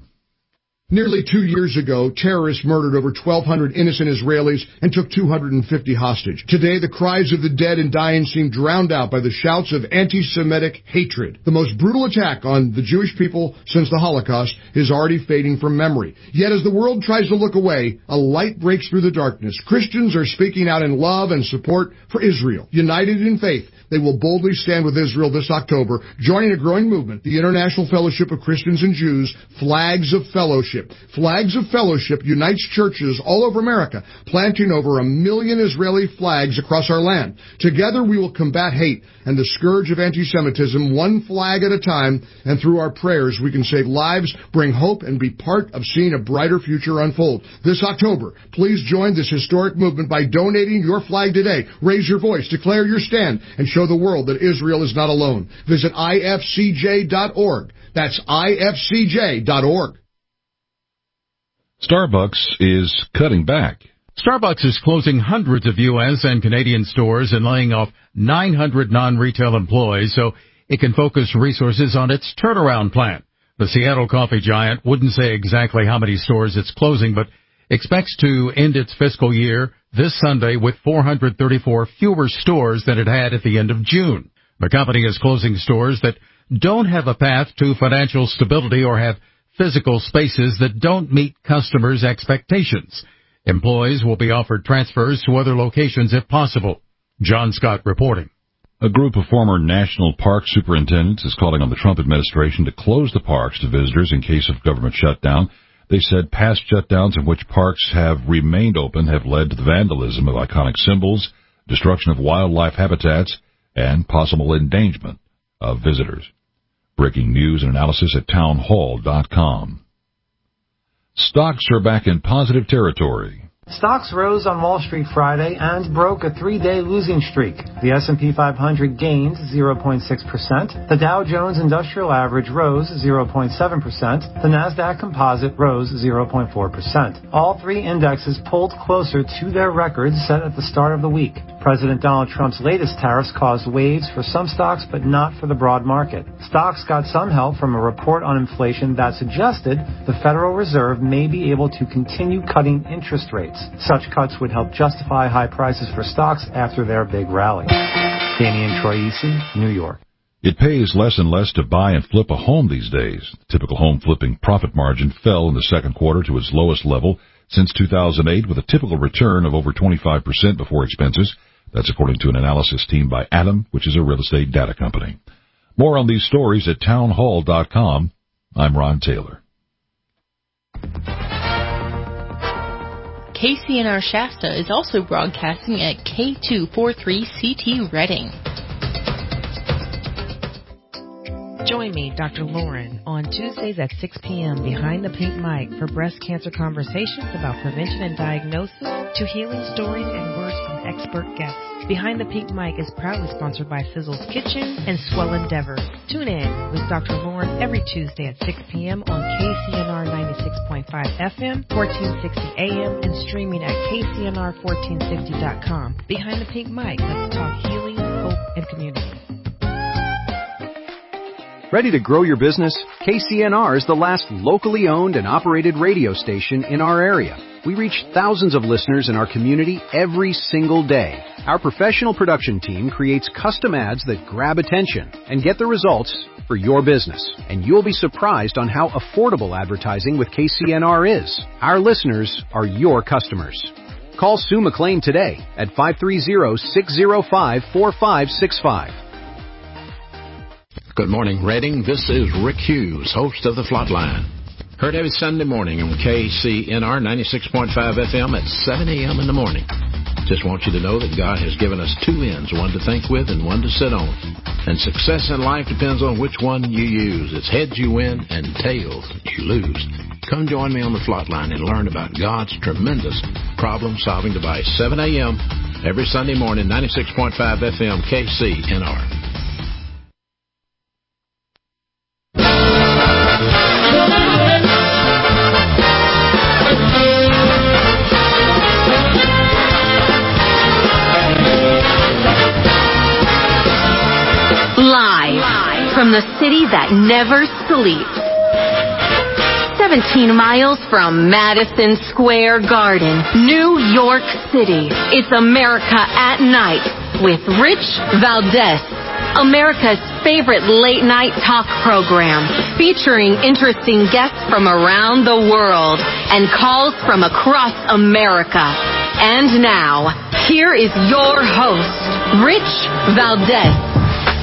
Nearly 2 years ago, terrorists murdered over 1,200 innocent Israelis and took 250 hostage. Today, the cries of the dead and dying seem drowned out by the shouts of anti-Semitic hatred. The most brutal attack on the Jewish people since the Holocaust is already fading from memory. Yet as the world tries to look away, a light breaks through the darkness. Christians are speaking out in love and support for Israel. United in faith, they will boldly stand with Israel this October, joining a growing movement, the International Fellowship of Christians and Jews, Flags of Fellowship. Flags of Fellowship unites churches all over America, planting over 1 million Israeli flags across our land. Together we will combat hate and the scourge of anti-Semitism, one flag at a time, and through our prayers we can save lives, bring hope, and be part of seeing a brighter future unfold. This October, please join this historic movement by donating your flag today. Raise your voice, declare your stand, and show the world that Israel is not alone. Visit ifcj.org. That's ifcj.org. Starbucks is cutting back. Starbucks is closing hundreds of U.S. and Canadian stores and laying off 900 non-retail employees so it can focus resources on its turnaround plan. The Seattle coffee giant wouldn't say exactly how many stores it's closing, but expects to end its fiscal year this Sunday with 434 fewer stores than it had at the end of June. The company is closing stores that don't have a path to financial stability or have physical spaces that don't meet customers' expectations. Employees will be offered transfers to other locations if possible. John Scott reporting. A group of former national park superintendents is calling on the Trump administration to close the parks to visitors in case of government shutdown. They said past shutdowns in which parks have remained open have led to the vandalism of iconic symbols, destruction of wildlife habitats, and possible endangerment of visitors. Breaking news and analysis at townhall.com. Stocks are back in positive territory. Stocks rose on Wall Street Friday and broke a three-day losing streak. The S&P 500 gained 0.6%. The Dow Jones Industrial Average rose 0.7%. The Nasdaq Composite rose 0.4%. All three indexes pulled closer to their records set at the start of the week. President Donald Trump's latest tariffs caused waves for some stocks, but not for the broad market. Stocks got some help from a report on inflation that suggested the Federal Reserve may be able to continue cutting interest rates. Such cuts would help justify high prices for stocks after their big rally. Danny and Troy Eason, New York. It pays less and less to buy and flip a home these days. The typical home flipping profit margin fell in the second quarter to its lowest level since 2008, with a typical return of over 25% before expenses. That's according to an analysis team by Adam, which is a real estate data company. More on these stories at townhall.com. I'm Ron Taylor. KCNR Shasta is also broadcasting at K243CT Reading. Join me, Dr. Lauren, on Tuesdays at 6 p.m. behind the pink mic for breast cancer conversations about prevention and diagnosis to healing stories and words from expert guests. Behind the Pink Mic is proudly sponsored by Sizzle's Kitchen and Swell Endeavor. Tune in with Dr. Lauren every Tuesday at 6 p.m. on KCNR 96.5 FM, 1460 AM, and streaming at KCNR1460.com. Behind the Pink Mic, let's talk healing, hope, and community. Ready to grow your business? KCNR is the last locally owned and operated radio station in our area. We reach thousands of listeners in our community every single day. Our professional production team creates custom ads that grab attention and get the results for your business. And you'll be surprised on how affordable advertising with KCNR is. Our listeners are your customers. Call Sue McLean today at 530-605-4565. Good morning, Reading. This is Rick Hughes, host of The Flatline. Heard every Sunday morning on KCNR 96.5 FM at 7 a.m. in the morning. Just want you to know that God has given us two ends, one to think with and one to sit on. And success in life depends on which one you use. It's heads you win and tails you lose. Come join me on The Flatline and learn about God's tremendous problem-solving device. 7 a.m. every Sunday morning, 96.5 FM, KCNR. Live from the city that never sleeps. 17 miles from Madison Square Garden, New York City. It's America at Night with Rich Valdez. America's favorite late-night talk program, featuring interesting guests from around the world and calls from across America. And now, here is your host, Rich Valdez.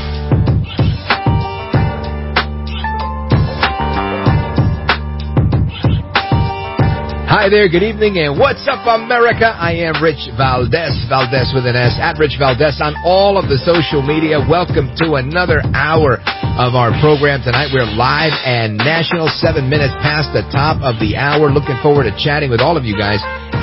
Hi there, good evening, and what's up, America? I am Rich Valdez, Valdez with an S, at Rich Valdez on all of the social media. Welcome to another hour of our program tonight. We're live and national, 7 minutes past the top of the hour. Looking forward to chatting with all of you guys.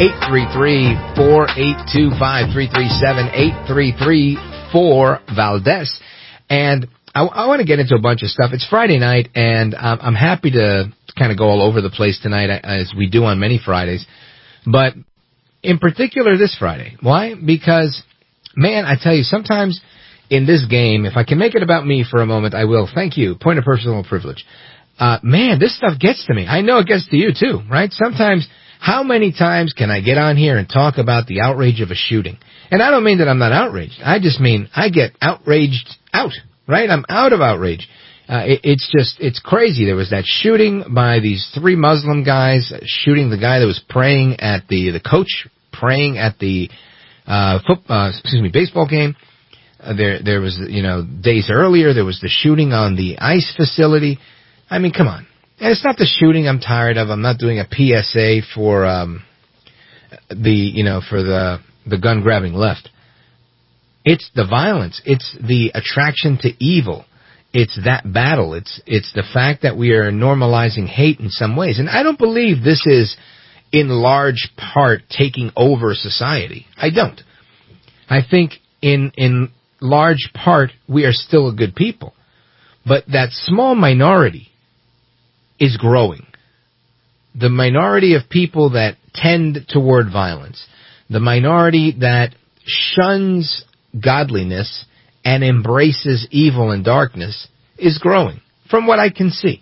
833-482-5337, 833-4-Valdez. And I want to get into a bunch of stuff. It's Friday night, and I'm happy to kind of go all over the place tonight, as we do on many Fridays. But in particular this Friday. Why? Because, man, I tell you, sometimes in this game, if I can make it about me for a moment, I will. Thank you. Point of personal privilege. Man, this stuff gets to me. I know it gets to you, too, right? Sometimes, how many times can I get on here and talk about the outrage of a shooting? And I don't mean that I'm not outraged. I just mean I get outraged out. Right? I'm out of outrage. It's crazy. There was that shooting by these three Muslim guys, shooting the guy that was praying at the coach, praying at the, baseball game. There was, days earlier, there was the shooting on the ICE facility. I mean, come on. And it's not the shooting I'm tired of. I'm not doing a PSA for the gun grabbing left. It's the violence. It's the attraction to evil. It's that battle. It's the fact that we are normalizing hate in some ways. And I don't believe this is in large part taking over society. I don't. I think in large part we are still a good people. But that small minority is growing. The minority of people that tend toward violence, the minority that shuns godliness and embraces evil and darkness is growing, from what I can see.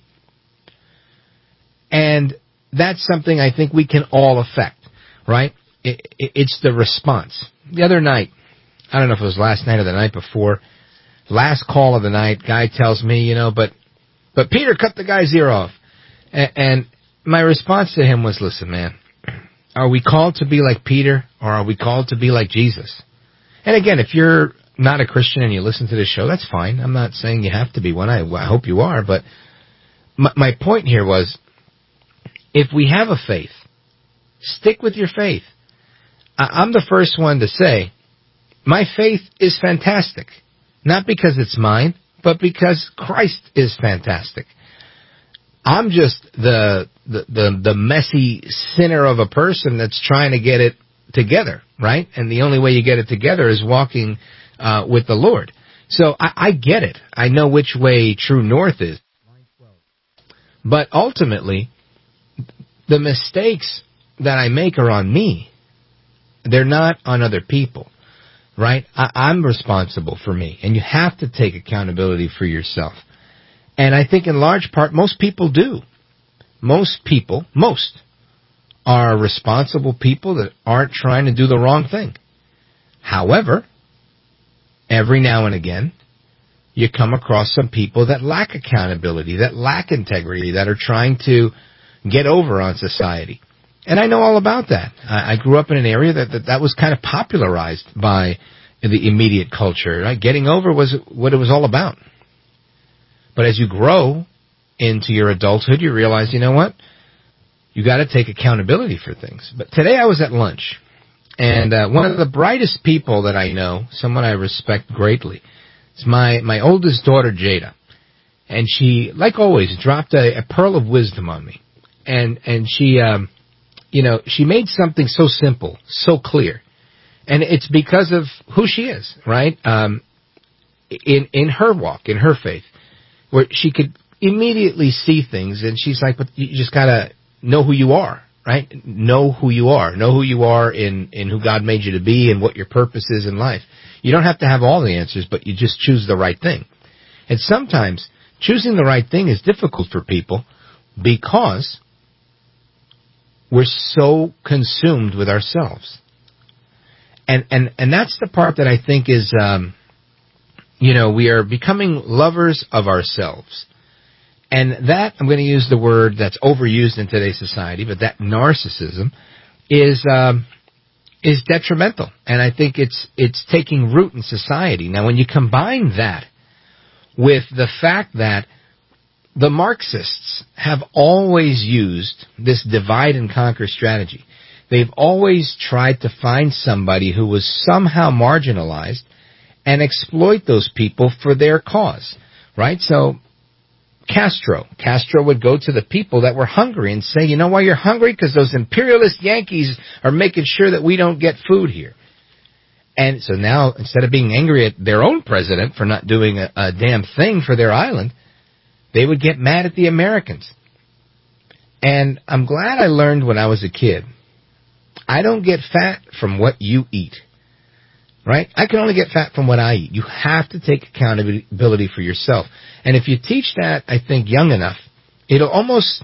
And that's something I think we can all affect, right? It's the response. The other night, I don't know if it was last night or the night before, last call of the night, guy tells me, but Peter, cut the guy's ear off. And my response to him was, listen, man, are we called to be like Peter, or are we called to be like Jesus? And again, if you're not a Christian and you listen to this show, that's fine. I'm not saying you have to be one. I hope you are. But my point here was, if we have a faith, stick with your faith. I'm the first one to say, my faith is fantastic. Not because it's mine, but because Christ is fantastic. I'm just the messy sinner of a person that's trying to get it together, right? And the only way you get it together is walking with the Lord. So I get it. I know which way true north is. But ultimately, the mistakes that I make are on me. They're not on other people, right? I'm responsible for me, and you have to take accountability for yourself. And I think in large part, most people do. Most are responsible people that aren't trying to do the wrong thing. However, every now and again, you come across some people that lack accountability, that lack integrity, that are trying to get over on society. And I know all about that. I grew up in an area that was kind of popularized by the immediate culture. Right? Getting over was what it was all about. But as you grow into your adulthood, you realize, you know what? You got to take accountability for things. But today I was at lunch, and one of the brightest people that I know, someone I respect greatly, is my oldest daughter, Jada. And she, like always, dropped a pearl of wisdom on me. And she, she made something so simple, so clear. And it's because of who she is, right? In her walk, in her faith, where she could immediately see things, and she's like, but you just got to know who you are, right? Know who you are. Know who you are in who God made you to be and what your purpose is in life. You don't have to have all the answers, but you just choose the right thing. And sometimes choosing the right thing is difficult for people because we're so consumed with ourselves. And that's the part that I think is, we are becoming lovers of ourselves. And that, I'm going to use the word that's overused in today's society, but that narcissism is detrimental. And I think it's taking root in society. Now, when you combine that with the fact that the Marxists have always used this divide and conquer strategy. They've always tried to find somebody who was somehow marginalized and exploit those people for their cause, right? So Castro would go to the people that were hungry and say, you know why you're hungry? Because those imperialist Yankees are making sure that we don't get food here. And so now, instead of being angry at their own president for not doing a damn thing for their island, they would get mad at the Americans. And I'm glad I learned when I was a kid, I don't get fat from what you eat. Right? I can only get fat from what I eat. You have to take accountability for yourself. And if you teach that, I think, young enough, it'll almost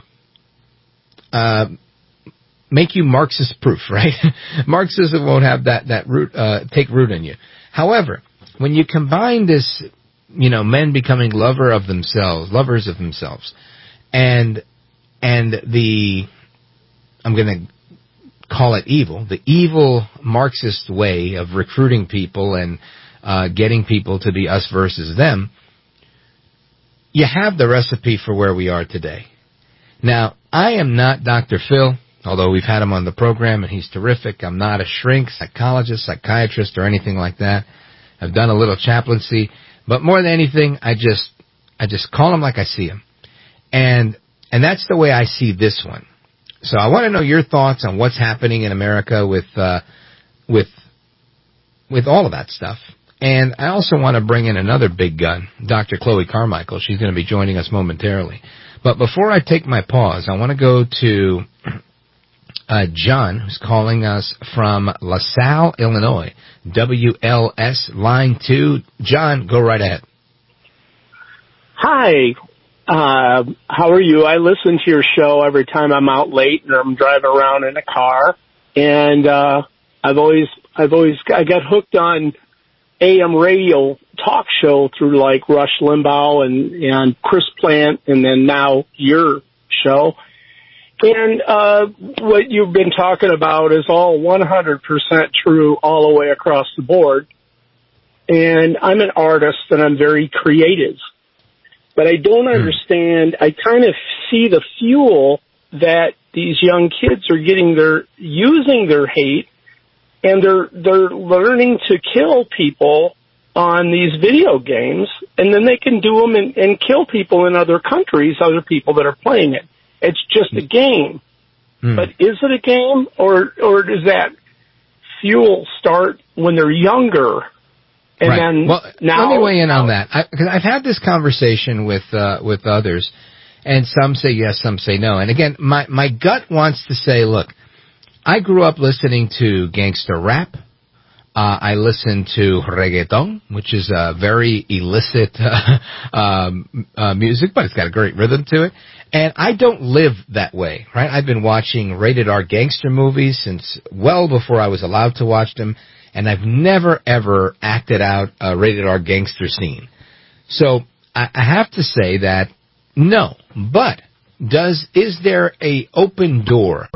make you Marxist-proof, right? Marxism won't have that root take root in you. However, when you combine this, men becoming lovers of themselves, and the, I'm going to call it evil, the evil Marxist way of recruiting people and getting people to be us versus them, you have the recipe for where we are today. Now, I am not Dr. Phil, although we've had him on the program, and he's terrific. I'm not a shrink, psychologist, psychiatrist, or anything like that. I've done a little chaplaincy, but more than anything, I just call him like I see him. And that's the way I see this one. So I want to know your thoughts on what's happening in America with all of that stuff. And I also want to bring in another big gun, Dr. Chloe Carmichael. She's going to be joining us momentarily. But before I take my pause, I want to go to John, who's calling us from LaSalle, Illinois, WLS Line 2. John, go right ahead. Hi. How are you? I listen to your show every time I'm out late and I'm driving around in a car. And I got hooked on AM radio talk show through like Rush Limbaugh and Chris Plant, and then now your show. And what you've been talking about is all 100% true all the way across the board. And I'm an artist and I'm very creative. But I don't understand. I kind of see the fuel that these young kids are getting. They're using their hate, and they're learning to kill people on these video games, and then they can do them and kill people in other countries, other people that are playing it. It's just a game. But is it a game, or does that fuel start when they're younger? And right. then well, now, let me weigh in on that, because I've had this conversation with others, and some say yes, some say no. And again, my gut wants to say, look, I grew up listening to gangster rap. I listened to reggaeton, which is a very illicit music, but it's got a great rhythm to it. And I don't live that way, right? I've been watching rated R gangster movies since well before I was allowed to watch them. And I've never, ever acted out a rated R gangster scene. So I have to say that no. But is there a open door?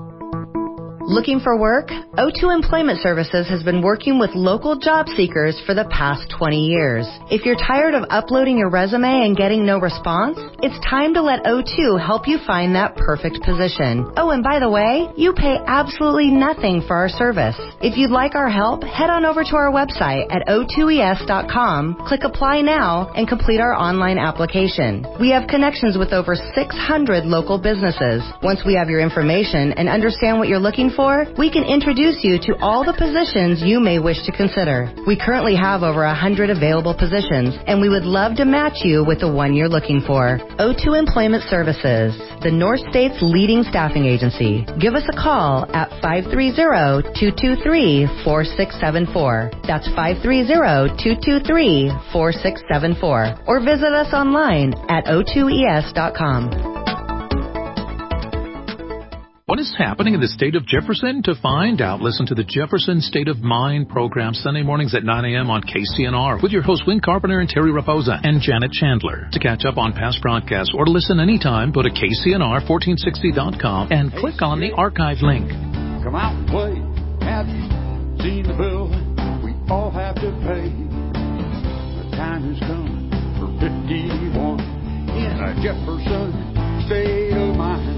Looking for work? O2 Employment Services has been working with local job seekers for the past 20 years. If you're tired of uploading your resume and getting no response, it's time to let O2 help you find that perfect position. Oh, and by the way, you pay absolutely nothing for our service. If you'd like our help, head on over to our website at o2es.com, click Apply Now, and complete our online application. We have connections with over 600 local businesses. Once we have your information and understand what you're looking for, we can introduce you to all the positions you may wish to consider. We currently have over 100 available positions, and we would love to match you with the one you're looking for. O2 Employment Services, the North State's leading staffing agency. Give us a call at 530-223-4674. That's 530-223-4674. Or visit us online at o2es.com. What is happening in the state of Jefferson? To find out, listen to the Jefferson State of Mind program Sunday mornings at 9 a.m. on KCNR with your hosts Win Carpenter and Terry Raposa and Janet Chandler. To catch up on past broadcasts or to listen anytime, go to KCNR1460.com and click on the archive link. Come out and play. Have you seen the bill we all have to pay? The time has come for 51 in a Jefferson State of Mind.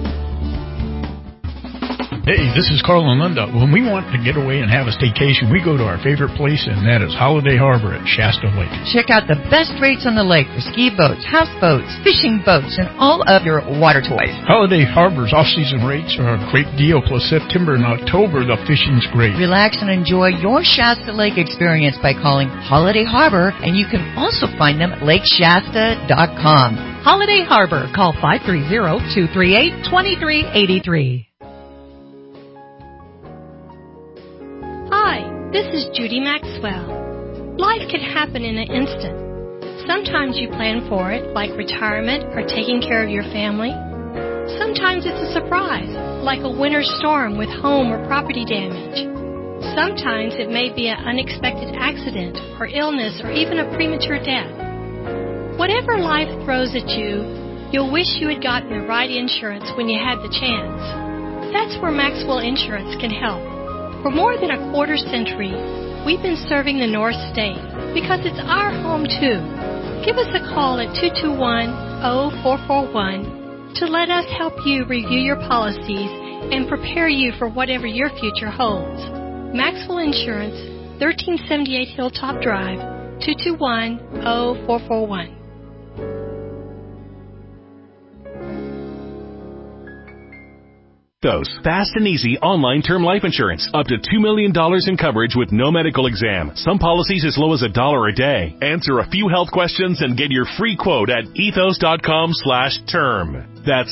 Hey, this is Carl and Linda. When we want to get away and have a staycation, we go to our favorite place, and that is Holiday Harbor at Shasta Lake. Check out the best rates on the lake for ski boats, houseboats, fishing boats, and all of your water toys. Holiday Harbor's off-season rates are a great deal, plus September and October, the fishing's great. Relax and enjoy your Shasta Lake experience by calling Holiday Harbor, and you can also find them at lakeshasta.com. Holiday Harbor. Call 530-238-2383. Hi, this is Judy Maxwell. Life can happen in an instant. Sometimes you plan for it, like retirement or taking care of your family. Sometimes it's a surprise, like a winter storm with home or property damage. Sometimes it may be an unexpected accident or illness or even a premature death. Whatever life throws at you, you'll wish you had gotten the right insurance when you had the chance. That's where Maxwell Insurance can help. For more than a quarter century, we've been serving the North State because it's our home too. Give us a call at 221-0441 to let us help you review your policies and prepare you for whatever your future holds. Maxwell Insurance, 1378 Hilltop Drive, 221-0441. Fast and easy online term life insurance. Up to $2 million in coverage with no medical exam. Some policies as low as $1 a day. Answer a few health questions and get your free quote at ethos.com/term. That's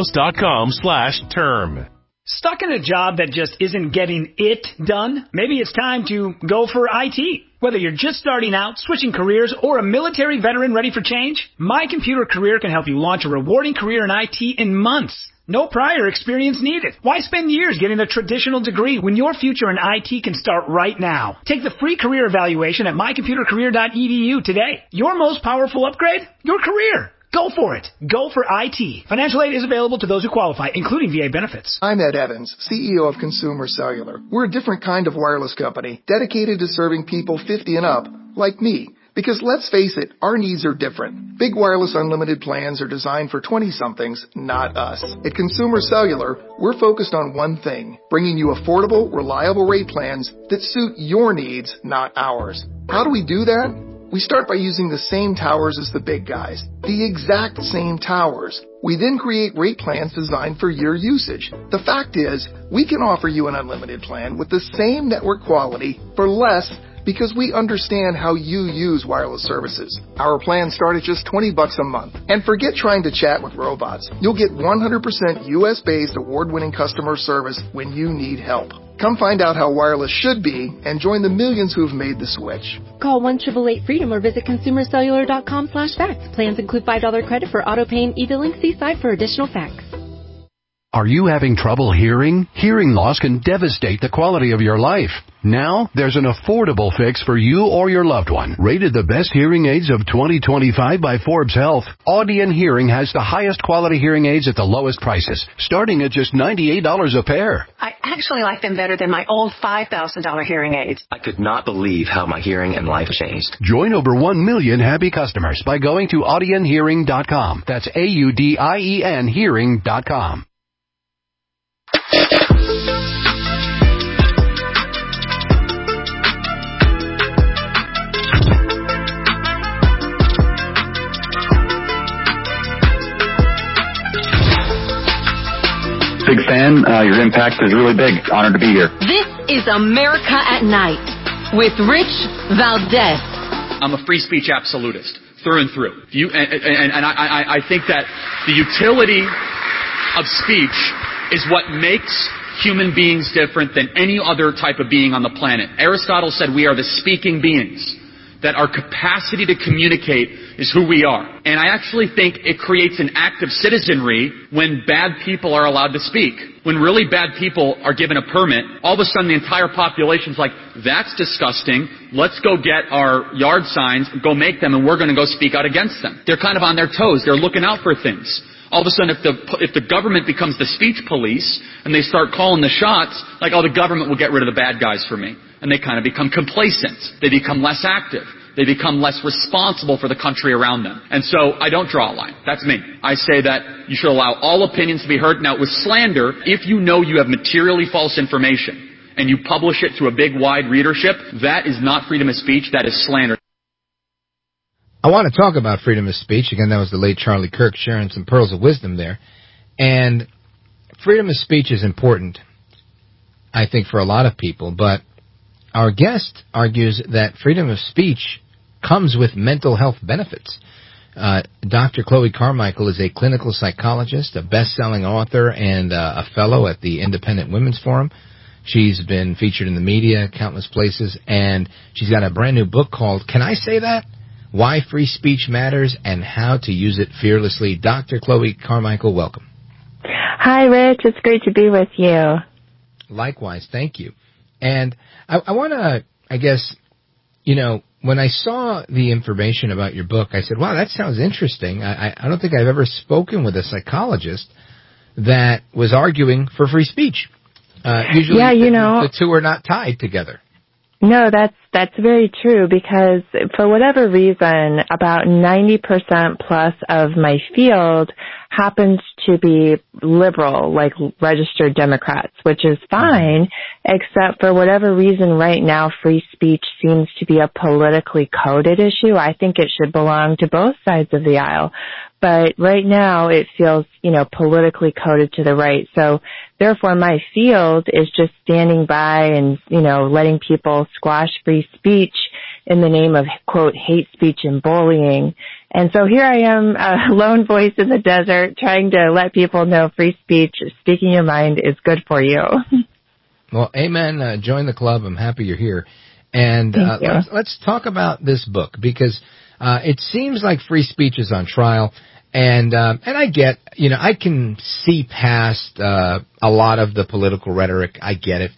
ethos.com/term. Stuck in a job that just isn't getting it done? Maybe it's time to go for IT. Whether you're just starting out, switching careers, or a military veteran ready for change, My Computer Career can help you launch a rewarding career in IT in months. No prior experience needed. Why spend years getting a traditional degree when your future in IT can start right now? Take the free career evaluation at mycomputercareer.edu today. Your most powerful upgrade? Your career. Go for it. Go for IT. Financial aid is available to those who qualify, including VA benefits. I'm Ed Evans, CEO of Consumer Cellular. We're a different kind of wireless company, dedicated to serving people 50 and up, like me. Because let's face it, our needs are different. Big wireless unlimited plans are designed for 20-somethings, not us. At Consumer Cellular, we're focused on one thing, bringing you affordable, reliable rate plans that suit your needs, not ours. How do we do that? We start by using the same towers as the big guys, the exact same towers. We then create rate plans designed for your usage. The fact is, we can offer you an unlimited plan with the same network quality for less because we understand how you use wireless services. Our plans start at just $20 a month. And forget trying to chat with robots. You'll get 100% US-based award-winning customer service when you need help. Come find out how wireless should be and join the millions who've made the switch. Call 1-888-FREEDOM or visit consumercellular.com/facts. Plans include $5 credit for auto pay and e-billing. See site for additional facts. Are you having trouble hearing? Hearing loss can devastate the quality of your life. Now, there's an affordable fix for you or your loved one. Rated the best hearing aids of 2025 by Forbes Health, Audion Hearing has the highest quality hearing aids at the lowest prices, starting at just $98 a pair. I actually like them better than my old $5,000 hearing aids. I could not believe how my hearing and life changed. Join over 1 million happy customers by going to audionhearing.com. That's AUDIEN hearing.com. Big fan. Your impact is really big. Honored to be here. This is America at Night with Rich Valdez. I'm a free speech absolutist through and through. I think that the utility of speech is what makes human beings different than any other type of being on the planet. Aristotle said we are the speaking beings, that our capacity to communicate is who we are. And I actually think it creates an active citizenry when bad people are allowed to speak. When really bad people are given a permit, all of a sudden the entire population's like, that's disgusting, let's go get our yard signs, go make them, and we're going to go speak out against them. They're kind of on their toes, they're looking out for things. All of a sudden, if the government becomes the speech police and they start calling the shots, like, oh, the government will get rid of the bad guys for me. And they kind of become complacent. They become less active. They become less responsible for the country around them. And so I don't draw a line. That's me. I say that you should allow all opinions to be heard. Now, with slander, if you know you have materially false information and you publish it to a big, wide readership, that is not freedom of speech. That is slander. I want to talk about freedom of speech. Again, that was the late Charlie Kirk sharing some pearls of wisdom there. And freedom of speech is important, I think, for a lot of people. But our guest argues that freedom of speech comes with mental health benefits. Dr. Chloe Carmichael is a clinical psychologist, a best-selling author, and a fellow at the Independent Women's Forum. She's been featured in the media, countless places, and she's got a brand-new book called, Can I Say That? Why Free Speech Matters and How to Use It Fearlessly. Dr. Chloe Carmichael, welcome. Hi, Rich. It's great to be with you. Likewise. Thank you. And I want to, I guess, when I saw the information about your book, I said, wow, that sounds interesting. I don't think I've ever spoken with a psychologist that was arguing for free speech. Usually the two are not tied together. No, that's very true, because for whatever reason, about 90% plus of my field happens to be liberal, like registered Democrats, which is fine, except for whatever reason right now free speech seems to be a politically coded issue. I think it should belong to both sides of the aisle. But right now it feels, politically coded to the right. So therefore my field is just standing by and, letting people squash free speech in the name of, quote, hate speech and bullying. And so here I am, a lone voice in the desert, trying to let people know free speech, speaking your mind, is good for you. Well, amen. Join the club. I'm happy you're here. And let's talk about this book, because it seems like free speech is on trial. And I get, I can see past a lot of the political rhetoric. I get it.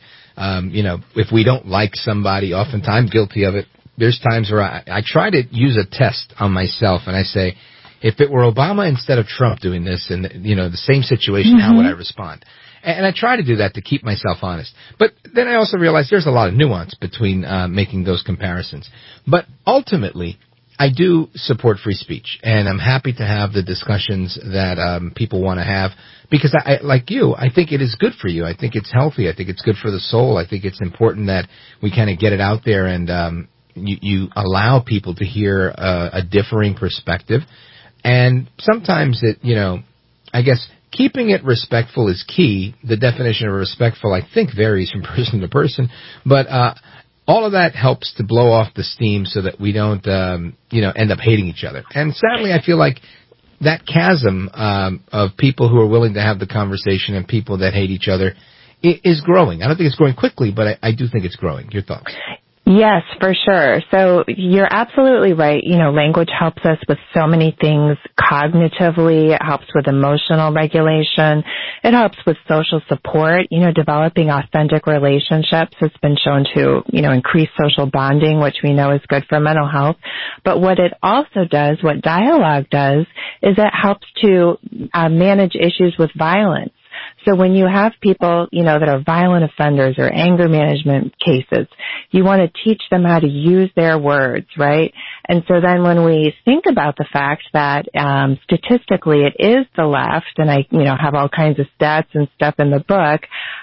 If we don't like somebody, oftentimes guilty of it. There's times where I try to use a test on myself, and I say, if it were Obama instead of Trump doing this in, the same situation, how would I respond? And I try to do that to keep myself honest. But then I also realize there's a lot of nuance between making those comparisons. But ultimately, I do support free speech, and I'm happy to have the discussions that people want to have, because I like you, I think it is good for you. I think it's healthy. I think it's good for the soul. I think it's important that we kind of get it out there, and you allow people to hear a differing perspective. And sometimes it, I guess keeping it respectful is key. The definition of respectful, I think, varies from person to person, but all of that helps to blow off the steam so that we don't, end up hating each other. And sadly, I feel like that chasm of people who are willing to have the conversation and people that hate each other is growing. I don't think it's growing quickly, but I do think it's growing. Your thoughts? Yes, for sure. So you're absolutely right. Language helps us with so many things cognitively. It helps with emotional regulation. It helps with social support. Developing authentic relationships has been shown to, increase social bonding, which we know is good for mental health. But what it also does, what dialogue does, is it helps to manage issues with violence. So when you have people, that are violent offenders or anger management cases, you want to teach them how to use their words, right? And so then when we think about the fact that statistically it is the left, and I, have all kinds of stats and stuff in the book,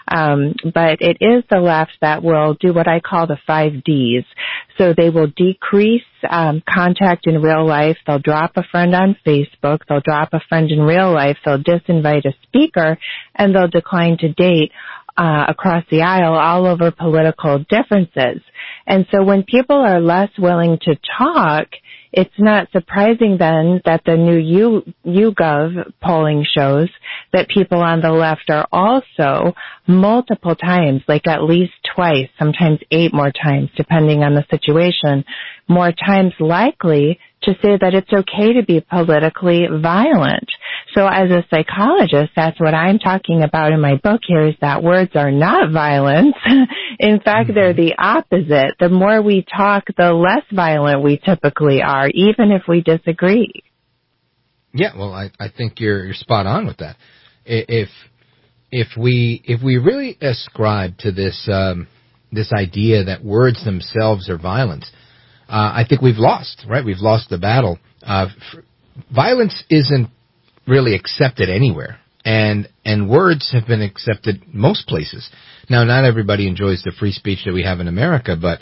but it is the left that will do what I call the 5 Ds. So they will decrease contact in real life. They'll drop a friend on Facebook. They'll drop a friend in real life. They'll disinvite a speaker, and they'll decline to date across the aisle all over political differences. And so when people are less willing to talk, it's not surprising then that the new YouGov polling shows that people on the left are also multiple times, like at least twice, sometimes 8 more times, depending on the situation, more times likely to say that it's okay to be politically violent. So as a psychologist, that's what I'm talking about in my book here, is that words are not violence. In fact, they're the opposite. The more we talk, the less violent we typically are, even if we disagree. Yeah, well, I think you're spot on with that. If we really ascribe to this idea that words themselves are violence, I think we've lost, right? We've lost the battle. Violence isn't really accepted anywhere, and words have been accepted most places. Now, not everybody enjoys the free speech that we have in America, but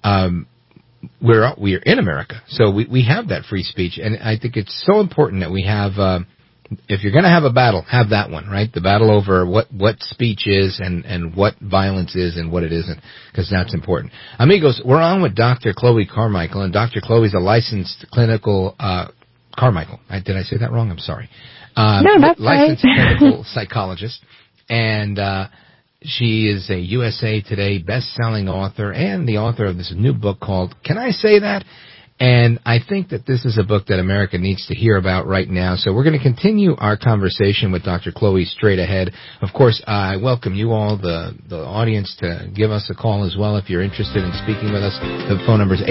we're in America, so we have that free speech, and I think it's so important that we have. If you're going to have a battle, have that one, right? The battle over what speech is and what violence is and what it isn't, because that's important. Amigos, we're on with Dr. Chloe Carmichael, and Dr. Chloe's a licensed clinical Carmichael. Did I say that wrong? I'm sorry. No, that's licensed right. clinical psychologist, and she is a USA Today best-selling author and the author of this new book called Can I Say That? And I think that this is a book that America needs to hear about right now. So we're going to continue our conversation with Dr. Chloe straight ahead. Of course, I welcome you all, the audience, to give us a call as well if you're interested in speaking with us. The phone number is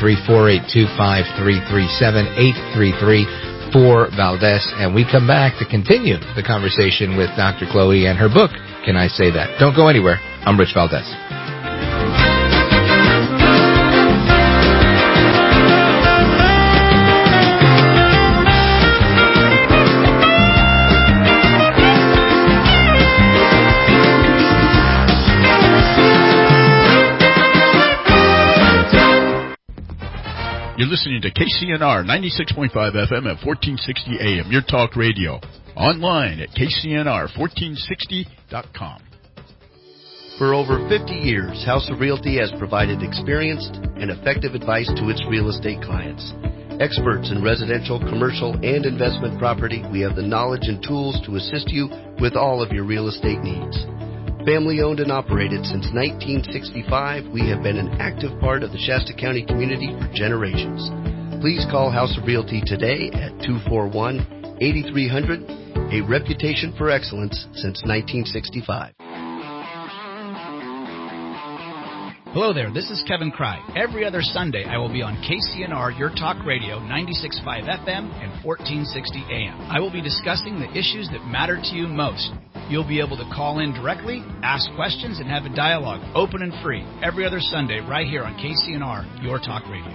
833-482-5337, 833-4-VALDEZ. And we come back to continue the conversation with Dr. Chloe and her book, Can I Say That? Don't go anywhere. I'm Rich Valdez. You're listening to KCNR 96.5 FM at 1460 AM, your talk radio. Online at KCNR1460.com. For over 50 years, House of Realty has provided experienced and effective advice to its real estate clients. Experts in residential, commercial, and investment property, we have the knowledge and tools to assist you with all of your real estate needs. Family owned and operated since 1965, we have been an active part of the Shasta County community for generations. Please call House of Realty today at 241-8300, a reputation for excellence since 1965. Hello there, this is Kevin Cry. Every other Sunday, I will be on KCNR, Your Talk Radio, 96.5 FM and 1460 AM. I will be discussing the issues that matter to you most. You'll be able to call in directly, ask questions, and have a dialogue, open and free, every other Sunday right here on KCNR, Your Talk Radio.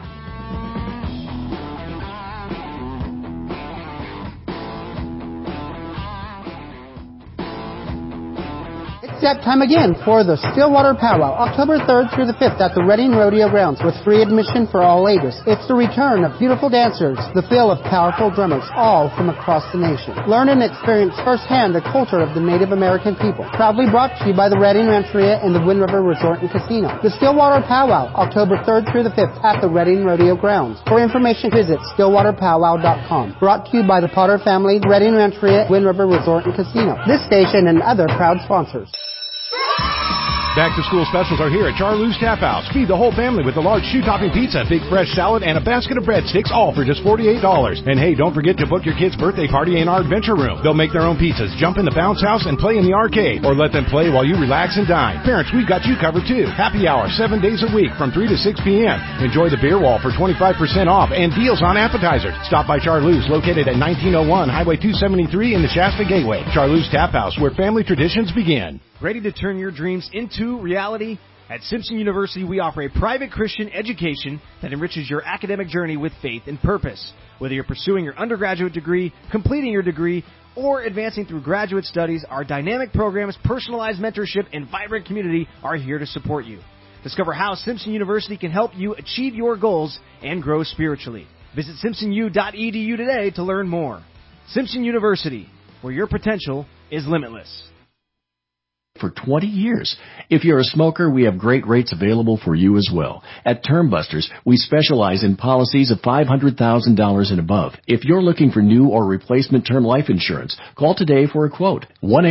That time again for the Stillwater Powwow, October 3rd through the 5th at the Reading Rodeo Grounds with free admission for all ages. It's the return of beautiful dancers, the feel of powerful drummers, all from across the nation. Learn and experience firsthand the culture of the Native American people. Proudly brought to you by the Reading Rancheria and the Wind River Resort and Casino. The Stillwater Powwow, October 3rd through the 5th at the Reading Rodeo Grounds. For information, visit stillwaterpowwow.com. Brought to you by the Potter family, Reading Rancheria, Wind River Resort and Casino. This station and other proud sponsors. Back-to-school specials are here at Charlie's Tap House. Feed the whole family with a large shoe-topping pizza, big fresh salad, and a basket of breadsticks, all for just $48. And hey, don't forget to book your kids' birthday party in our Adventure Room. They'll make their own pizzas, jump in the bounce house, and play in the arcade. Or let them play while you relax and dine. Parents, we've got you covered too. Happy hour 7 days a week from 3 to 6 p.m. Enjoy the beer wall for 25% off and deals on appetizers. Stop by Charlie's, located at 1901 Highway 273 in the Shasta Gateway. Charlie's Tap House, where family traditions begin. Ready to turn your dreams into reality? At Simpson University, we offer a private Christian education that enriches your academic journey with faith and purpose. Whether you're pursuing your undergraduate degree, completing your degree, or advancing through graduate studies, our dynamic programs, personalized mentorship, and vibrant community are here to support you. Discover how Simpson University can help you achieve your goals and grow spiritually. Visit simpsonu.edu today to learn more. Simpson University, where your potential is limitless. For 20 years. If you're a smoker, we have great rates available for you as well. At Term Busters, we specialize in policies of $500,000 and above. If you're looking for new or replacement term life insurance, call today for a quote.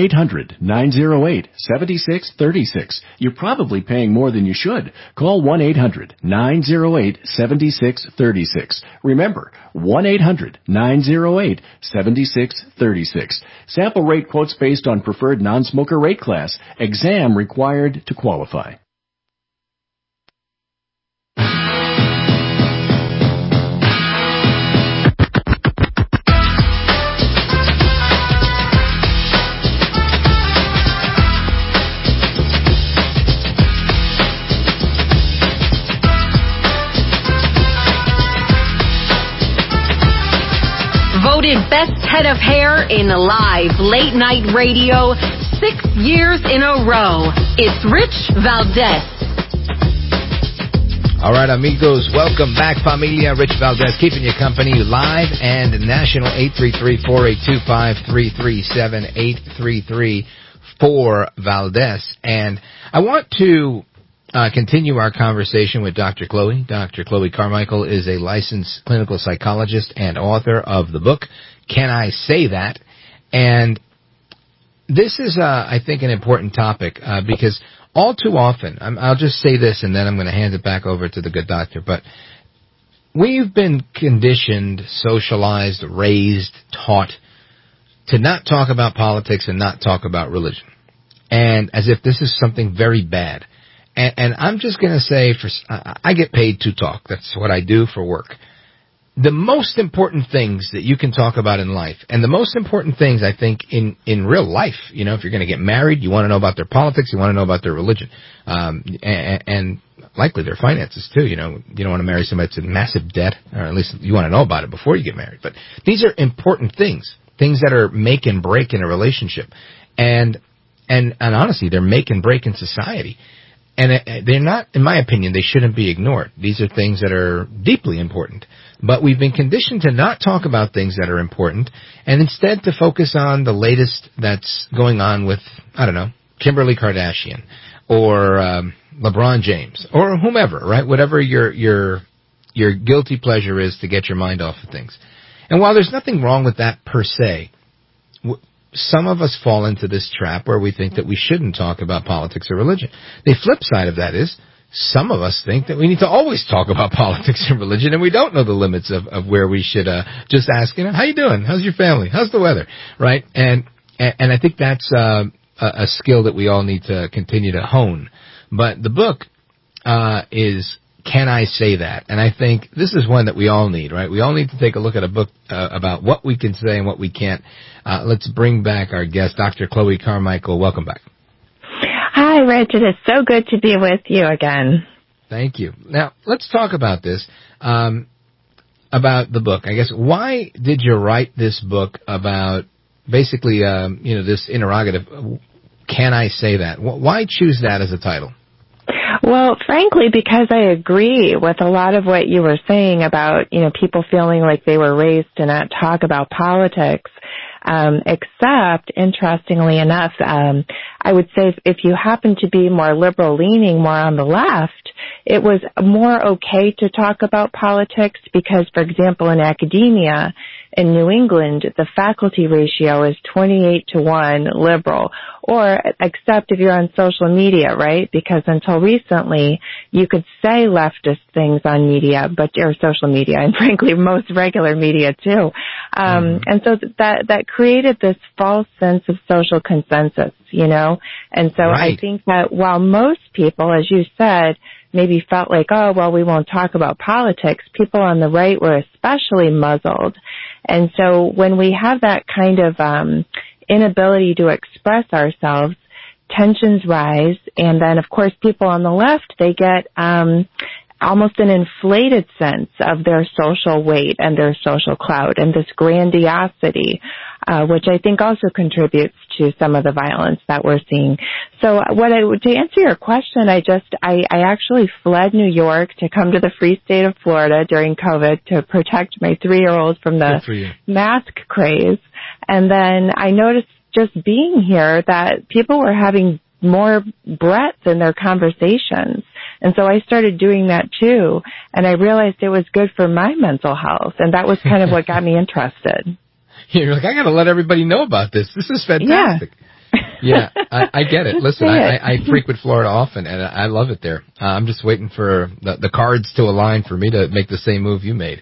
1-800-908-7636. You're probably paying more than you should. Call 1-800-908-7636. Remember, 1-800-908-7636. Sample rate quotes based on preferred non-smoker rate class. Exam required to qualify. Voted best head of hair in live late night radio 6 years in a row. It's Rich Valdez. All right, amigos, welcome back, familia. Rich Valdez keeping you company live and national 833-482-5337, 833-4Valdez. And I want to continue our conversation with Dr. Chloe. Dr. Chloe Carmichael is a licensed clinical psychologist and author of the book, Can I Say That? And this is, I think, an important topic because all too often, I'll just say this and then I'm going to hand it back over to the good doctor, but we've been conditioned, socialized, raised, taught to not talk about politics and not talk about religion, and as if this is something very bad. And I'm just going to say, I get paid to talk. That's what I do for work. The most important things that you can talk about in life, and the most important things, I think, in real life, you know, if you're going to get married, you want to know about their politics, you want to know about their religion, and likely their finances, too. You know, you don't want to marry somebody that's in massive debt, or at least you want to know about it before you get married. But these are important things that are make and break in a relationship. And honestly, they're make and break in society. And they're not, in my opinion, they shouldn't be ignored. These are things that are deeply important. But we've been conditioned to not talk about things that are important and instead to focus on the latest that's going on with, I don't know, Kimberly Kardashian or LeBron James or whomever, right? Whatever your guilty pleasure is to get your mind off of things. And while there's nothing wrong with that per se, some of us fall into this trap where we think that we shouldn't talk about politics or religion. The flip side of that is some of us think that we need to always talk about politics and religion, and we don't know the limits of where we should just ask, how you doing? How's your family? How's the weather? Right? And I think that's a skill that we all need to continue to hone. But the book is Can I Say That? And I think this is one that we all need, right? We all need to take a look at a book about what we can say and what we can't. Let's bring back our guest, Dr. Chloe Carmichael. Welcome back. Hi, Rich. It is so good to be with you again. Thank you. Now, let's talk about this, about the book. I guess, why did you write this book about basically, this interrogative, can I say that? Why choose that as a title? Well, frankly, because I agree with a lot of what you were saying about, people feeling like they were raised to not talk about politics. Except, interestingly enough, I would say if you happen to be more liberal leaning, more on the left, it was more okay to talk about politics because, for example, in academia in New England, the faculty ratio is 28-1 liberal, or except if you're on social media, right? Because until recently, you could say leftist things on media, or social media, and frankly, most regular media too. And so that created this false sense of social consensus, And so I think that while most people, as you said, maybe felt like, we won't talk about politics, people on the right were especially muzzled. And so when we have that kind of inability to express ourselves, tensions rise, and then, of course, people on the left, they get almost an inflated sense of their social weight and their social clout and this grandiosity, which I think also contributes to some of the violence that we're seeing. So to answer your question, I actually fled New York to come to the free state of Florida during COVID to protect my 3-year-old from the mask craze. And then I noticed just being here that people were having more breadth in their conversations. And so I started doing that too. And I realized it was good for my mental health. And that was kind of what got me interested. You're like, I got to let everybody know about this. This is fantastic. Yeah, I get it. Listen, I frequent Florida often, and I love it there. I'm just waiting for the cards to align for me to make the same move you made.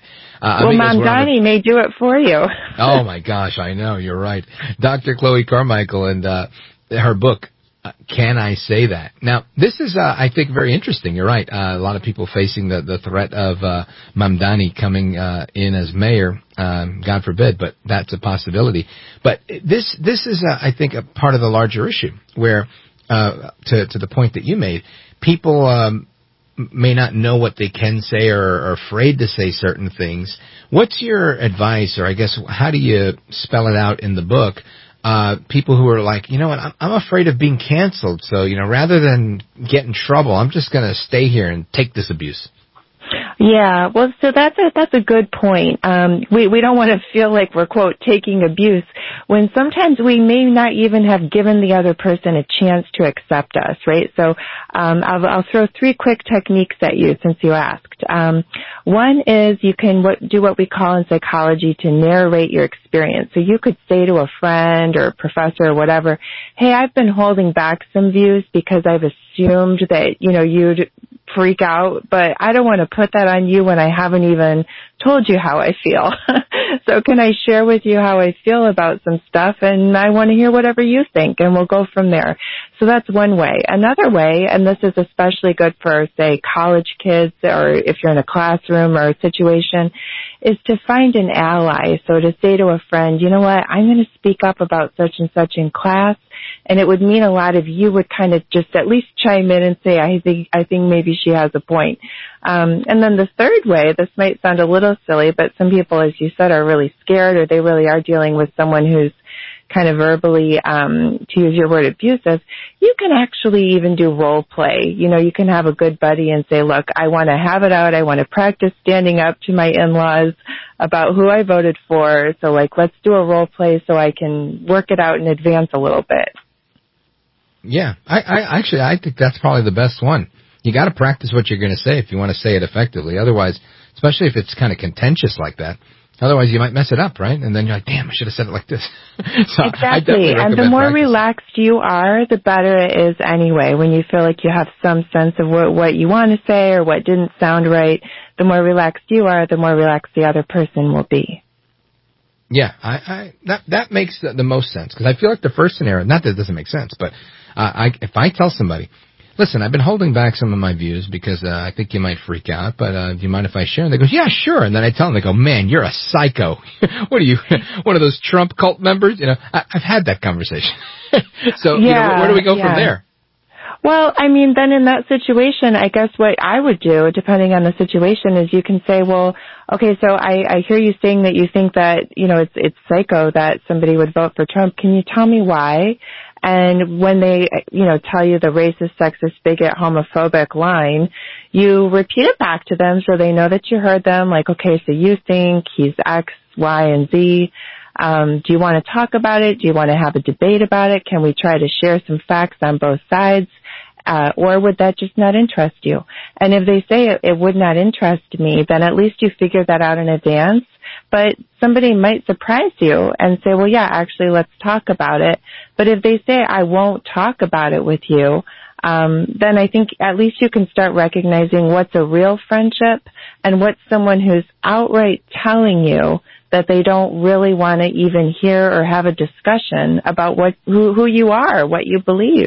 Mamdani may do it for you. Oh, my gosh, I know. You're right. Dr. Chloe Carmichael and her book, Can I Say That? Now, this is, I think, very interesting. You're right. A lot of people facing the threat of Mamdani coming in as mayor. God forbid, but that's a possibility. But this is, I think, a part of the larger issue where, to the point that you made, people may not know what they can say or are afraid to say certain things. What's your advice, or I guess, how do you spell it out in the book? People who are like, I'm afraid of being canceled. So, rather than get in trouble, I'm just going to stay here and take this abuse. Yeah, well, so that's a good point. We don't want to feel like we're, quote, taking abuse when sometimes we may not even have given the other person a chance to accept us, right? So I'll throw 3 quick techniques at you since you asked. One is you can do what we call in psychology to narrate your experience. So you could say to a friend or a professor or whatever, hey, I've been holding back some views because I've assumed that, you'd freak out, but I don't want to put that on you when I haven't even told you how I feel. So can I share with you how I feel about some stuff, and I want to hear whatever you think, and we'll go from there. So that's one way. Another way, and this is especially good for, say, college kids, or if you're in a classroom or a situation, is to find an ally. So to say to a friend, you know what, I'm going to speak up about such and such in class, and it would mean a lot if you would kind of just at least chime in and say, I think maybe she has a point. And then the third way, this might sound a little silly, but some people, as you said, are really scared, or they really are dealing with someone who's kind of verbally, to use your word, abusive, you can actually even do role play. You know, you can have a good buddy and say, look, I want to have it out. I want to practice standing up to my in-laws about who I voted for. So, like, let's do a role play so I can work it out in advance a little bit. Yeah, I think that's probably the best one. You got to practice what you're going to say if you want to say it effectively. Otherwise, especially if it's kind of contentious like that, otherwise you might mess it up, right? And then you're like, damn, I should have said it like this. So exactly. And the more relaxed you are, the better it is anyway. When you feel like you have some sense of what you want to say or what didn't sound right, the more relaxed you are, the more relaxed the other person will be. Yeah, that makes the most sense, because I feel like the first scenario, not that it doesn't make sense, but if I tell somebody, listen, I've been holding back some of my views because I think you might freak out, but do you mind if I share? And they go, yeah, sure. And then I tell them, they go, man, you're a psycho. What are you, one of those Trump cult members? You know, I've had that conversation. So, where do we go from there? Well, I mean, then in that situation, I guess what I would do, depending on the situation, is you can say, well, okay, so I hear you saying that you think that, it's psycho that somebody would vote for Trump. Can you tell me why? And when they, tell you the racist, sexist, bigot, homophobic line, you repeat it back to them so they know that you heard them. Like, okay, so you think he's X, Y, and Z. Do you want to talk about it? Do you want to have a debate about it? Can we try to share some facts on both sides? Or would that just not interest you? And if they say it would not interest me, then at least you figure that out in advance. But somebody might surprise you and say, well, yeah, actually, let's talk about it. But if they say, I won't talk about it with you, then I think at least you can start recognizing what's a real friendship and what's someone who's outright telling you that they don't really want to even hear or have a discussion about who you are, what you believe.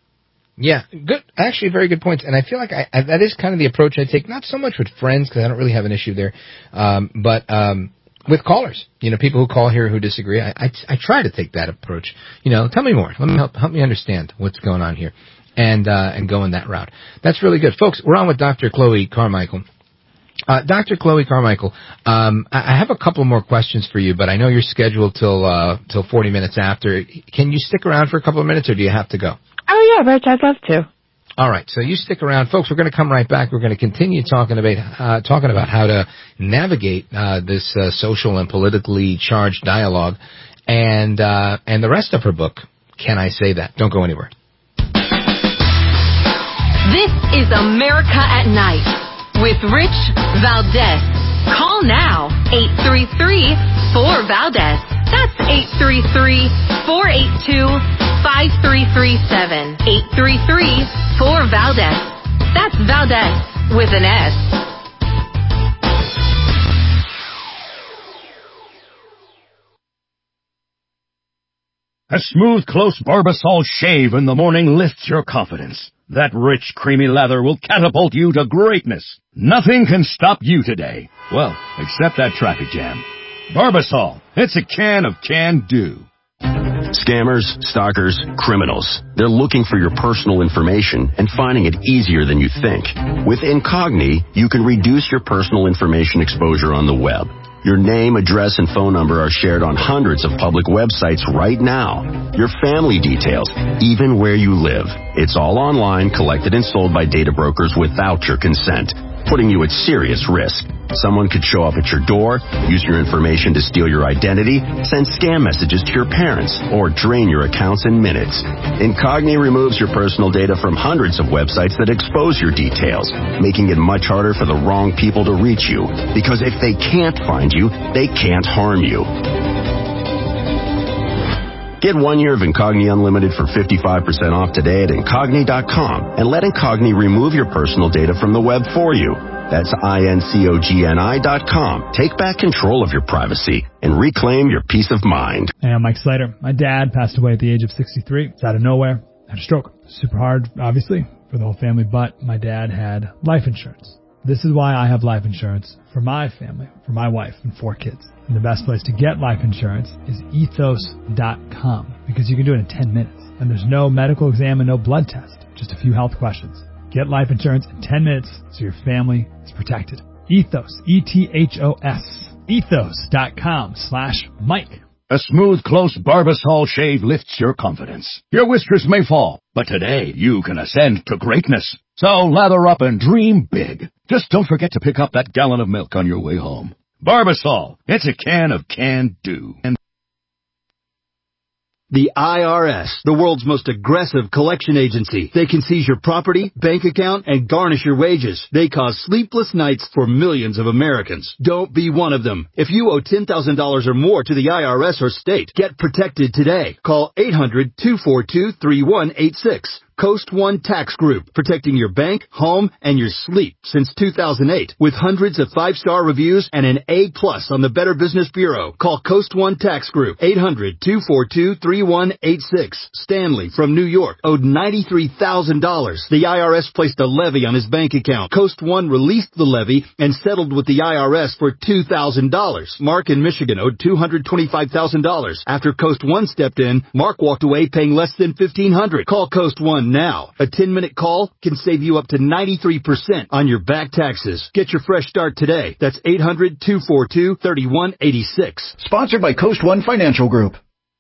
Yeah, good. Actually, very good points. And I feel like that is kind of the approach I take, not so much with friends, because I don't really have an issue there, but with callers. People who call here who disagree. I try to take that approach. Tell me more. Let me help me understand what's going on here, and go in that route. That's really good. Folks, we're on with Dr. Chloe Carmichael. Dr. Chloe Carmichael, I have a couple more questions for you, but I know you're scheduled till 40 minutes after. Can you stick around for a couple of minutes, or do you have to go? Oh, yeah, Rich, I'd love to. All right, so you stick around. Folks, we're going to come right back. We're going to continue talking about how to navigate this social and politically charged dialogue, and the rest of her book, Can I Say That? Don't go anywhere. This is America at Night with Rich Valdez. Call now, 833-4VALDEZ. That's 833-482-5337. 833-4VALDEZ. That's Valdez with an S. A smooth, close Barbasol shave in the morning lifts your confidence. That rich, creamy lather will catapult you to greatness. Nothing can stop you today. Well, except that traffic jam. Barbasol. It's a can of can-do. Scammers, stalkers, criminals. They're looking for your personal information and finding it easier than you think. With Incogni, you can reduce your personal information exposure on the web. Your name, address, and phone number are shared on hundreds of public websites right now. Your family details, even where you live. It's all online, collected and sold by data brokers without your consent, putting you at serious risk. Someone could show up at your door, use your information to steal your identity, send scam messages to your parents, or drain your accounts in minutes. Incogni removes your personal data from hundreds of websites that expose your details, making it much harder for the wrong people to reach you. Because if they can't find you, they can't harm you. Get 1 year of Incogni Unlimited for 55% off today at Incogni.com and let Incogni remove your personal data from the web for you. That's INCOGNI.com. Take back control of your privacy and reclaim your peace of mind. Hey, I'm Mike Slater. My dad passed away at the age of 63. It's out of nowhere. Had a stroke. Super hard, obviously, for the whole family, but my dad had life insurance. This is why I have life insurance for my family, for my wife and 4 kids. And the best place to get life insurance is ethos.com, because you can do it in 10 minutes. And there's no medical exam and no blood test, just a few health questions. Get life insurance in 10 minutes so your family is protected. Ethos, ETHOS, ethos.com/Mike. A smooth, close Barbasol shave lifts your confidence. Your whiskers may fall, but today you can ascend to greatness. So lather up and dream big. Just don't forget to pick up that gallon of milk on your way home. Barbasol, it's a can of can-do. The IRS, the world's most aggressive collection agency. They can seize your property, bank account, and garnish your wages. They cause sleepless nights for millions of Americans. Don't be one of them. If you owe $10,000 or more to the IRS or state, get protected today. Call 800-242-3186. Coast One Tax Group, protecting your bank, home, and your sleep since 2008. With hundreds of 5-star reviews and an A+ on the Better Business Bureau. Call Coast One Tax Group, 800-242-3186. Stanley from New York owed $93,000. The IRS placed a levy on his bank account. Coast One released the levy and settled with the IRS for $2,000. Mark in Michigan owed $225,000. After Coast One stepped in, Mark walked away paying less than $1,500. Call Coast One now. A 10-minute call can save you up to 93% on your back taxes. Get your fresh start today. That's 800-242-3186. Sponsored by Coast One Financial Group.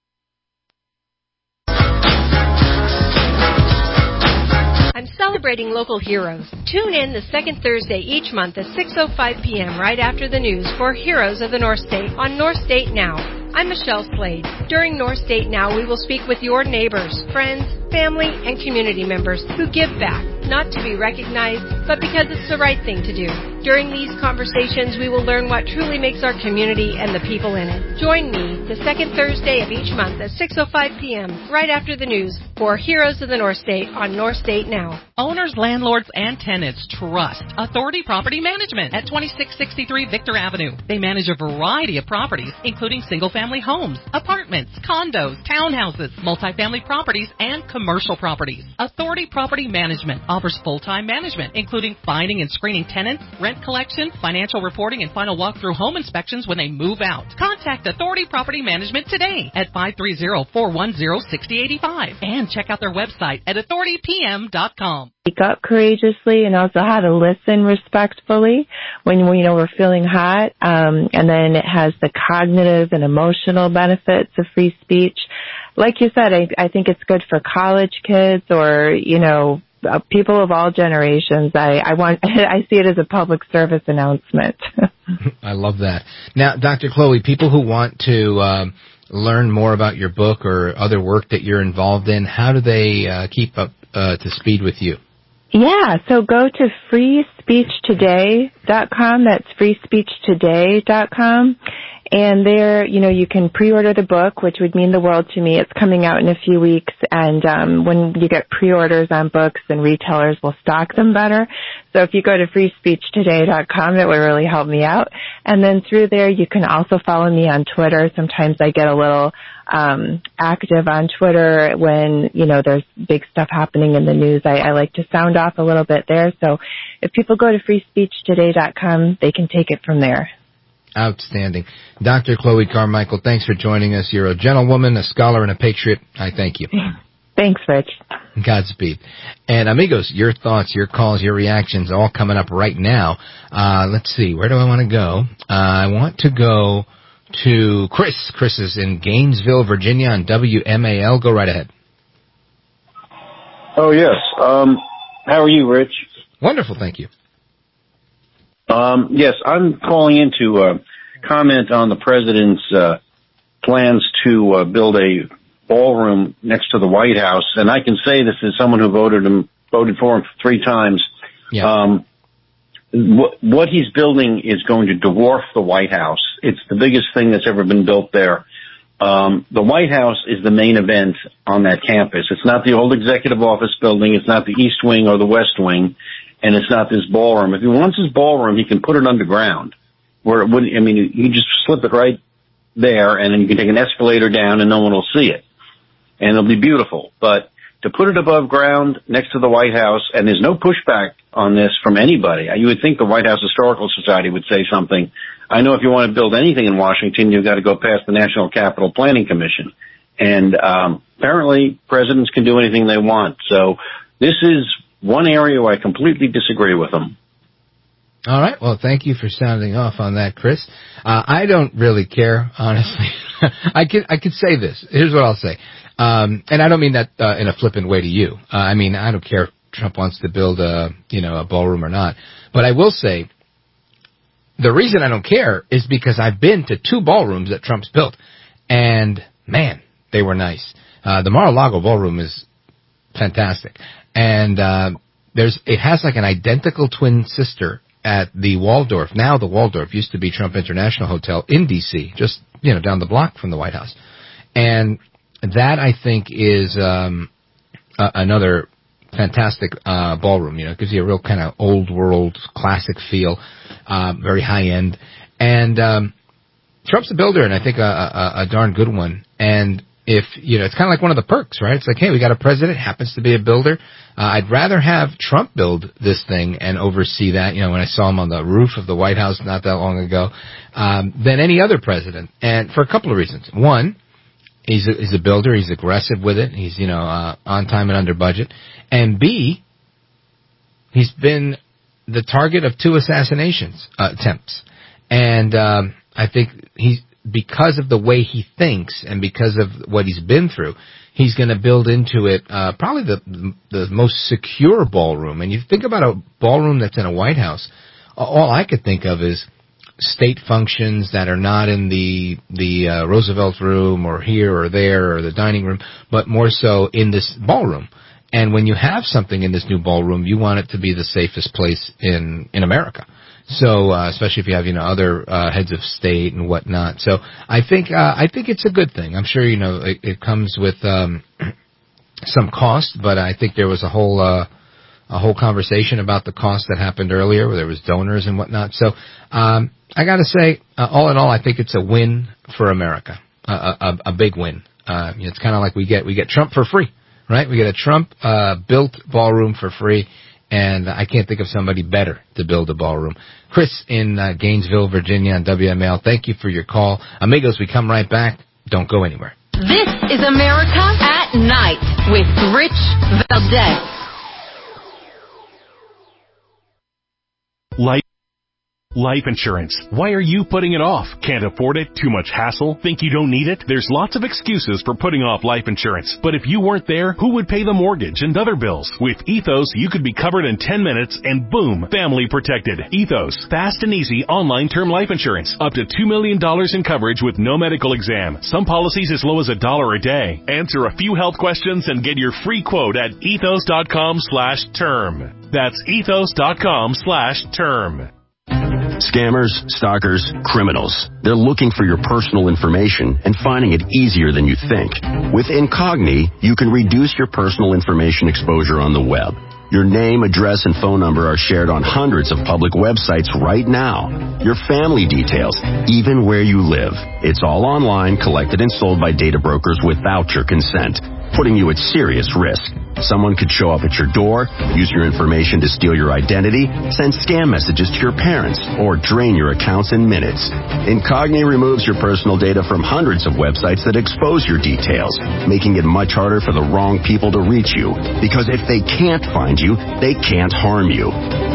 I'm celebrating local heroes. Tune in the second Thursday each month at 6:05 p.m. right after the news for Heroes of the North State on North State Now. I'm Michelle Slade. During North State Now, we will speak with your neighbors, friends, family, and community members who give back, not to be recognized, but because it's the right thing to do. During these conversations, we will learn what truly makes our community and the people in it. Join me the second Thursday of each month at 6:05 p.m. right after the news for Heroes of the North State on North State Now. Owners, landlords, and tenants trust Authority Property Management at 2663 Victor Avenue. They manage a variety of properties, including single-family homes, apartments, condos, townhouses, multifamily properties, and commercial properties. Authority Property Management offers full-time management, including finding and screening tenants, rent collection, financial reporting, and final walkthrough home inspections when they move out. Contact Authority Property Management today at 530-410-6085 and check out their website at authoritypm.com. Speak up courageously and also how to listen respectfully when we're feeling hot. And then it has the cognitive and emotional benefits of free speech. Like you said, I think it's good for college kids or, people of all generations. I see it as a public service announcement. I love that. Now, Dr. Chloe, people who want to learn more about your book or other work that you're involved in, how do they keep up to speed with you? Yeah, so go to freespeechtoday.com. That's freespeechtoday.com. And there, you can pre-order the book, which would mean the world to me. It's coming out in a few weeks. And when you get pre-orders on books, then retailers will stock them better. So if you go to freespeechtoday.com, that would really help me out. And then through there, you can also follow me on Twitter. Sometimes I get a little active on Twitter when, there's big stuff happening in the news. I like to sound off a little bit there. So if people go to freespeechtoday.com, they can take it from there. Outstanding. Dr. Chloe Carmichael, thanks for joining us. You're a gentlewoman, a scholar, and a patriot. I thank you. Thanks, Rich. Godspeed. And amigos, your thoughts, your calls, your reactions, all coming up right now. Let's see, where do I want to go? I want to go to Chris. Chris is in Gainesville, Virginia on WMAL. Go right ahead. Oh, yes. How are you, Rich? Wonderful, thank you. Yes, I'm calling in to comment on the president's plans to build a ballroom next to the White House. And I can say this as someone who voted for him 3 times. Yeah. What he's building is going to dwarf the White House. It's the biggest thing that's ever been built there. The White House is the main event on that campus. It's not the old executive office building. It's not the East Wing or the West Wing. And it's not this ballroom. If he wants his ballroom, he can put it underground. Where it wouldn't, you can just slip it right there, and then you can take an escalator down, and no one will see it. And it'll be beautiful. But to put it above ground next to the White House, and there's no pushback on this from anybody. You would think the White House Historical Society would say something. I know if you want to build anything in Washington, you've got to go past the National Capital Planning Commission. And apparently presidents can do anything they want. So this is one area where I completely disagree with them. All right. Well, thank you for sounding off on that, Chris. I don't really care, honestly. I could say this. Here's what I'll say. And I don't mean that in a flippant way to you. I mean, I don't care if Trump wants to build a ballroom or not. But I will say, the reason I don't care is because I've been to 2 ballrooms that Trump's built. And, man, they were nice. The Mar-a-Lago ballroom is fantastic. And it has like an identical twin sister at the Waldorf. Now the Waldorf used to be Trump International Hotel in D.C., just, down the block from the White House. And that, I think, is another fantastic ballroom. It gives you a real kind of old world classic feel, very high end. And Trump's a builder, and I think a darn good one. And if, it's kind of like one of the perks, right? It's like, hey, we got a president, happens to be a builder. I'd rather have Trump build this thing and oversee that, when I saw him on the roof of the White House not that long ago, than any other president. And for a couple of reasons. One, he's a builder, he's aggressive with it, he's, on time and under budget. And B, he's been the target of 2 assassinations attempts. And I think because of the way he thinks and because of what he's been through, he's going to build into it probably the most secure ballroom. And you think about a ballroom that's in a White House, all I could think of is state functions that are not in the Roosevelt room or here or there or the dining room, but more so in this ballroom. And when you have something in this new ballroom, you want it to be the safest place in America. So, especially if you have, other heads of state and whatnot. So I think it's a good thing. I'm sure, it comes with some cost, but I think there was a whole conversation about the cost that happened earlier where there was donors and whatnot. So, I gotta say, all in all, I think it's a win for America. A big win. It's kind of like we get Trump for free, right? We get a Trump, built ballroom for free. And I can't think of somebody better to build a ballroom. Chris in Gainesville, Virginia on WML, thank you for your call. Amigos, we come right back. Don't go anywhere. This is America at Night with Rich Valdez. Life insurance. Why are you putting it off? Can't afford it? Too much hassle? Think you don't need it? There's lots of excuses for putting off life insurance. But if you weren't there, who would pay the mortgage and other bills? With Ethos, you could be covered in 10 minutes and boom, family protected. Ethos. Fast and easy online term life insurance. Up to $2 million in coverage with no medical exam. Some policies as low as $1 a day. Answer a few health questions and get your free quote at ethos.com/term. That's ethos.com/term. Scammers, stalkers, criminals. They're looking for your personal information and finding it easier than you think. With Incogni, you can reduce your personal information exposure on the web. Your name, address, and phone number are shared on hundreds of public websites right now. Your family details, even where you live. It's all online, collected and sold by data brokers without your consent, putting you at serious risk. Someone could show up at your door, use your information to steal your identity, send scam messages to your parents, or drain your accounts in minutes. Incogni removes your personal data from hundreds of websites that expose your details, making it much harder for the wrong people to reach you. Because if they can't find you, they can't harm you.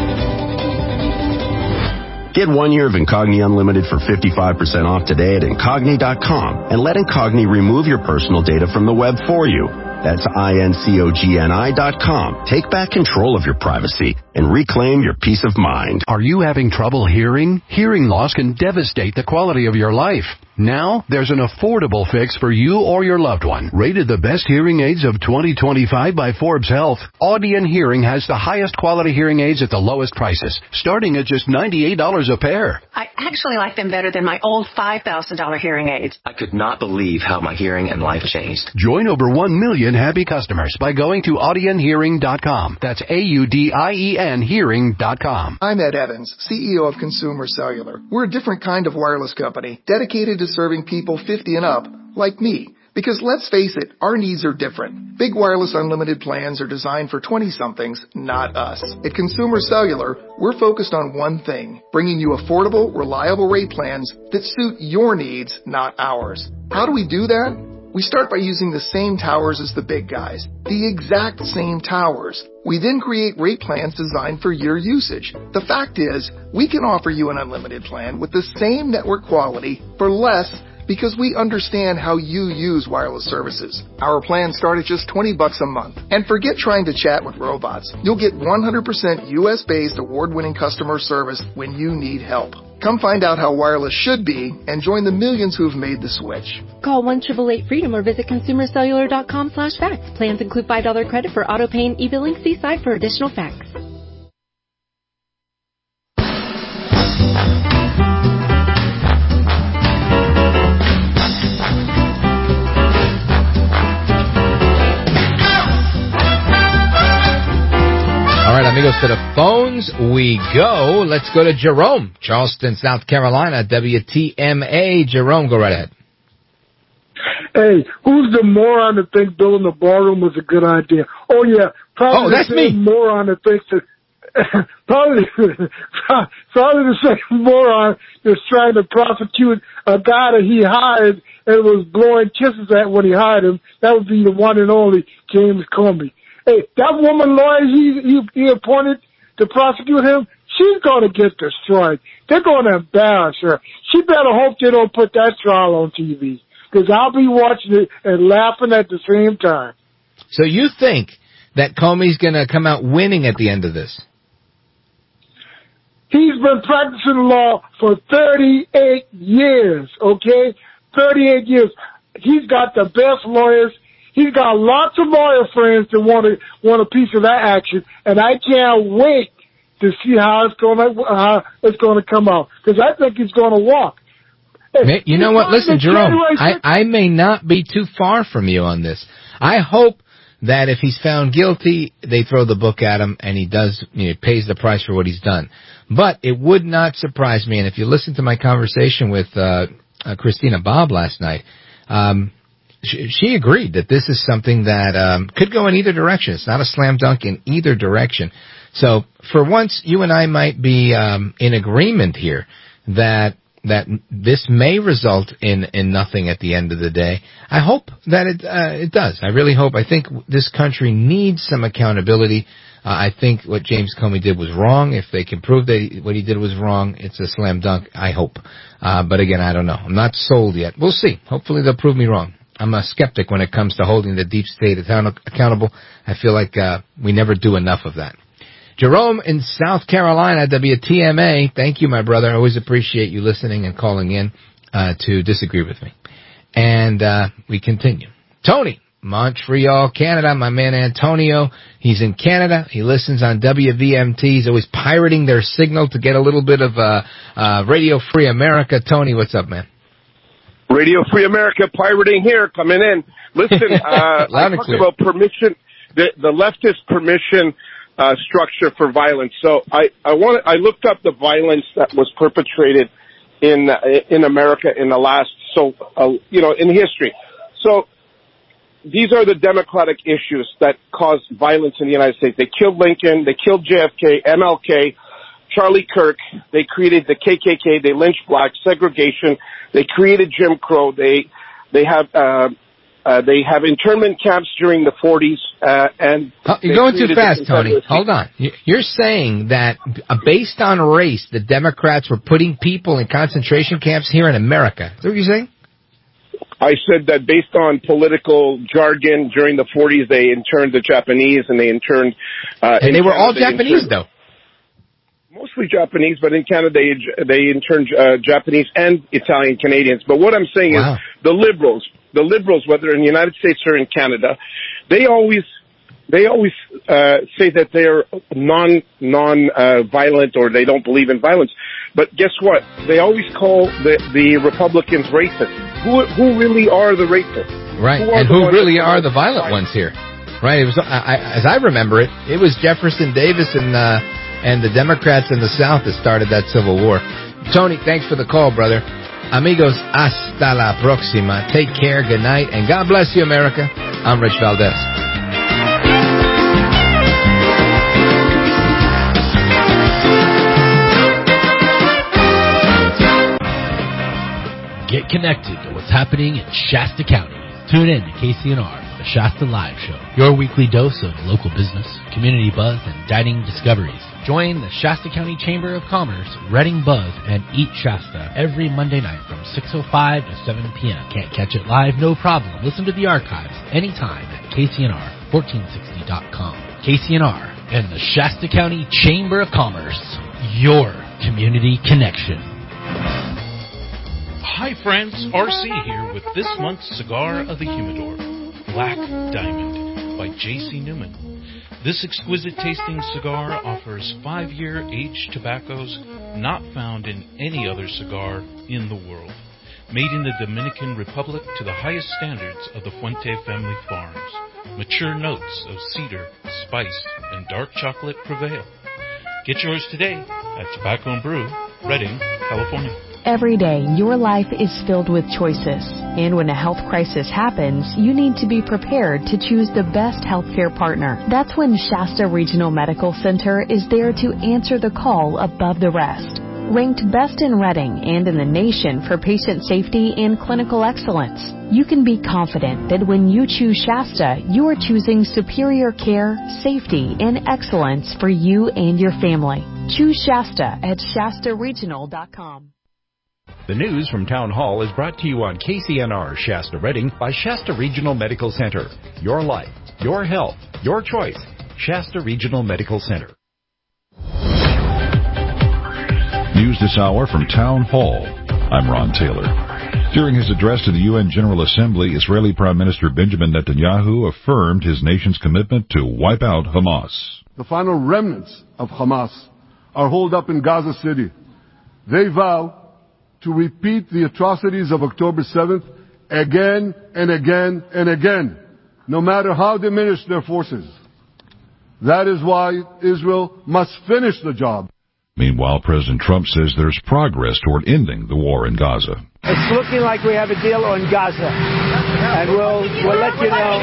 Get 1 year of Incogni Unlimited for 55% off today at Incogni.com and let Incogni remove your personal data from the web for you. That's INCOGNI.com. Take back control of your privacy and reclaim your peace of mind. Are you having trouble hearing? Hearing loss can devastate the quality of your life. Now, there's an affordable fix for you or your loved one. Rated the best hearing aids of 2025 by Forbes Health, Audion Hearing has the highest quality hearing aids at the lowest prices, starting at just $98 a pair. I actually like them better than my old $5,000 hearing aids. I could not believe how my hearing and life changed. Join over 1 million happy customers by going to AudionHearing.com. That's AUDIEN Hearing.com. I'm Ed Evans, CEO of Consumer Cellular. We're a different kind of wireless company, dedicated to serving people 50 and up, like me. Because let's face it, our needs are different. Big wireless unlimited plans are designed for 20-somethings, not us. At Consumer Cellular, we're focused on one thing, bringing you affordable, reliable rate plans that suit your needs, not ours. How do we do that? We start by using the same towers as the big guys, the exact same towers. We then create rate plans designed for your usage. The fact is, we can offer you an unlimited plan with the same network quality for less because we understand how you use wireless services. Our plans start at just $20 a month. And forget trying to chat with robots. You'll get 100% US-based award-winning customer service when you need help. Come find out how wireless should be and join the millions who've made the switch. Call 1-888-FREEDOM or visit consumercellular.com/facts. Plans include $5 credit for auto pay and e-billing. See site for additional facts. All right, amigos, to the phones we go. Let's go to Jerome, Charleston, South Carolina, WTMA. Jerome, go right ahead. Hey, who's the moron that thinks building a ballroom was a good idea? Oh, yeah, probably that's the same moron that thinks that probably the same moron that's trying to prosecute a guy that he hired and was blowing kisses at when he hired him. That would be the one and only James Comey. Hey, that woman lawyer he appointed to prosecute him, she's going to get destroyed. They're going to embarrass her. She better hope they don't put that trial on TV, because I'll be watching it and laughing at the same time. So you think that Comey's going to come out winning at the end of this? He's been practicing law for 38 years, okay? 38 years. He's got the best lawyers. He's got lots of lawyer friends that want a piece of that action, and I can't wait to see how it's going to come out, because I think it's going to walk. Hey, you know what? Listen, Jerome, I may not be too far from you on this. I hope that if he's found guilty, they throw the book at him and he pays the price for what he's done. But it would not surprise me, and if you listen to my conversation with Christina Bobb last night, she agreed that this is something that could go in either direction. It's not a slam dunk in either direction. So for once, you and I might be in agreement here that this may result in nothing at the end of the day. I hope that it does. I really hope. I think this country needs some accountability. I think what James Comey did was wrong. If they can prove that what he did was wrong, it's a slam dunk, I hope. But again, I don't know. I'm not sold yet. We'll see. Hopefully they'll prove me wrong. I'm a skeptic when it comes to holding the deep state accountable. I feel like we never do enough of that. Jerome in South Carolina, WTMA. Thank you, my brother. I always appreciate you listening and calling in to disagree with me. And we continue. Tony, Montreal, Canada. My man Antonio, he's in Canada. He listens on WVMT. He's always pirating their signal to get a little bit of Radio Free America. Tony, what's up, man? Radio Free America pirating here, coming in. Listen, I talked about permission, the leftist permission structure for violence. So I looked up the violence that was perpetrated in America in the last, in history. So these are the democratic issues that caused violence in the United States. They killed Lincoln, they killed JFK, MLK, Charlie Kirk. They created the KKK. They lynched blacks, segregation. They created Jim Crow. They have internment camps during the 40s. And you're going too fast, Tony. Hold on. You're saying that based on race, the Democrats were putting people in concentration camps here in America. Is that what you're saying? I said that based on political jargon during the 40s, they interned the Japanese and they interned. And they were all Japanese, though. Mostly Japanese, but in Canada they interned Japanese and Italian Canadians. But what I'm saying is the liberals, whether in the United States or in Canada, they always say that they're non-violent or they don't believe in violence. But guess what? They always call the Republicans racist. Who really are the racists? Right, and who really are the violent ones here? Right. It was, as I remember it, it was Jefferson Davis and the Democrats in the South that started that Civil War. Tony, thanks for the call, brother. Amigos, hasta la próxima. Take care, good night, and God bless you, America. I'm Rich Valdez. Get connected to what's happening in Shasta County. Tune in to KCNR the Shasta Live Show, your weekly dose of local business, community buzz, and dining discoveries. Join the Shasta County Chamber of Commerce, Reading Buzz, and Eat Shasta every Monday night from 6:05 to 7 p.m. Can't catch it live? No problem. Listen to the archives anytime at KCNR1460.com. KCNR and the Shasta County Chamber of Commerce, your community connection. Hi friends, RC here with this month's Cigar of the Humidor, Black Diamond by J.C. Newman. This exquisite tasting cigar offers 5-year aged tobaccos not found in any other cigar in the world. Made in the Dominican Republic to the highest standards of the Fuente family farms. Mature notes of cedar, spice, and dark chocolate prevail. Get yours today at Tobacco and Brew, Redding, California. Every day, your life is filled with choices. And when a health crisis happens, you need to be prepared to choose the best healthcare partner. That's when Shasta Regional Medical Center is there to answer the call above the rest. Ranked best in Redding and in the nation for patient safety and clinical excellence, you can be confident that when you choose Shasta, you are choosing superior care, safety, and excellence for you and your family. Choose Shasta at ShastaRegional.com. The news from Town Hall is brought to you on KCNR Shasta Redding by Shasta Regional Medical Center. Your life, your health, your choice. Shasta Regional Medical Center. News this hour from Town Hall. I'm Ron Taylor. During his address to the UN General Assembly, Israeli Prime Minister Benjamin Netanyahu affirmed his nation's commitment to wipe out Hamas. The final remnants of Hamas are holed up in Gaza City. They vow to repeat the atrocities of October 7th again and again and again, no matter how diminished their forces. That is why Israel must finish the job. Meanwhile, President Trump says there's progress toward ending the war in Gaza. It's looking like we have a deal on Gaza, and we'll let you know.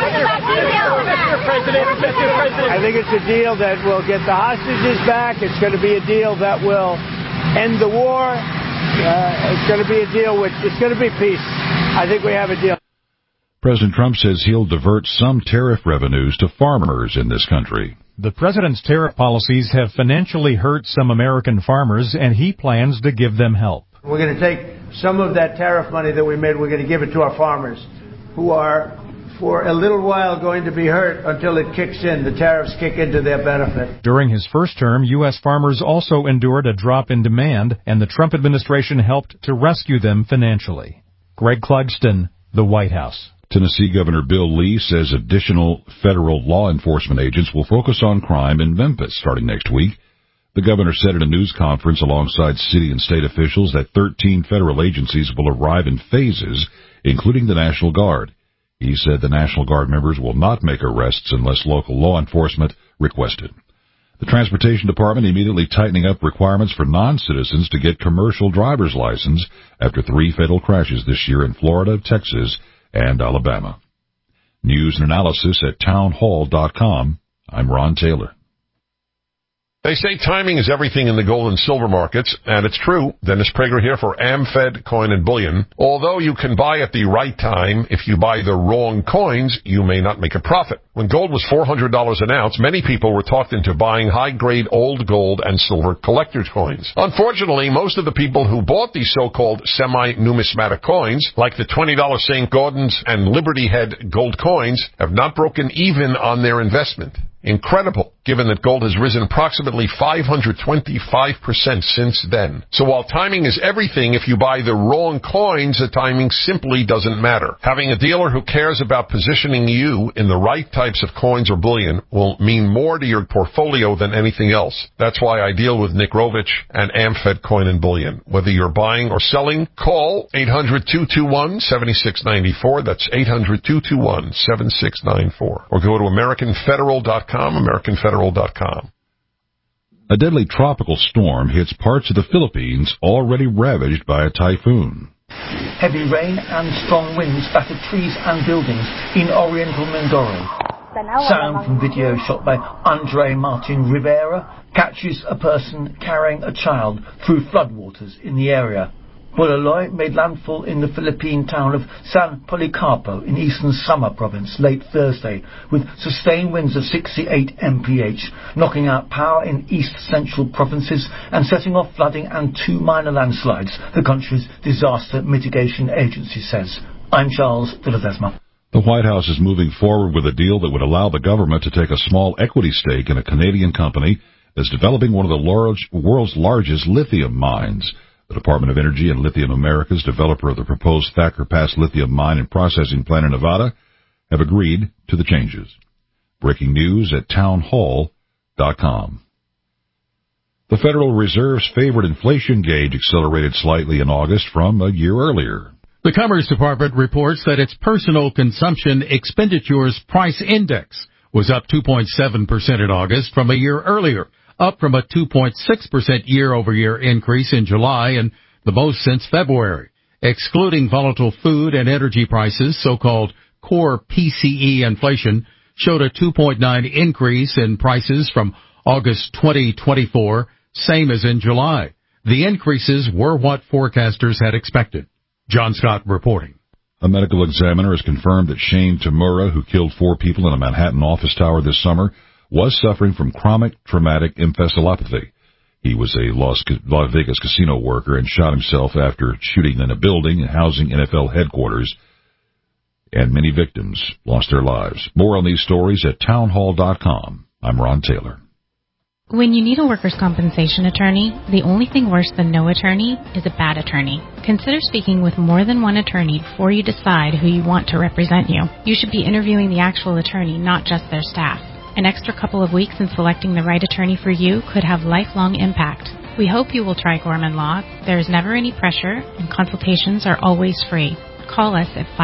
Mr. President. I think it's a deal that will get the hostages back. It's going to be a deal that will end the war. It's going to be a deal it's going to be peace. I think we have a deal. President Trump says he'll divert some tariff revenues to farmers in this country. The president's tariff policies have financially hurt some American farmers, and he plans to give them help. We're going to take some of that tariff money that we made, we're going to give it to our farmers, who are, for a little while, going to be hurt until it kicks in. The tariffs kick into their benefit. During his first term, U.S. farmers also endured a drop in demand, and the Trump administration helped to rescue them financially. Greg Clugston, the White House. Tennessee Governor Bill Lee says additional federal law enforcement agents will focus on crime in Memphis starting next week. The governor said at a news conference alongside city and state officials that 13 federal agencies will arrive in phases, including the National Guard. He said the National Guard members will not make arrests unless local law enforcement request it. The Transportation Department immediately tightening up requirements for non-citizens to get commercial driver's license after 3 fatal crashes this year in Florida, Texas, and Alabama. News and analysis at townhall.com. I'm Ron Taylor. They say timing is everything in the gold and silver markets, and it's true. Dennis Prager here for AmFed Coin and Bullion. Although you can buy at the right time, if you buy the wrong coins, you may not make a profit. When gold was $400 an ounce, many people were talked into buying high-grade old gold and silver collector's coins. Unfortunately, most of the people who bought these so-called semi-numismatic coins, like the $20 St. Gaudens and Liberty Head gold coins, have not broken even on their investment. Incredible, given that gold has risen approximately 525% since then. So while timing is everything, if you buy the wrong coins, the timing simply doesn't matter. Having a dealer who cares about positioning you in the right types of coins or bullion will mean more to your portfolio than anything else. That's why I deal with Nick Rovich and AmFed Coin and Bullion. Whether you're buying or selling, call 800-221-7694. That's 800-221-7694. Or go to AmericanFederal.com. AmericanFederal.com. A deadly tropical storm hits parts of the Philippines already ravaged by a typhoon. Heavy rain and strong winds battered trees and buildings in Oriental Mindoro. Sound from video shot by Andre Martin Rivera captures a person carrying a child through floodwaters in the area. Bulaloi made landfall in the Philippine town of San Policarpo in eastern Samar province late Thursday, with sustained winds of 68 mph, knocking out power in east-central provinces and setting off flooding and 2 minor landslides, the country's disaster mitigation agency says. I'm Charles de Ledesma. The White House is moving forward with a deal that would allow the government to take a small equity stake in a Canadian company that's developing one of the world's largest lithium mines. The Department of Energy and Lithium Americas, developer of the proposed Thacker Pass lithium mine and processing plant in Nevada, have agreed to the changes. Breaking news at townhall.com. The Federal Reserve's favorite inflation gauge accelerated slightly in August from a year earlier. The Commerce Department reports that its personal consumption expenditures price index was up 2.7% in August from a year earlier, up from a 2.6% year-over-year increase in July and the most since February. Excluding volatile food and energy prices, so-called core PCE inflation showed a 2.9 increase in prices from August 2024, same as in July. The increases were what forecasters had expected. John Scott reporting. A medical examiner has confirmed that Shane Tamura, who killed 4 people in a Manhattan office tower this summer, was suffering from chronic traumatic encephalopathy. He was a Las Vegas casino worker and shot himself after shooting in a building housing NFL headquarters, and many victims lost their lives. More on these stories at townhall.com. I'm Ron Taylor. When you need a workers' compensation attorney, the only thing worse than no attorney is a bad attorney. Consider speaking with more than one attorney before you decide who you want to represent you. You should be interviewing the actual attorney, not just their staff. An extra couple of weeks in selecting the right attorney for you could have lifelong impact. We hope you will try Gorman Law. There is never any pressure, and consultations are always free. Call us at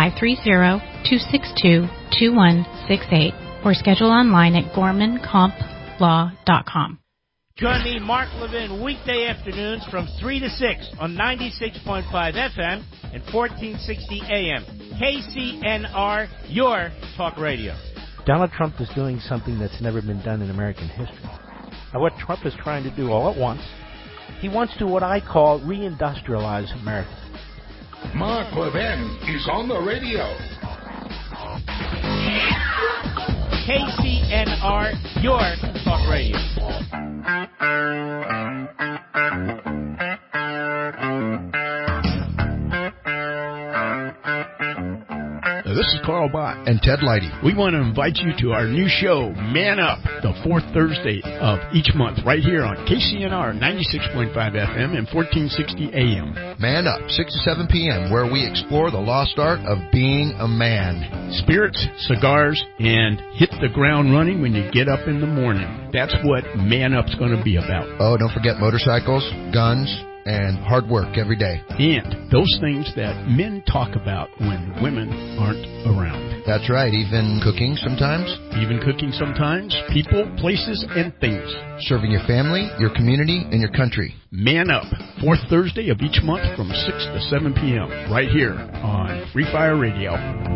530-262-2168 or schedule online at gormankomplaw.com. Join me, Mark Levin, weekday afternoons from 3 to 6 on 96.5 FM and 1460 AM. KCNR, your talk radio. Donald Trump is doing something that's never been done in American history. Now, what Trump is trying to do all at once, he wants to what I call reindustrialize America. Mark Levin is on the radio. KCNR, your talk radio. This is Carl Bott and Ted Leidy. We want to invite you to our new show, Man Up, the fourth Thursday of each month, right here on KCNR 96.5 FM and 1460 AM. Man Up, 6 to 7 p.m., where we explore the lost art of being a man. Spirits, cigars, and hit the ground running when you get up in the morning. That's what Man Up's going to be about. Oh, don't forget motorcycles, guns, and hard work every day. And those things that men talk about when women aren't around. That's right, even cooking sometimes. Even cooking sometimes. People, places, and things. Serving your family, your community, and your country. Man Up, fourth Thursday of each month from 6 to 7 p.m. right here on Free Fire Radio.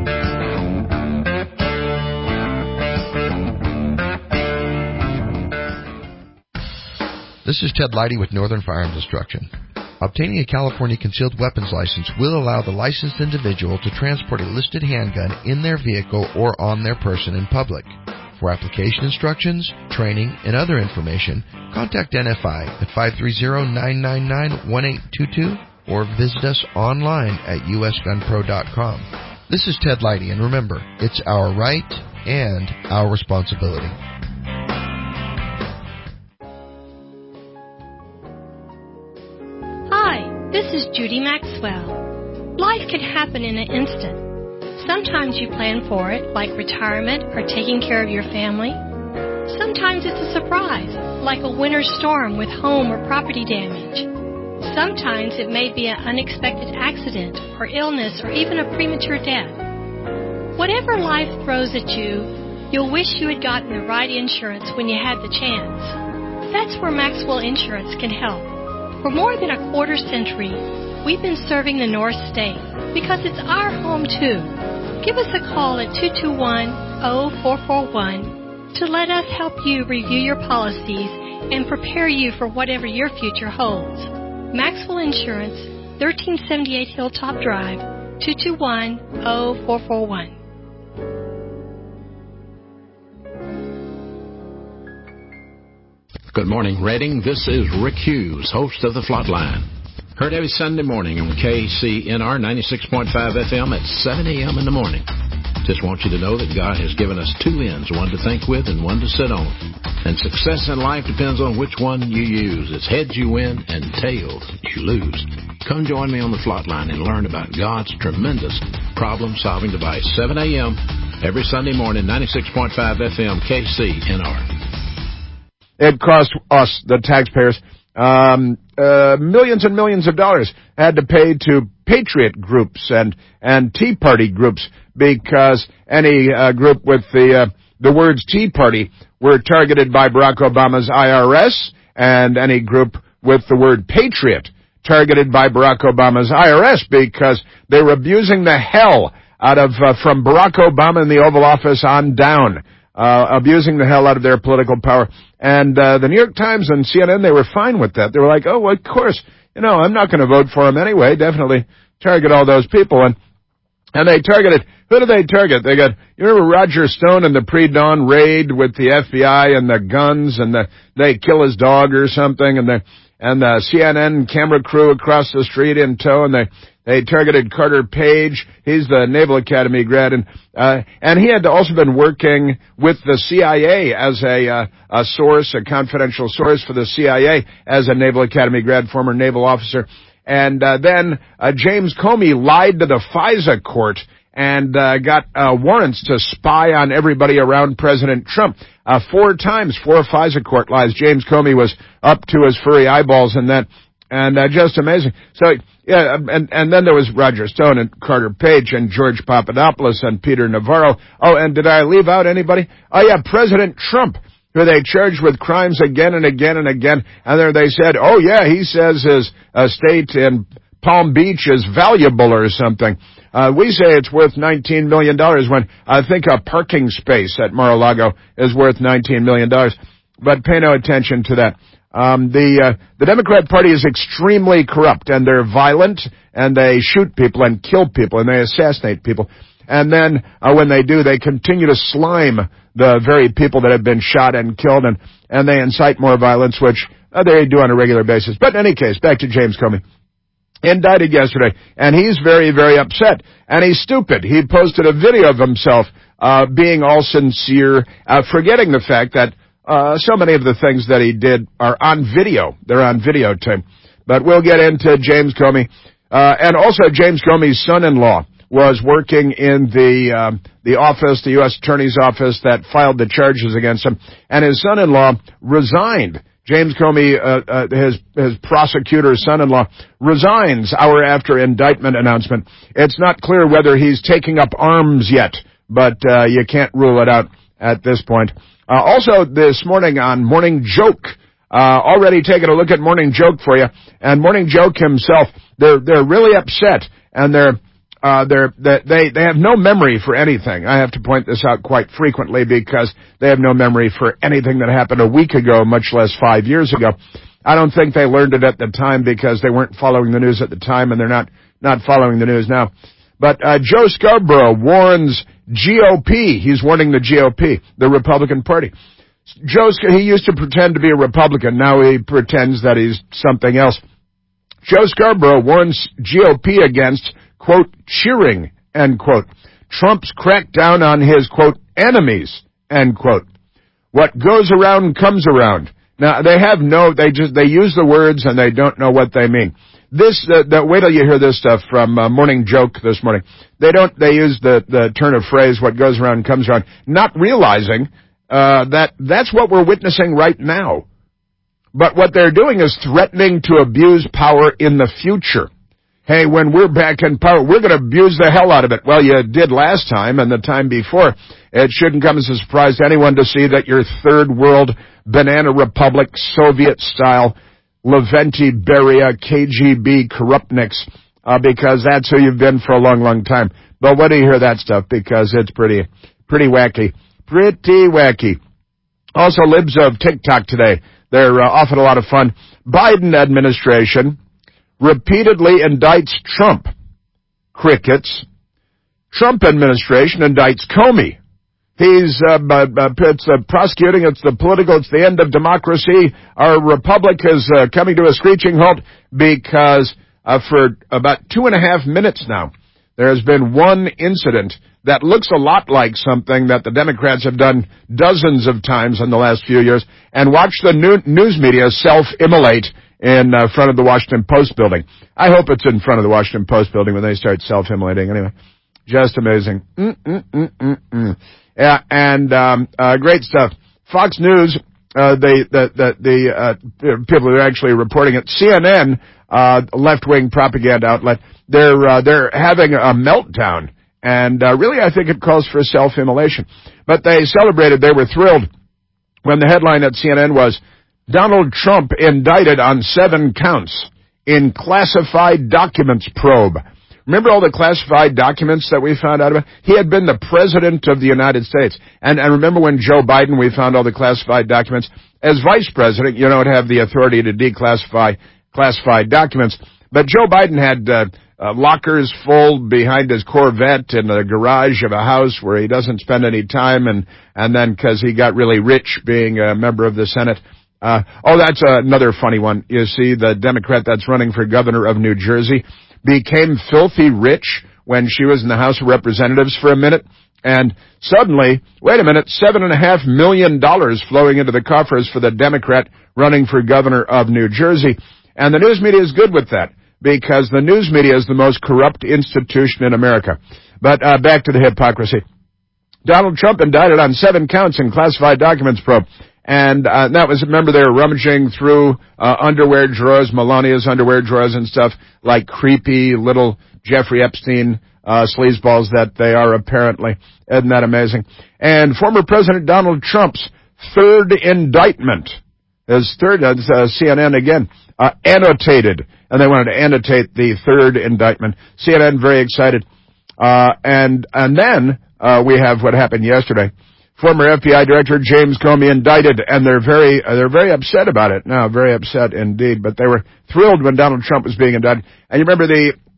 This is Ted Leidy with Northern Firearms Instruction. Obtaining a California concealed weapons license will allow the licensed individual to transport a listed handgun in their vehicle or on their person in public. For application instructions, training, and other information, contact NFI at 530-999-1822 or visit us online at usgunpro.com. This is Ted Leidy, and remember, it's our right and our responsibility. This is Judy Maxwell. Life can happen in an instant. Sometimes you plan for it, like retirement or taking care of your family. Sometimes it's a surprise, like a winter storm with home or property damage. Sometimes it may be an unexpected accident or illness or even a premature death. Whatever life throws at you, you'll wish you had gotten the right insurance when you had the chance. That's where Maxwell Insurance can help. For more than a quarter century, we've been serving the North State because it's our home, too. Give us a call at 221-0441 to let us help you review your policies and prepare you for whatever your future holds. Maxwell Insurance, 1378 Hilltop Drive, 221-0441. Good morning, Reading. This is Rick Hughes, host of The Flatline. Heard every Sunday morning on KCNR 96.5 FM at 7 a.m. in the morning. Just want you to know that God has given us two ends, one to think with and one to sit on. And success in life depends on which one you use. It's heads you win and tails you lose. Come join me on The Flatline and learn about God's tremendous problem-solving device. 7 a.m. every Sunday morning, 96.5 FM, KCNR. It cost us, the taxpayers, millions and millions of dollars had to pay to patriot groups and Tea Party groups because any group with the words Tea Party were targeted by Barack Obama's IRS, and any group with the word Patriot targeted by Barack Obama's IRS because they were abusing the hell out of from Barack Obama in the Oval Office on down, abusing the hell out of their political power. And the New York Times and CNN, they were fine with that. They were like, oh, well, of course, I'm not going to vote for him anyway. Definitely target all those people. And they targeted, who do they target? They got, you remember Roger Stone in the pre-dawn raid with the FBI and the guns, and they kill his dog or something, and the CNN camera crew across the street in tow, and they targeted Carter Page. He's the Naval Academy grad, and he had also been working with the CIA as a source, a confidential source for the CIA as a Naval Academy grad, former naval officer. And then James Comey lied to the FISA court and got warrants to spy on everybody around President Trump. 4 times, 4 FISA court lies. James Comey was up to his furry eyeballs in that, and just amazing. So, yeah, and then there was Roger Stone and Carter Page and George Papadopoulos and Peter Navarro. Oh, and did I leave out anybody? Oh, yeah, President Trump, who they charged with crimes again and again and again. And there they said, oh, yeah, he says his estate in Palm Beach is valuable or something. We say it's worth $19 million when I think a parking space at Mar-a-Lago is worth $19 million. But pay no attention to that. The Democrat Party is extremely corrupt, and they're violent, and they shoot people and kill people, and they assassinate people. And then when they do, they continue to slime the very people that have been shot and killed, and they incite more violence, which they do on a regular basis. But in any case, back to James Comey. Indicted yesterday, and he's very, very upset. And he's stupid. He posted a video of himself being all sincere, forgetting the fact that so many of the things that he did are on video. They're on videotape. But we'll get into James Comey. And also James Comey's son-in-law was working in the office, the U.S. Attorney's Office that filed the charges against him. And his son-in-law resigned. James Comey, his prosecutor son-in-law, resigns hour after indictment announcement. It's not clear whether he's taking up arms yet, but you can't rule it out at this point. Also this morning on Morning Joke, already taking a look at Morning Joke for you, and Morning Joke himself, they're really upset, and they have no memory for anything. I have to point this out quite frequently because they have no memory for anything that happened a week ago, much less 5 years ago. I don't think they learned it at the time because they weren't following the news at the time, and they're not following the news now. But Joe Scarborough warns GOP. He's warning the GOP, the Republican Party. He used to pretend to be a Republican. Now he pretends that he's something else. Joe Scarborough warns GOP against, quote, cheering, end quote, Trump's crackdown on his, quote, enemies, end quote. What goes around comes around. Now, they use the words and they don't know what they mean. Wait till you hear this stuff from Morning Joke this morning. They use the turn of phrase, what goes around comes around, not realizing, that's what we're witnessing right now. But what they're doing is threatening to abuse power in the future. Hey, when we're back in power, we're going to abuse the hell out of it. Well, you did last time and the time before. It shouldn't come as a surprise to anyone to see that your third world banana republic, Soviet-style, Lavrenti Beria, KGB corruptniks, because that's who you've been for a long, long time. But when do you hear that stuff? Because it's pretty wacky. Pretty wacky. Also, libs of TikTok today. They're often a lot of fun. Biden administration repeatedly indicts Trump. Crickets. Trump administration indicts Comey. He's it's prosecuting, it's the political, it's the end of democracy. Our republic is coming to a screeching halt because for about 2.5 minutes now, there has been one incident that looks a lot like something that the Democrats have done dozens of times in the last few years. And watch the news media self-immolate in front of the Washington Post building. I hope it's in front of the Washington Post building when they start self-immolating. Anyway, just amazing. Yeah, and great stuff. Fox News, the people who are actually reporting it, CNN, left-wing propaganda outlet, they're having a meltdown, and really I think it calls for self-immolation. But they celebrated, they were thrilled when the headline at CNN was, Donald Trump indicted on 7 counts in classified documents probe. Remember all the classified documents that we found out about? He had been the president of the United States. And remember when Joe Biden, we found all the classified documents? As vice president, you don't have the authority to declassify classified documents. But Joe Biden had lockers full behind his Corvette in the garage of a house where he doesn't spend any time. And then because he got really rich being a member of the Senate. That's another funny one. You see, the Democrat that's running for governor of New Jersey became filthy rich when she was in the House of Representatives for a minute. And suddenly, wait a minute, $7.5 million flowing into the coffers for the Democrat running for governor of New Jersey. And the news media is good with that, because the news media is the most corrupt institution in America. But back to the hypocrisy. Donald Trump indicted on 7 counts in classified documents probe. And that was, remember, they were rummaging through underwear drawers, Melania's underwear drawers and stuff, like creepy little Jeffrey Epstein sleazeballs that they are apparently. Isn't that amazing? And former President Donald Trump's third indictment, his third, CNN again, annotated. And they wanted to annotate the third indictment. CNN very excited. And then we have what happened yesterday. Former FBI Director James Comey indicted, and they're very upset about it. No, very upset indeed. But they were thrilled when Donald Trump was being indicted. And you remember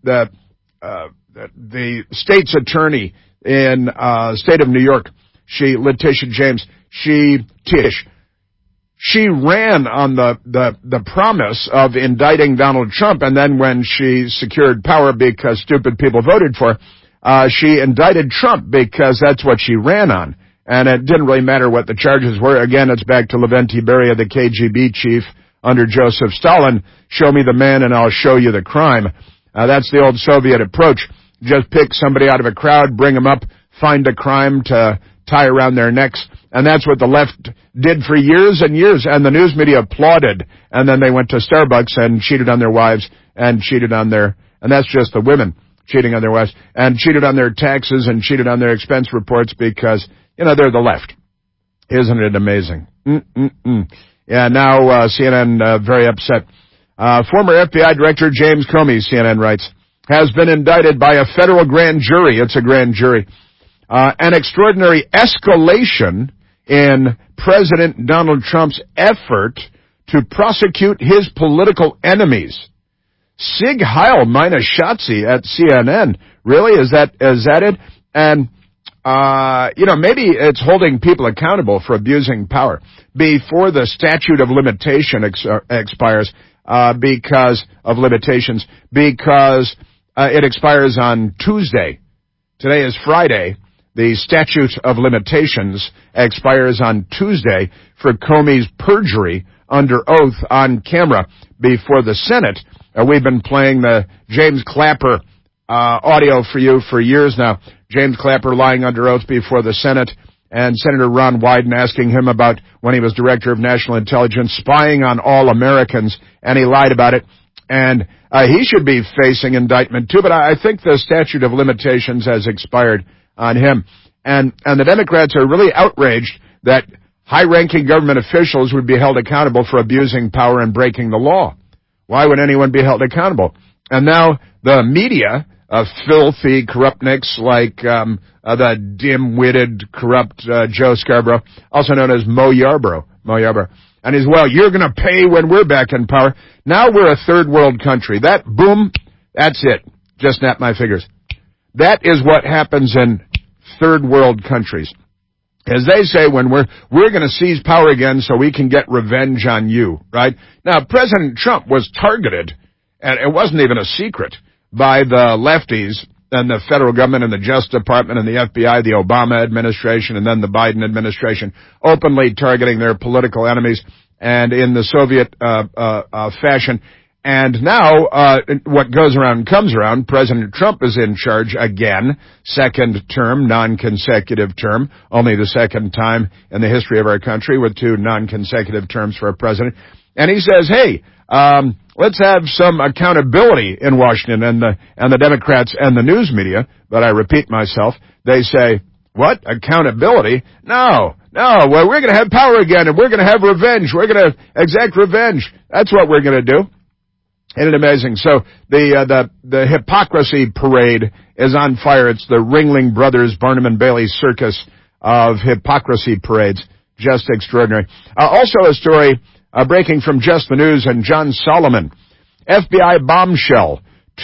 the state's attorney in state of New York, Letitia James, she ran on the promise of indicting Donald Trump, and then when she secured power because stupid people voted for her, she indicted Trump because that's what she ran on. And it didn't really matter what the charges were. Again, it's back to Lavrentiy Beria, the KGB chief under Joseph Stalin. Show me the man and I'll show you the crime. That's the old Soviet approach. Just pick somebody out of a crowd, bring them up, find a crime to tie around their necks. And that's what the left did for years and years. And the news media applauded. And then they went to Starbucks and cheated on their wives and that's just the women cheating on their wives, and cheated on their taxes and cheated on their expense reports because, they're the left. Isn't it amazing? Yeah, now CNN very upset. Former FBI Director James Comey, CNN writes, has been indicted by a federal grand jury. It's a grand jury. An extraordinary escalation in President Donald Trump's effort to prosecute his political enemies. Sig Heil meine Schatzi at CNN. Really? Is that it? And maybe it's holding people accountable for abusing power before the statute of limitation expires, because of limitations, because it expires on Tuesday. Today is Friday. The statute of limitations expires on Tuesday for Comey's perjury under oath on camera before the Senate. We've been playing the James Clapper audio for you for years now. James Clapper lying under oath before the Senate, and Senator Ron Wyden asking him about when he was Director of National Intelligence, spying on all Americans, and he lied about it. And he should be facing indictment too, but I think the statute of limitations has expired on him. And the Democrats are really outraged that high-ranking government officials would be held accountable for abusing power and breaking the law. Why would anyone be held accountable? And now the media, filthy corruptniks like the dim-witted, corrupt Joe Scarborough, also known as Mo Yarborough, And he's, well, you're going to pay when we're back in power. Now we're a third world country. That, boom, that's it. Just snap my fingers. That is what happens in third world countries. As they say, when we're going to seize power again so we can get revenge on you, right? Now, President Trump was targeted, and it wasn't even a secret, by the lefties and the federal government and the Justice Department and the FBI, the Obama administration, and then the Biden administration, openly targeting their political enemies, and in the Soviet fashion. And now, what goes around comes around. President Trump is in charge again, second term, non-consecutive term, only the second time in the history of our country with 2 non-consecutive terms for a president. And he says, hey, let's have some accountability in Washington, and the Democrats and the news media. But I repeat myself, they say, what? Accountability? No, well, we're going to have power again, and we're going to have revenge. We're going to exact revenge. That's what we're going to do. Isn't it amazing? So the hypocrisy parade is on fire. It's the Ringling Brothers, Barnum and Bailey circus of hypocrisy parades. Just extraordinary. Also a story breaking from Just the News and John Solomon. FBI bombshell.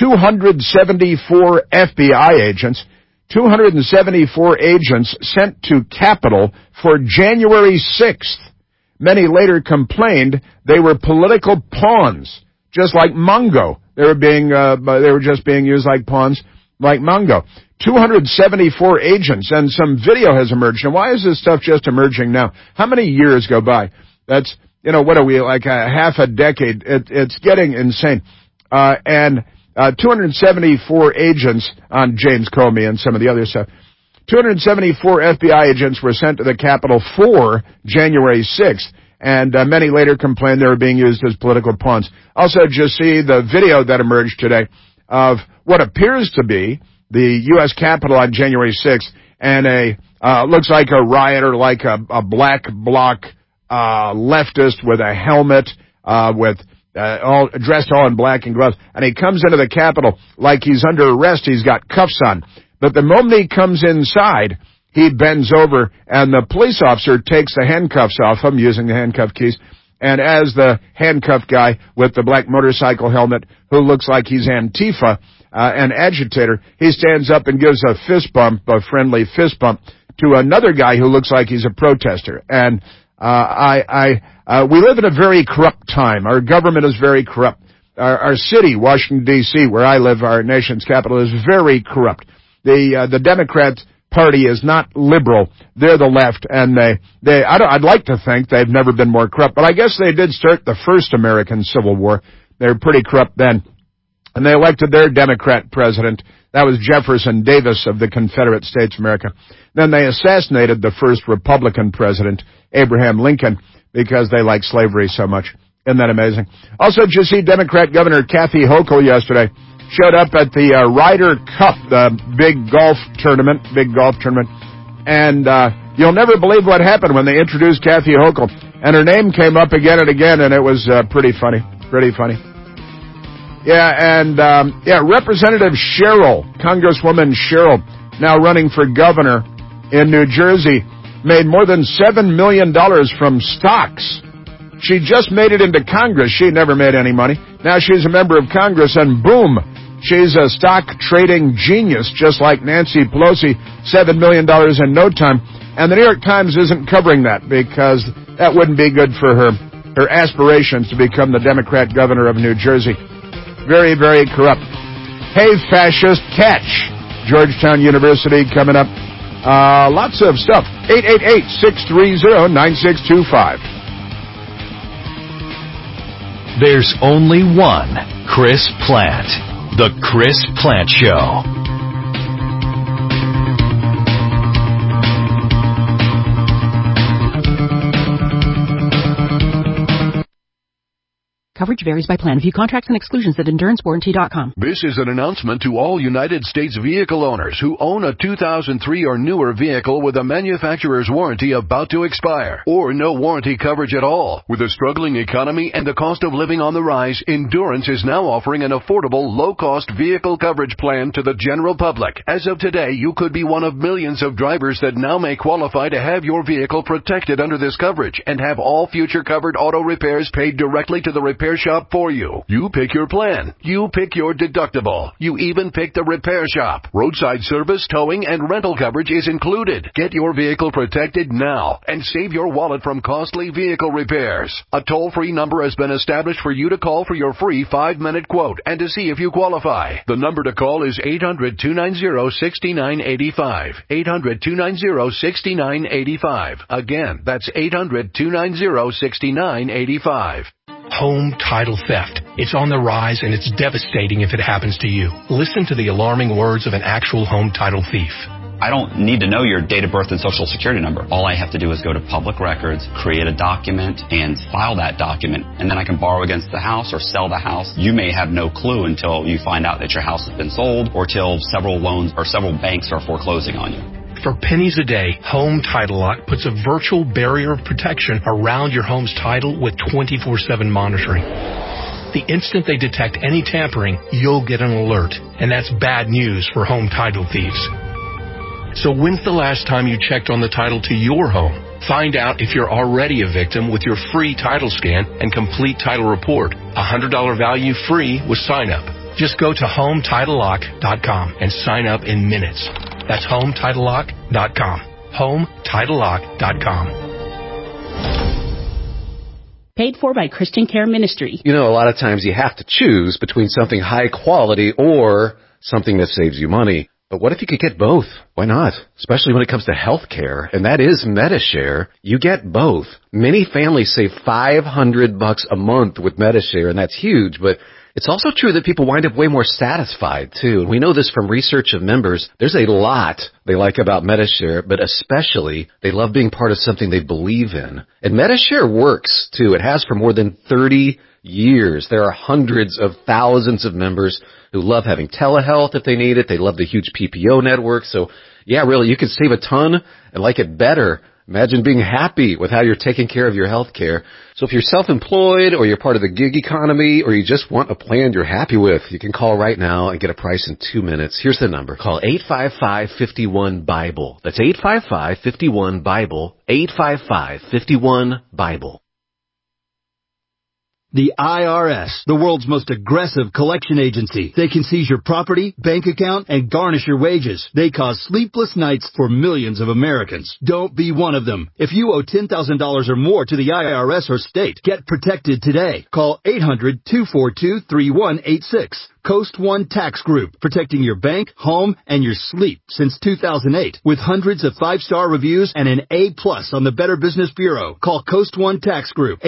274 FBI agents, 274 agents sent to Capitol for January 6th. Many later complained they were political pawns. Just like Mongo. They were just being used like pawns, like Mongo. 274 agents, and some video has emerged. And why is this stuff just emerging now? How many years go by? That's, what are we, like a half a decade? It's getting insane. And 274 agents on James Comey and some of the other stuff. 274 FBI agents were sent to the Capitol for January 6th. And many later complained they were being used as political pawns. Also, just see the video that emerged today of what appears to be the U.S. Capitol on January 6th, and looks like a riot, or like a black bloc leftist with a helmet, dressed all in black and gloves, and he comes into the Capitol like he's under arrest. He's got cuffs on, but the moment he comes inside, he bends over, and the police officer takes the handcuffs off him using the handcuff keys. And as the handcuffed guy with the black motorcycle helmet, who looks like he's Antifa, an agitator, he stands up and gives a fist bump, a friendly fist bump, to another guy who looks like he's a protester. And we live in a very corrupt time. Our government is very corrupt. Our city, Washington, D.C., where I live, our nation's capital, is very corrupt. The Democrats Party is not liberal. They're the left, and I'd like to think they've never been more corrupt, but I guess they did start the first American Civil War. They were pretty corrupt then. And they elected their Democrat president. That was Jefferson Davis of the Confederate States of America. Then they assassinated the first Republican president, Abraham Lincoln, because they like slavery so much. Isn't that amazing? Also, did you see Democrat Governor Kathy Hochul yesterday? Showed up at the Ryder Cup, the big golf tournament, and you'll never believe what happened when they introduced Kathy Hochul, and her name came up again and again, and it was pretty funny. Yeah, and Representative Sherrill, Congresswoman Sherrill, now running for governor in New Jersey, made more than $7 million from stocks. She just made it into Congress. She never made any money. Now she's a member of Congress, and boom, she's a stock trading genius, just like Nancy Pelosi, $7 million in no time. And the New York Times isn't covering that, because that wouldn't be good for her aspirations to become the Democrat governor of New Jersey. Very, very corrupt. Hey, fascist, catch! Georgetown University coming up. Lots of stuff. 888-630-9625. There's only one Chris Plant. The Chris Plant Show. Coverage varies by plan. View contracts and exclusions at EnduranceWarranty.com. This is an announcement to all United States vehicle owners who own a 2003 or newer vehicle with a manufacturer's warranty about to expire, or no warranty coverage at all. With a struggling economy and the cost of living on the rise, Endurance is now offering an affordable, low-cost vehicle coverage plan to the general public. As of today, you could be one of millions of drivers that now may qualify to have your vehicle protected under this coverage and have all future covered auto repairs paid directly to the repair shop for you. You pick your plan. You pick your deductible. You even pick the repair shop. Roadside service, towing, and rental coverage is included. Get your vehicle protected now and save your wallet from costly vehicle repairs. A toll-free number has been established for you to call for your free 5-minute quote and to see if you qualify. The number to call is 800-290-6985. 800-290-6985. Again, that's 800-290-6985. Home title theft. It's on the rise, and it's devastating if it happens to you. Listen to the alarming words of an actual home title thief. I don't need to know your date of birth and social security number. All I have to do is go to public records, create a document, and file that document. And then I can borrow against the house or sell the house. You may have no clue until you find out that your house has been sold or till several loans or several banks are foreclosing on you. For pennies a day, Home Title Lock puts a virtual barrier of protection around your home's title with 24/7 monitoring. The instant they detect any tampering, you'll get an alert. And that's bad news for home title thieves. So when's the last time you checked on the title to your home? Find out if you're already a victim with your free title scan and complete title report. $100 value free with sign up. Just go to HomeTitleLock.com and sign up in minutes. That's HomeTitleLock.com. HomeTitleLock.com. Paid for by Christian Care Ministry. You know, a lot of times you have to choose between something high quality or something that saves you money. But what if you could get both? Why not? Especially when it comes to health care, and that is MediShare. You get both. Many families save $500 a month with MediShare, and that's huge, but it's also true that people wind up way more satisfied, too. And we know this from research of members. There's a lot they like about MediShare, but especially they love being part of something they believe in. And MediShare works, too. It has for more than 30 years. There are hundreds of thousands of members who love having telehealth if they need it. They love the huge PPO network. So, yeah, really, you can save a ton and like it better. Imagine being happy with how you're taking care of your health care. So if you're self-employed or you're part of the gig economy or you just want a plan you're happy with, you can call right now and get a price in 2 minutes. Here's the number. Call 855-51-BIBLE. That's 855-51-BIBLE. 855-51-BIBLE. The IRS, the world's most aggressive collection agency. They can seize your property, bank account, and garnish your wages. They cause sleepless nights for millions of Americans. Don't be one of them. If you owe $10,000 or more to the IRS or state, get protected today. Call 800-242-3186. Coast One Tax Group, protecting your bank, home, and your sleep since 2008. With hundreds of 5-star reviews and an A+ on the Better Business Bureau. Call Coast One Tax Group,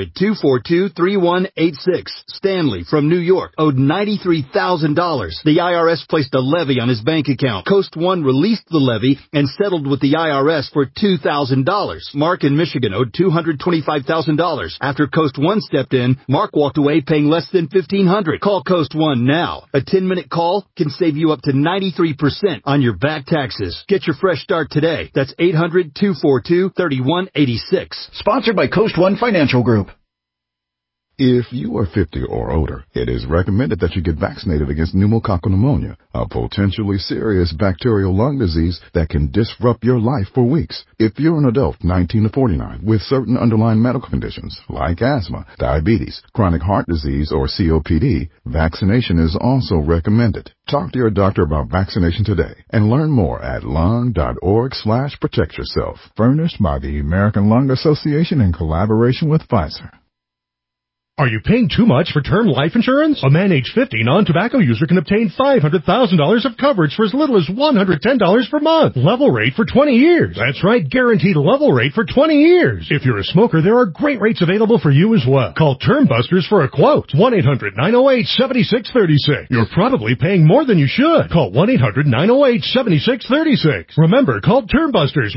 800-242-3186. Stanley from New York owed $93,000. The IRS placed a levy on his bank account. Coast One released the levy and settled with the IRS for $2,000. Mark in Michigan owed $225,000. After Coast One stepped in, Mark walked away paying less than $1,500. Call Coast One now. A 10-minute call can save you up to 93% on your back taxes. Get your fresh start today. That's 800-242-3186. Sponsored by Coast One Financial Group. If you are 50 or older, it is recommended that you get vaccinated against pneumococcal pneumonia, a potentially serious bacterial lung disease that can disrupt your life for weeks. If you're an adult 19 to 49 with certain underlying medical conditions like asthma, diabetes, chronic heart disease, or COPD, vaccination is also recommended. Talk to your doctor about vaccination today and learn more at lung.org/protectyourself. Furnished by the American Lung Association in collaboration with Pfizer. Are you paying too much for term life insurance? A man age 50 non-tobacco user can obtain $500,000 of coverage for as little as $110 per month. Level rate for 20 years. That's right, guaranteed level rate for 20 years. If you're a smoker, there are great rates available for you as well. Call Term Busters for a quote. 1-800-908-7636. You're probably paying more than you should. Call 1-800-908-7636. Remember, call Term Busters.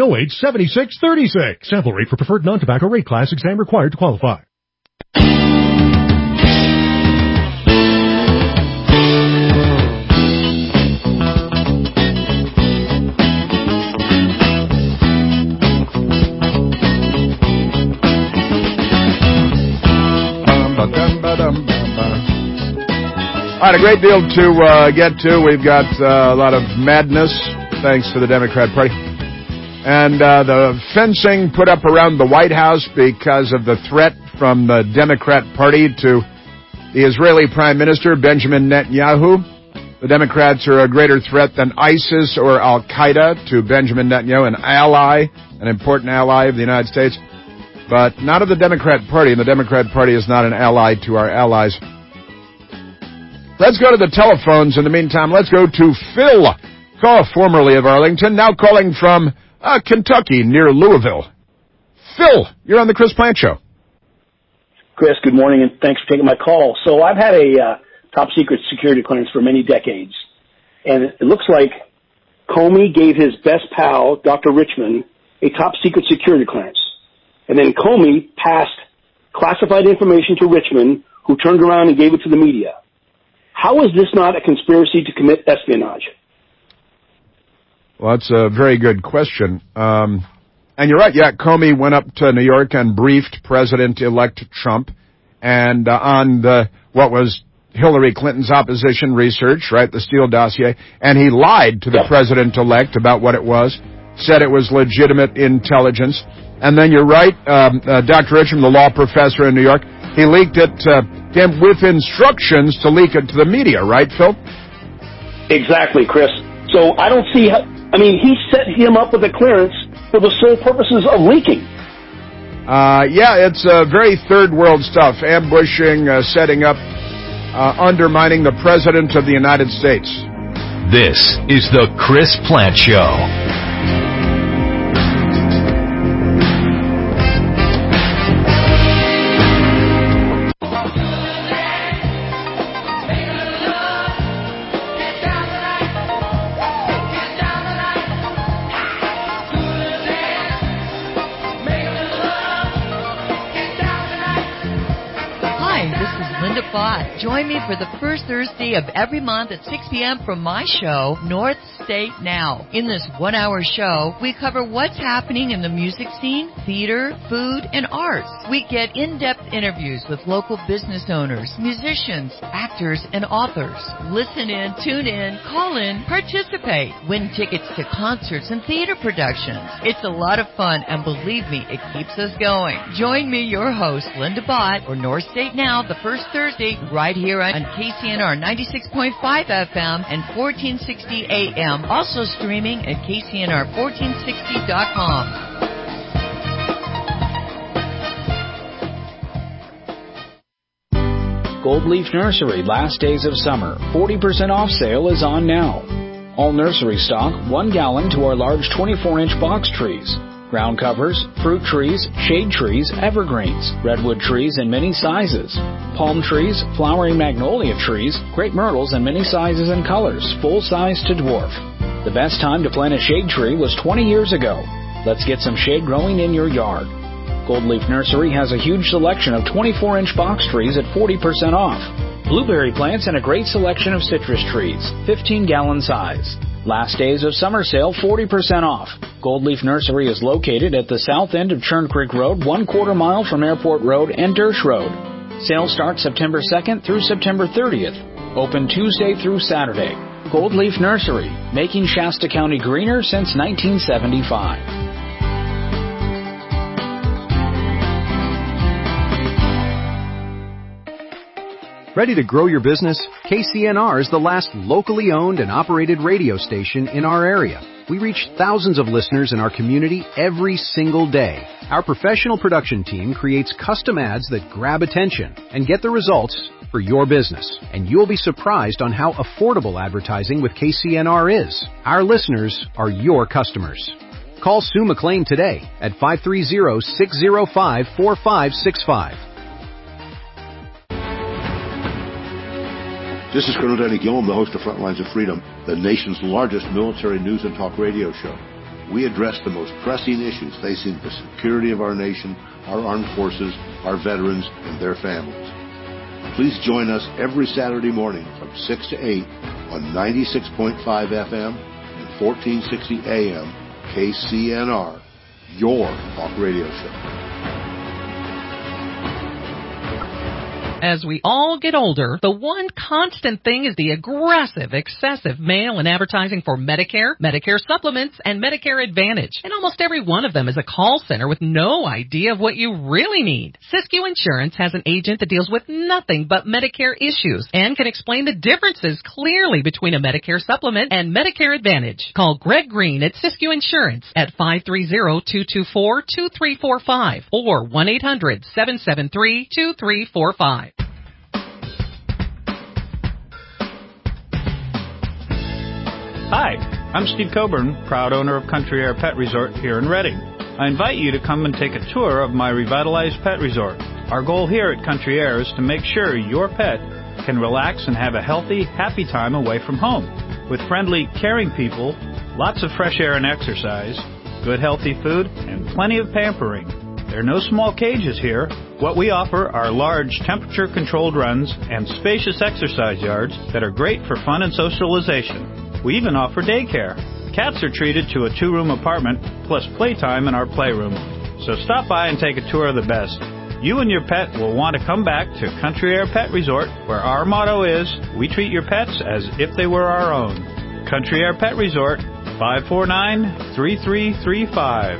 1-800-908-7636. Sample rate for preferred non-tobacco rate class. Exam required to qualify. All right, a great deal to get to. We've got a lot of madness, thanks to the Democrat Party. And the fencing put up around the White House because of the threat from the Democrat Party to the Israeli Prime Minister, Benjamin Netanyahu. The Democrats are a greater threat than ISIS or Al-Qaeda to Benjamin Netanyahu, an ally, an important ally of the United States, but not of the Democrat Party, and the Democrat Party is not an ally to our allies. Let's go to the telephones. In the meantime, let's go to Phil, formerly of Arlington, now calling from Kentucky, near Louisville. Phil, you're on the Chris Plant Show. Chris, good morning, and thanks for taking my call. So I've had a top-secret security clearance for many decades, and it looks like Comey gave his best pal, Dr. Richmond, a top-secret security clearance. And then Comey passed classified information to Richmond, who turned around and gave it to the media. How is this not a conspiracy to commit espionage? Well, that's a very good question. And you're right, yeah, Comey went up to New York and briefed President-elect Trump and on what was Hillary Clinton's opposition research, right, the Steele dossier, and he lied to the President-elect about what it was, said it was legitimate intelligence. And then you're right, Dr. Richmond, the law professor in New York, he leaked it to him with instructions to leak it to the media, right, Phil? Exactly, Chris. So I don't see how, he set him up with a clearance for the sole purposes of leaking. Yeah, it's very third world stuff, ambushing, setting up, undermining the President of the United States. This is the Chris Plant Show. Join me for the first Thursday of every month at 6 p.m. for my show, North State Now. In this one-hour show, we cover what's happening in the music scene, theater, food, and arts. We get in-depth interviews with local business owners, musicians, actors, and authors. Listen in, tune in, call in, participate, win tickets to concerts and theater productions. It's a lot of fun, and believe me, it keeps us going. Join me, your host, Linda Bott, for North State Now, the first Thursday, right here on KCNR 96.5 FM and 1460 AM. Also streaming at KCNR1460.com. Gold Leaf Nursery Last Days of Summer 40% off sale is on now. All nursery stock 1 gallon to our large 24-inch box trees. Ground covers, fruit trees, shade trees, evergreens, redwood trees in many sizes, palm trees, flowering magnolia trees, crepe myrtles in many sizes and colors, full size to dwarf. The best time to plant a shade tree was 20 years ago. Let's get some shade growing in your yard. Gold Leaf Nursery has a huge selection of 24-inch box trees at 40% off. Blueberry plants and a great selection of citrus trees, 15-gallon size. Last days of summer sale, 40% off. Gold Leaf Nursery is located at the south end of Churn Creek Road, 1/4 mile from Airport Road and Dersh Road. Sale starts September 2nd through September 30th. Open Tuesday through Saturday. Gold Leaf Nursery, making Shasta County greener since 1975. Ready to grow your business? KCNR is the last locally owned and operated radio station in our area. We reach thousands of listeners in our community every single day. Our professional production team creates custom ads that grab attention and get the results for your business. And you'll be surprised on how affordable advertising with KCNR is. Our listeners are your customers. Call Sue McLean today at 530-605-4565. This is Colonel Danny Gillum, the host of Frontlines of Freedom, the nation's largest military news and talk radio show. We address the most pressing issues facing the security of our nation, our armed forces, our veterans, and their families. Please join us every Saturday morning from 6 to 8 on 96.5 FM and 1460 AM KCNR, your talk radio show. As we all get older, the one constant thing is the aggressive, excessive mail and advertising for Medicare, Medicare supplements, and Medicare Advantage. And almost every one of them is a call center with no idea of what you really need. Siskiyou Insurance has an agent that deals with nothing but Medicare issues and can explain the differences clearly between a Medicare supplement and Medicare Advantage. Call Greg Green at Siskiyou Insurance at 530-224-2345 or 1-800-773-2345. Hi, I'm Steve Coburn, proud owner of Country Air Pet Resort here in Redding. I invite you to come and take a tour of my revitalized pet resort. Our goal here at Country Air is to make sure your pet can relax and have a healthy, happy time away from home. With friendly, caring people, lots of fresh air and exercise, good healthy food, and plenty of pampering. There are no small cages here. What we offer are large temperature-controlled runs and spacious exercise yards that are great for fun and socialization. We even offer daycare. Cats are treated to a 2-room apartment plus playtime in our playroom. So stop by and take a tour of the best. You and your pet will want to come back to Country Air Pet Resort, where our motto is, we treat your pets as if they were our own. Country Air Pet Resort, 549-3335.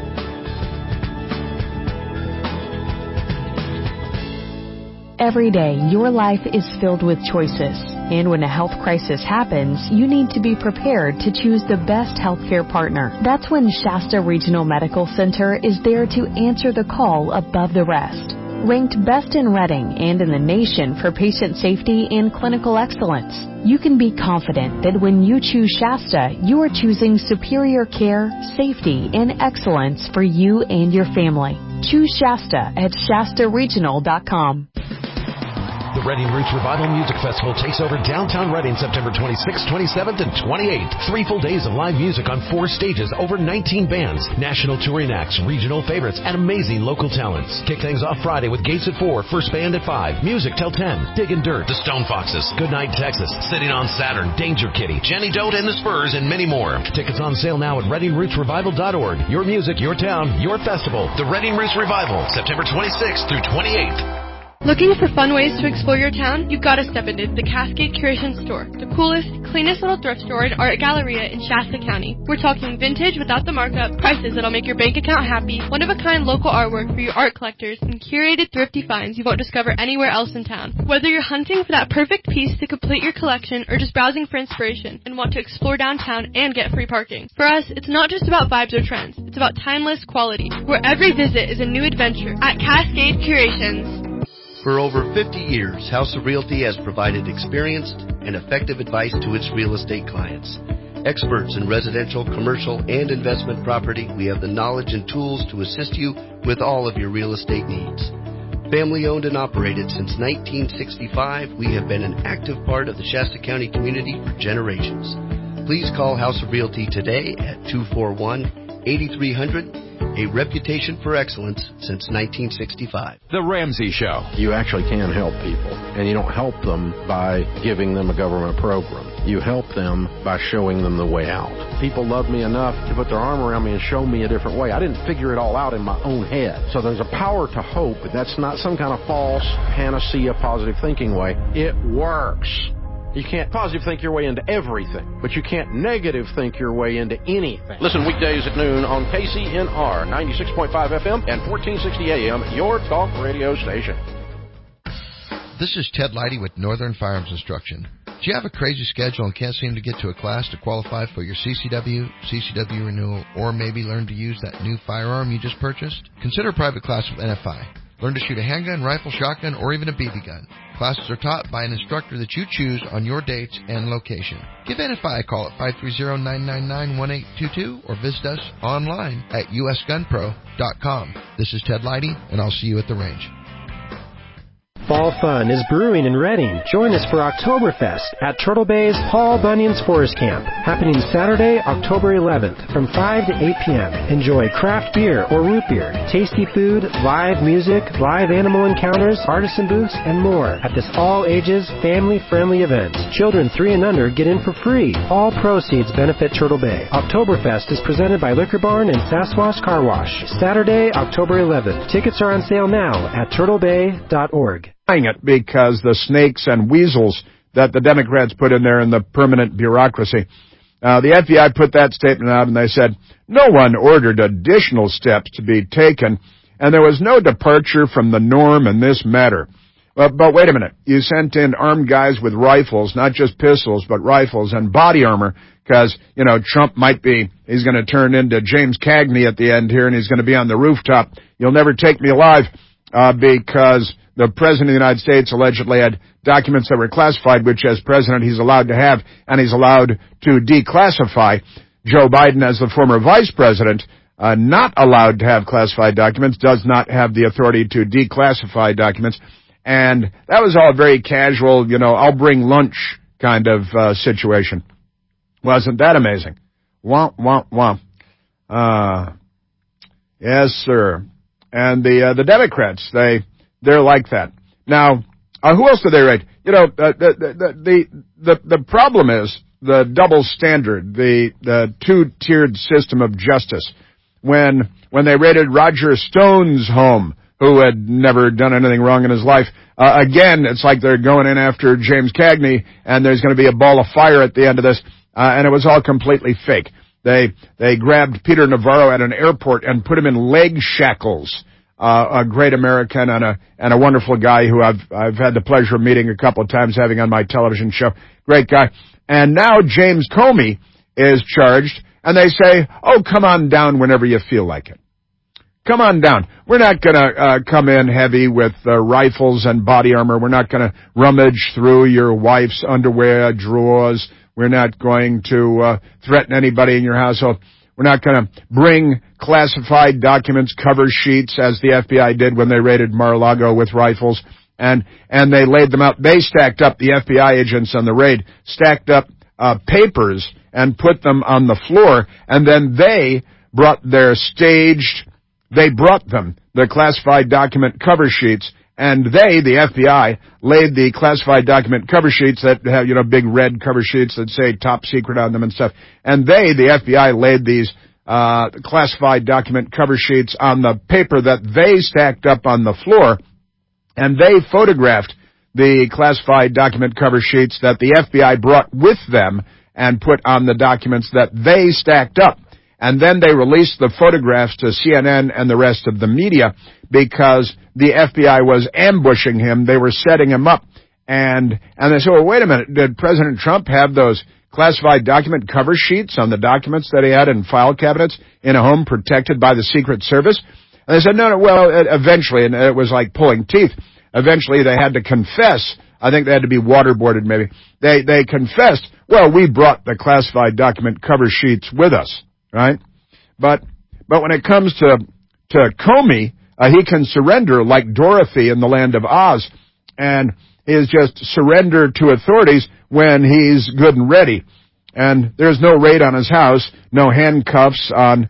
Every day, your life is filled with choices. And when a health crisis happens, you need to be prepared to choose the best healthcare partner. That's when Shasta Regional Medical Center is there to answer the call above the rest. Ranked best in Redding and in the nation for patient safety and clinical excellence, you can be confident that when you choose Shasta, you are choosing superior care, safety, and excellence for you and your family. Choose Shasta at ShastaRegional.com. The Redding Roots Revival Music Festival takes over downtown Redding September 26th, 27th, and 28th. 3 full days of live music on 4 stages, over 19 bands, national touring acts, regional favorites, and amazing local talents. Kick things off Friday with Gates at 4, First Band at 5, Music till 10, Diggin' Dirt, The Stone Foxes, Goodnight Texas, Sitting on Saturn, Danger Kitty, Jenny Dote and the Spurs, and many more. Tickets on sale now at ReddingRootsRevival.org. Your music, your town, your festival. The Redding Roots Revival, September 26th through 28th. Looking for fun ways to explore your town? You've got to step into the Cascade Curation Store, the coolest, cleanest little thrift store and art galleria in Shasta County. We're talking vintage without the markup, prices that'll make your bank account happy, one-of-a-kind local artwork for your art collectors, and curated thrifty finds you won't discover anywhere else in town. Whether you're hunting for that perfect piece to complete your collection or just browsing for inspiration and want to explore downtown and get free parking. For us, it's not just about vibes or trends. It's about timeless quality, where every visit is a new adventure at Cascade Curations. For over 50 years, House of Realty has provided experienced and effective advice to its real estate clients. Experts in residential, commercial, and investment property, we have the knowledge and tools to assist you with all of your real estate needs. Family owned and operated since 1965, we have been an active part of the Shasta County community for generations. Please call House of Realty today at 241-8300. A reputation for excellence since 1965. The Ramsey Show. You actually can help people, and you don't help them by giving them a government program. You help them by showing them the way out. People love me enough to put their arm around me and show me a different way. I didn't figure it all out in my own head. So there's a power to hope, but that's not some kind of false panacea positive thinking way. It works. You can't positive think your way into everything, but you can't negative think your way into anything. Listen weekdays at noon on KCNR 96.5 FM and 1460 AM, your talk radio station. This is Ted Leidy with Northern Firearms Instruction. Do you have a crazy schedule and can't seem to get to a class to qualify for your CCW renewal, or maybe learn to use that new firearm you just purchased? Consider a private class with NFI. Learn to shoot a handgun, rifle, shotgun, or even a BB gun. Classes are taught by an instructor that you choose on your dates and location. Give NFI a call at 530-999-1822 or visit us online at usgunpro.com. This is Ted Leidy, and I'll see you at the range. Fall fun is brewing in Redding. Join us for Oktoberfest at Turtle Bay's Paul Bunyan's Forest Camp, happening Saturday, October 11th from 5 to 8 p.m. Enjoy craft beer or root beer, tasty food, live music, live animal encounters, artisan booths, and more at this all-ages, family-friendly event. Children 3 and under get in for free. All proceeds benefit Turtle Bay. Oktoberfest is presented by Liquor Barn and Sasquatch Car Wash. Saturday, October 11th. Tickets are on sale now at turtlebay.org. it because the snakes and weasels that the Democrats put in there in the permanent bureaucracy. The FBI put that statement out, and they said no one ordered additional steps to be taken, and there was no departure from the norm in this matter. But wait a minute. You sent in armed guys with rifles, not just pistols, but rifles and body armor, because, Trump he's going to turn into James Cagney at the end here, and he's going to be on the rooftop. You'll never take me alive, because the President of the United States allegedly had documents that were classified, which as President he's allowed to have, and he's allowed to declassify. Joe Biden, as the former Vice President, not allowed to have classified documents, does not have the authority to declassify documents. And that was all very casual, I'll bring lunch kind of situation. Wasn't that amazing? Womp, womp, womp. Yes, sir. And the Democrats, they're like that. Now, who else do they rate? The problem is the double standard, the two-tiered system of justice. When they raided Roger Stone's home, who had never done anything wrong in his life, again, it's like they're going in after James Cagney, and there's going to be a ball of fire at the end of this, and it was all completely fake. They grabbed Peter Navarro at an airport and put him in leg shackles. A great American and a wonderful guy who I've had the pleasure of meeting a couple of times, having on my television show. Great guy. And now James Comey is charged, and they say, oh, come on down whenever you feel like it. Come on down. We're not going to come in heavy with rifles and body armor. We're not going to rummage through your wife's underwear drawers. We're not going to threaten anybody in your household. We're not going to bring classified documents, cover sheets, as the FBI did when they raided Mar-a-Lago with rifles, and they laid them out. They stacked up, the FBI agents on the raid, stacked up papers and put them on the floor, and then they brought the classified document cover sheets, and the FBI, laid the classified document cover sheets that have, big red cover sheets that say top secret on them and stuff. And the FBI, laid these classified document cover sheets on the paper that they stacked up on the floor, and they photographed the classified document cover sheets that the FBI brought with them and put on the documents that they stacked up. And then they released the photographs to CNN and the rest of the media because the FBI was ambushing him. They were setting him up. And they said, well, wait a minute. Did President Trump have those classified document cover sheets on the documents that he had in file cabinets in a home protected by the Secret Service? And they said, no, well, eventually, and it was like pulling teeth. Eventually they had to confess. I think they had to be waterboarded maybe. They confessed, well, we brought the classified document cover sheets with us. Right? But when it comes to Comey, he can surrender like Dorothy in the Land of Oz, and he is just surrender to authorities when he's good and ready. And there's no raid on his house, no handcuffs on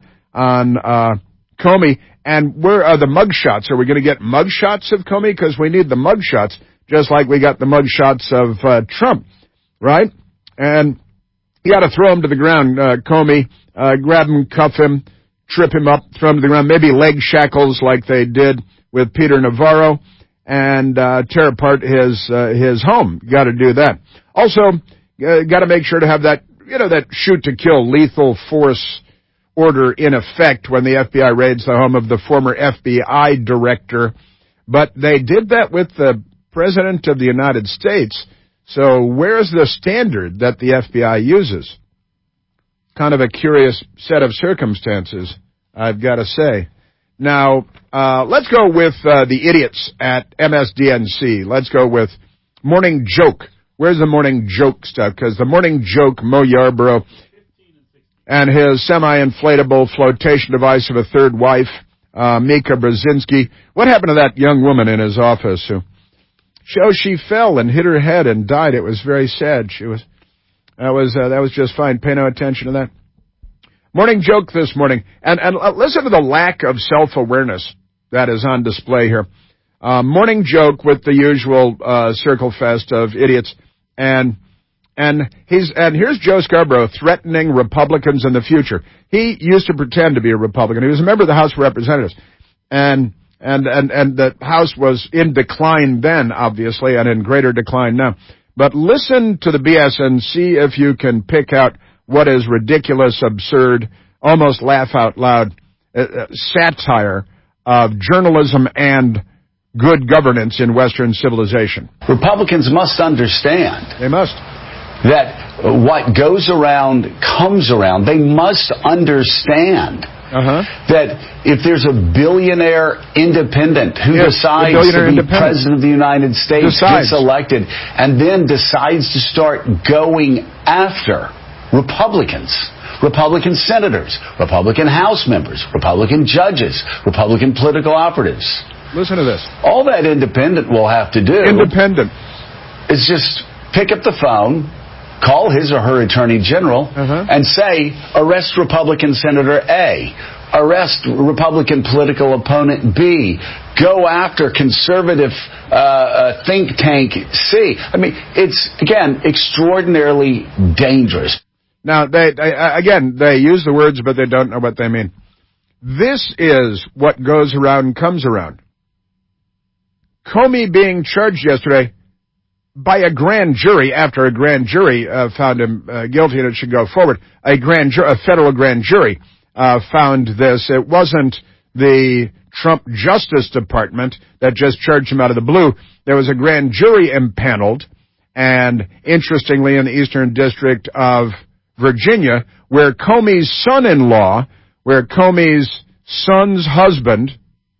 Comey. And where are the mugshots? Are we going to get mugshots of Comey? Because we need the mugshots, just like we got the mugshots of Trump, right? And you got to throw him to the ground, Comey. Grab him, cuff him, trip him up, throw him to the ground, maybe leg shackles like they did with Peter Navarro, and tear apart his home. Got to do that. Also, got to make sure to have that, that shoot to kill, lethal force order in effect when the FBI raids the home of the former FBI director. But they did that with the President of the United States. So where's the standard that the FBI uses? Kind of a curious set of circumstances, I've got to say. Now, let's go with the idiots at MSDNC. Let's go with Morning Joke. Where's the Morning Joke stuff? Because the Morning Joke, Mo Yarborough, and his semi-inflatable flotation device of a third wife, Mika Brzezinski. What happened to that young woman in his office who she fell and hit her head and died? It was very sad. That was just fine. Pay no attention to that. Morning Joke this morning. And listen to the lack of self-awareness that is on display here. Morning Joke with the usual circle fest of idiots. And here's Joe Scarborough threatening Republicans in the future. He used to pretend to be a Republican. He was a member of the House of Representatives. And And the House was in decline then, obviously, and in greater decline now. But listen to the BS and see if you can pick out what is ridiculous, absurd, almost laugh out loud satire of journalism and good governance in Western civilization. Republicans must understand. They must. That what goes around comes around. They must understand that if there's a billionaire independent who decides to be president of the United States, gets elected, and then decides to start going after Republicans, Republican senators, Republican House members, Republican judges, Republican political operatives. Listen to this. All that independent will have to do is just pick up the phone, call his or her attorney general, and say, arrest Republican Senator A, arrest Republican political opponent B, go after conservative think tank C. I mean, it's, again, extraordinarily dangerous. Now, they use the words, but they don't know what they mean. This is what goes around comes around. Comey being charged yesterday by a grand jury after a grand jury found him guilty and it should go forward. A federal grand jury found this. It wasn't the Trump Justice Department that just charged him out of the blue. There was a grand jury impaneled, and interestingly in the Eastern District of Virginia, where Comey's son-in-law, where Comey's son's husband,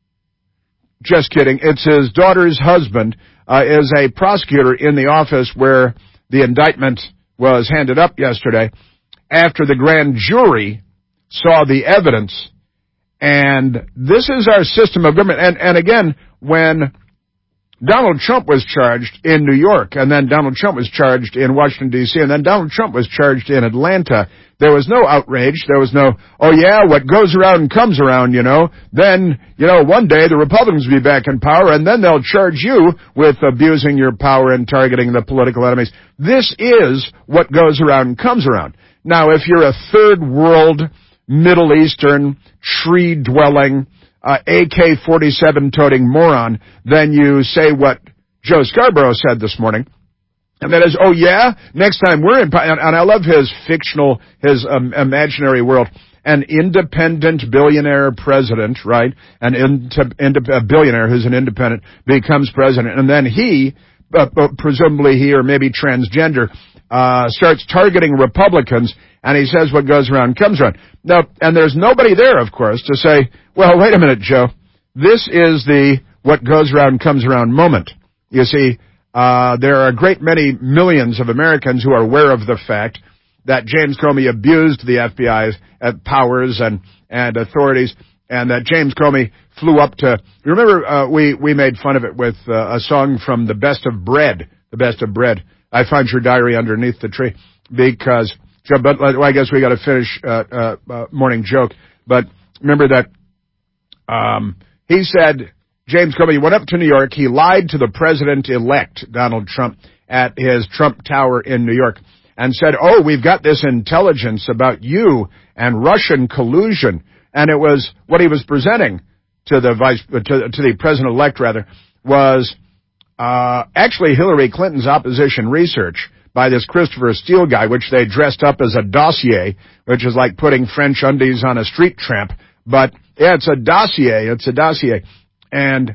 just kidding, it's his daughter's husband, is a prosecutor in the office where the indictment was handed up yesterday after the grand jury saw the evidence. And this is our system of government. And again, when Donald Trump was charged in New York, and then Donald Trump was charged in Washington, D.C., and then Donald Trump was charged in Atlanta, there was no outrage. There was no, oh yeah, what goes around comes around, you know. Then, you know, one day the Republicans will be back in power, and then they'll charge you with abusing your power and targeting the political enemies. This is what goes around comes around. Now, if you're a third world, Middle Eastern, tree-dwelling, AK-47 toting moron, then you say what Joe Scarborough said this morning, and that is, oh yeah, next time we're in, and I love his fictional, his imaginary world, an independent billionaire president, right? A billionaire who's an independent becomes president, and then he, presumably he or maybe transgender, starts targeting Republicans, and he says what goes around comes around. Now, and there's nobody there, of course, to say, well, wait a minute, Joe. This is the what goes around comes around moment. You see, there are a great many millions of Americans who are aware of the fact that James Comey abused the FBI's powers and authorities, and that James Comey flew up to, remember, we made fun of it with a song from The Best of Bread. I Find Your Diary Underneath the Tree, because, but I guess we got to finish morning joke. But remember that he said James Comey went up to New York. He lied to the president-elect Donald Trump at his Trump Tower in New York and said, "Oh, we've got this intelligence about you and Russian collusion." And it was what he was presenting to the president-elect was actually Hillary Clinton's opposition research by this Christopher Steele guy, which they dressed up as a dossier, which is like putting French undies on a street tramp. But yeah, it's a dossier. And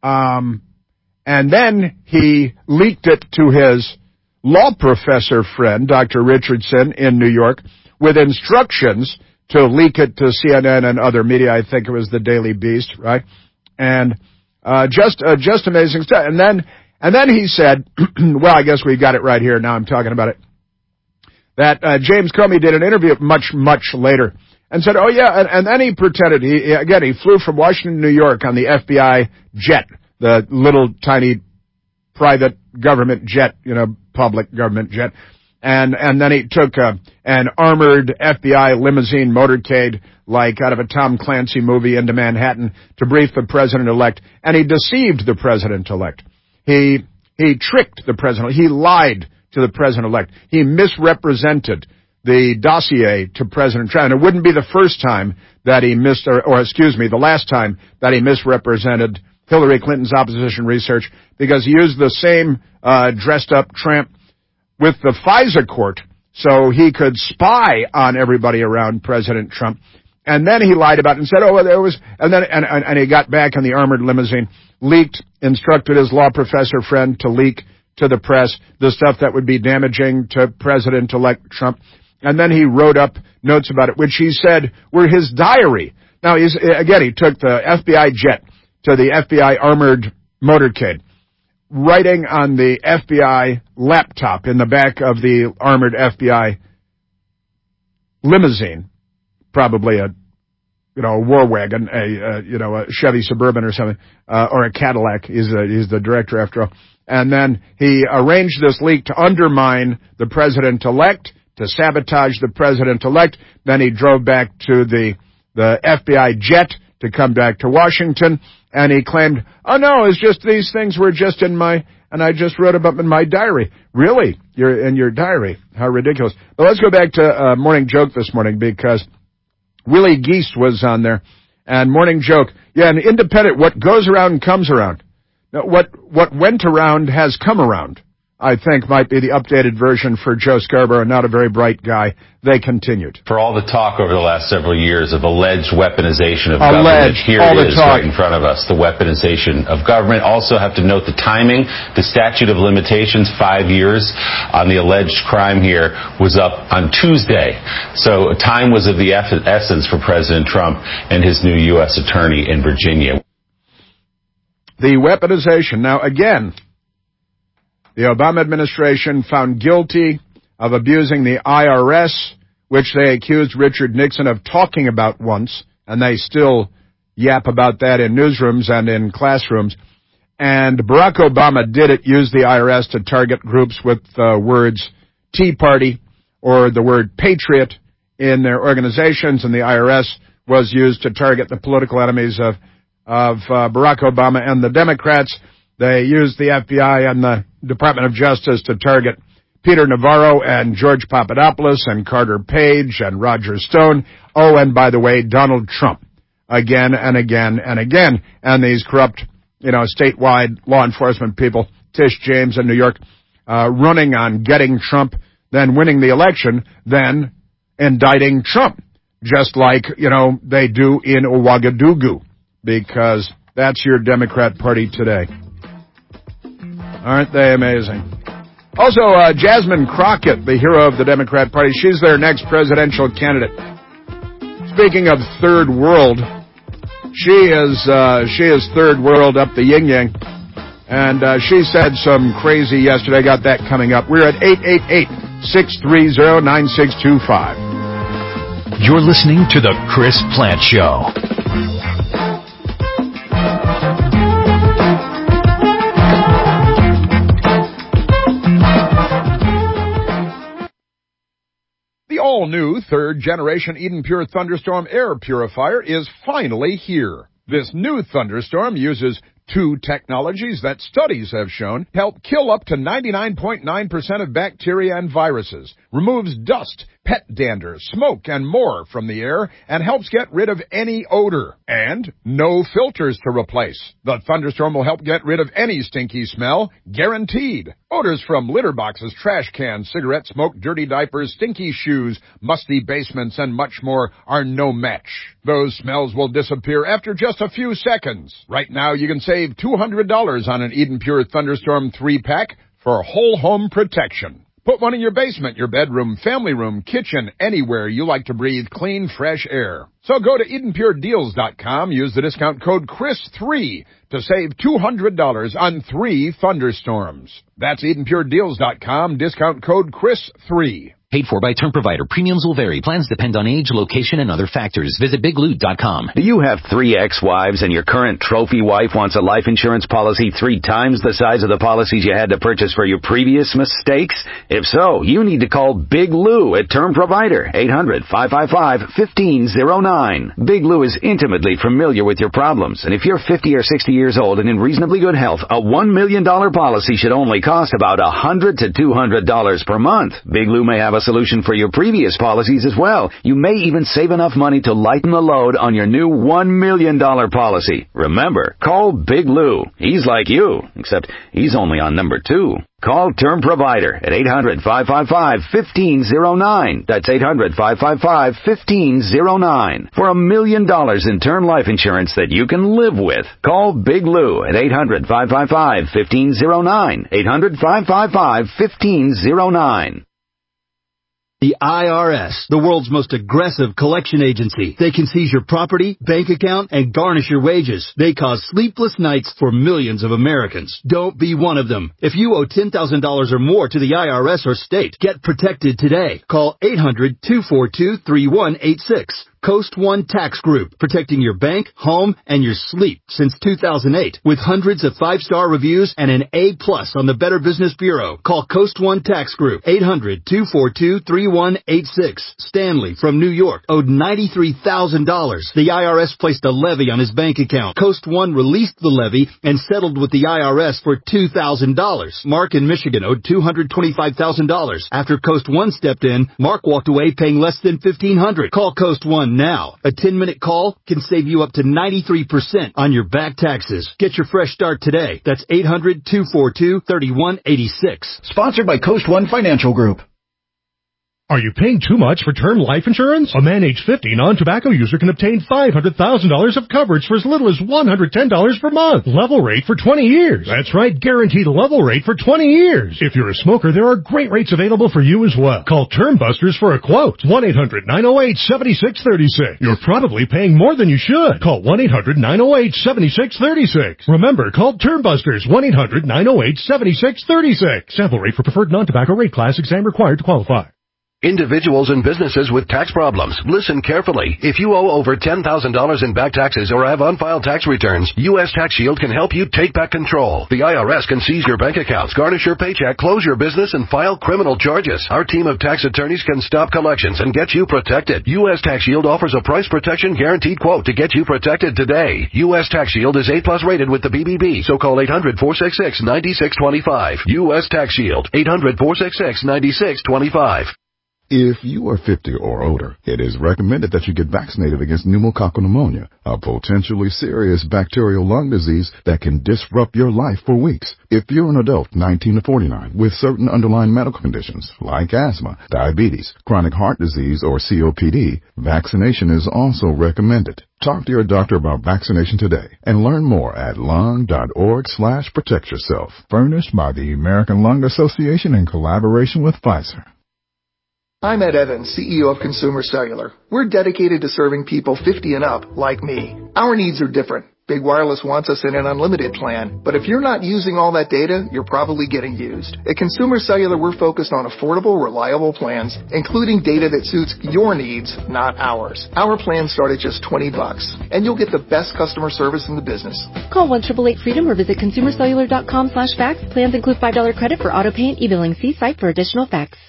then he leaked it to his law professor friend, Dr. Richardson in New York, with instructions to leak it to CNN and other media. I think it was the Daily Beast, right? And just amazing stuff. And then he said, well, I guess we got it right here. Now I'm talking about it. That James Comey did an interview much, much later and said, oh yeah, and then he pretended, he flew from Washington to New York on the FBI jet, the little tiny private government jet, public government jet. And then he took an armored FBI limousine motorcade, like out of a Tom Clancy movie, into Manhattan to brief the president-elect. And he deceived the president-elect. He tricked the president. He lied to the president-elect. He misrepresented the dossier to President Trump. And it wouldn't be the first time that he the last time that he misrepresented Hillary Clinton's opposition research, because he used the same dressed-up tramp with the FISA court so he could spy on everybody around President Trump. And then he lied about it and said, and he got back in the armored limousine, instructed his law professor friend to leak to the press the stuff that would be damaging to President-elect Trump. And then he wrote up notes about it, which he said were his diary. Now, he took the FBI jet to the FBI armored motorcade, writing on the FBI laptop in the back of the armored FBI limousine, probably a war wagon, a Chevy Suburban or something, or a Cadillac. He's the director after all. And then he arranged this leak to undermine the president-elect, to sabotage the president-elect. Then he drove back to the FBI jet to come back to Washington, and he claimed, oh no, it's just these things were just and I just wrote about them in my diary. Really? You're in your diary? How ridiculous. But let's go back to Morning Joke this morning, because Willie Geist was on there, and Morning Joke, an independent, what goes around comes around. Now, what went around has come around, I think, might be the updated version for Joe Scarborough, not a very bright guy. They continued. For all the talk over the last several years of alleged weaponization of government, here it is right in front of us, the weaponization of government. Also have to note the timing. The statute of limitations, 5 years on the alleged crime here, was up on Tuesday. So time was of the essence for President Trump and his new U.S. attorney in Virginia. The weaponization. Now, again, the Obama administration found guilty of abusing the IRS, which they accused Richard Nixon of talking about once, and they still yap about that in newsrooms and in classrooms. And Barack Obama did it, use the IRS to target groups with the words Tea Party or the word Patriot in their organizations, and the IRS was used to target the political enemies of Barack Obama and the Democrats. They used the FBI and the Department of Justice to target Peter Navarro and George Papadopoulos and Carter Page and Roger Stone. Oh, and by the way, Donald Trump. Again and again and again. And these corrupt, statewide law enforcement people, Tish James in New York, running on getting Trump, then winning the election, then indicting Trump. Just like, they do in Ouagadougou. Because that's your Democrat Party today. Aren't they amazing? Also, Jasmine Crockett, the hero of the Democrat Party, she's their next presidential candidate. Speaking of third world, she is third world up the yin-yang. And she said some crazy yesterday. Got that coming up. We're at 888-630-9625. You're listening to The Chris Plante Show. The all-new third-generation Eden Pure Thunderstorm air purifier is finally here. This new thunderstorm uses two technologies that studies have shown help kill up to 99.9% of bacteria and viruses, removes dust, pet dander, smoke, and more from the air, and helps get rid of any odor. And no filters to replace. The thunderstorm will help get rid of any stinky smell, guaranteed. Odors from litter boxes, trash cans, cigarette smoke, dirty diapers, stinky shoes, musty basements, and much more are no match. Those smells will disappear after just a few seconds. Right now you can save $200 on an Eden Pure Thunderstorm 3-pack for whole home protection. Put one in your basement, your bedroom, family room, kitchen, anywhere you like to breathe clean, fresh air. So go to EdenPureDeals.com, use the discount code CHRIS3 to save $200 on 3 thunderstorms. That's EdenPureDeals.com, discount code CHRIS3. Paid for by term provider. Premiums will vary. Plans depend on age, location, and other factors. Visit BigLoot.com. Do you have 3 ex-wives and your current trophy wife wants a life insurance policy 3 times the size of the policies you had to purchase for your previous mistakes? If so, you need to call Big Lou at Term Provider, 800-555-1509. Big Lou is intimately familiar with your problems, and if you're 50 or 60 years old and in reasonably good health, a $1 million policy should only cost about $100 to $200 per month. Big Lou may have a solution for your previous policies as well. You may even save enough money to lighten the load on your new $1 million policy. Remember, call Big Lou. He's like you, except he's only on number 2. Call Term Provider at 800-555-1509. That's 800-555-1509 for $1 million in term life insurance that you can live with. Call Big Lou at 800-555-1509. 800-555-1509. The IRS, the world's most aggressive collection agency. They can seize your property, bank account, and garnish your wages. They cause sleepless nights for millions of Americans. Don't be one of them. If you owe $10,000 or more to the IRS or state, get protected today. Call 800-242-3186. Coast One Tax Group, protecting your bank, home, and your sleep since 2008. With hundreds of 5-star reviews and an A+ on the Better Business Bureau. Call Coast One Tax Group, 800-242-3186. Stanley from New York owed $93,000. The IRS placed a levy on his bank account. Coast One released the levy and settled with the IRS for $2,000. Mark in Michigan owed $225,000. After Coast One stepped in, Mark walked away paying less than $1,500. Call Coast One now. A 10-minute call can save you up to 93% on your back taxes. Get your fresh start today. That's 800-242-3186. Sponsored by Coast One Financial Group. Are you paying too much for term life insurance? A man age 50 non-tobacco user can obtain $500,000 of coverage for as little as $110 per month. Level rate for 20 years. That's right, guaranteed level rate for 20 years. If you're a smoker, there are great rates available for you as well. Call Term Busters for a quote. 1-800-908-7636. You're probably paying more than you should. Call 1-800-908-7636. Remember, call Term Busters. 1-800-908-7636. Sample rate for preferred non-tobacco rate class. Exam required to qualify. Individuals and businesses with tax problems, listen carefully. If you owe over $10,000 in back taxes or have unfiled tax returns, U.S. Tax Shield can help you take back control. The IRS can seize your bank accounts, garnish your paycheck, close your business, and file criminal charges. Our team of tax attorneys can stop collections and get you protected. U.S. Tax Shield offers a price protection guaranteed quote to get you protected today. U.S. Tax Shield is A+ rated with the BBB, so call 800-466-9625. U.S. Tax Shield, 800-466-9625. If you are 50 or older, it is recommended that you get vaccinated against pneumococcal pneumonia, a potentially serious bacterial lung disease that can disrupt your life for weeks. If you're an adult 19 to 49 with certain underlying medical conditions like asthma, diabetes, chronic heart disease, or COPD, vaccination is also recommended. Talk to your doctor about vaccination today and learn more at lung.org/protectyourself. Furnished by the American Lung Association in collaboration with Pfizer. I'm Ed Evans, CEO of Consumer Cellular. We're dedicated to serving people 50 and up, like me. Our needs are different. Big Wireless wants us in an unlimited plan, but if you're not using all that data, you're probably getting used. At Consumer Cellular, we're focused on affordable, reliable plans, including data that suits your needs, not ours. Our plans start at just $20, and you'll get the best customer service in the business. Call 1-888-FREEDOM or visit consumercellular.com/facts. Plans include $5 credit for auto pay and e-billing. See site for additional facts.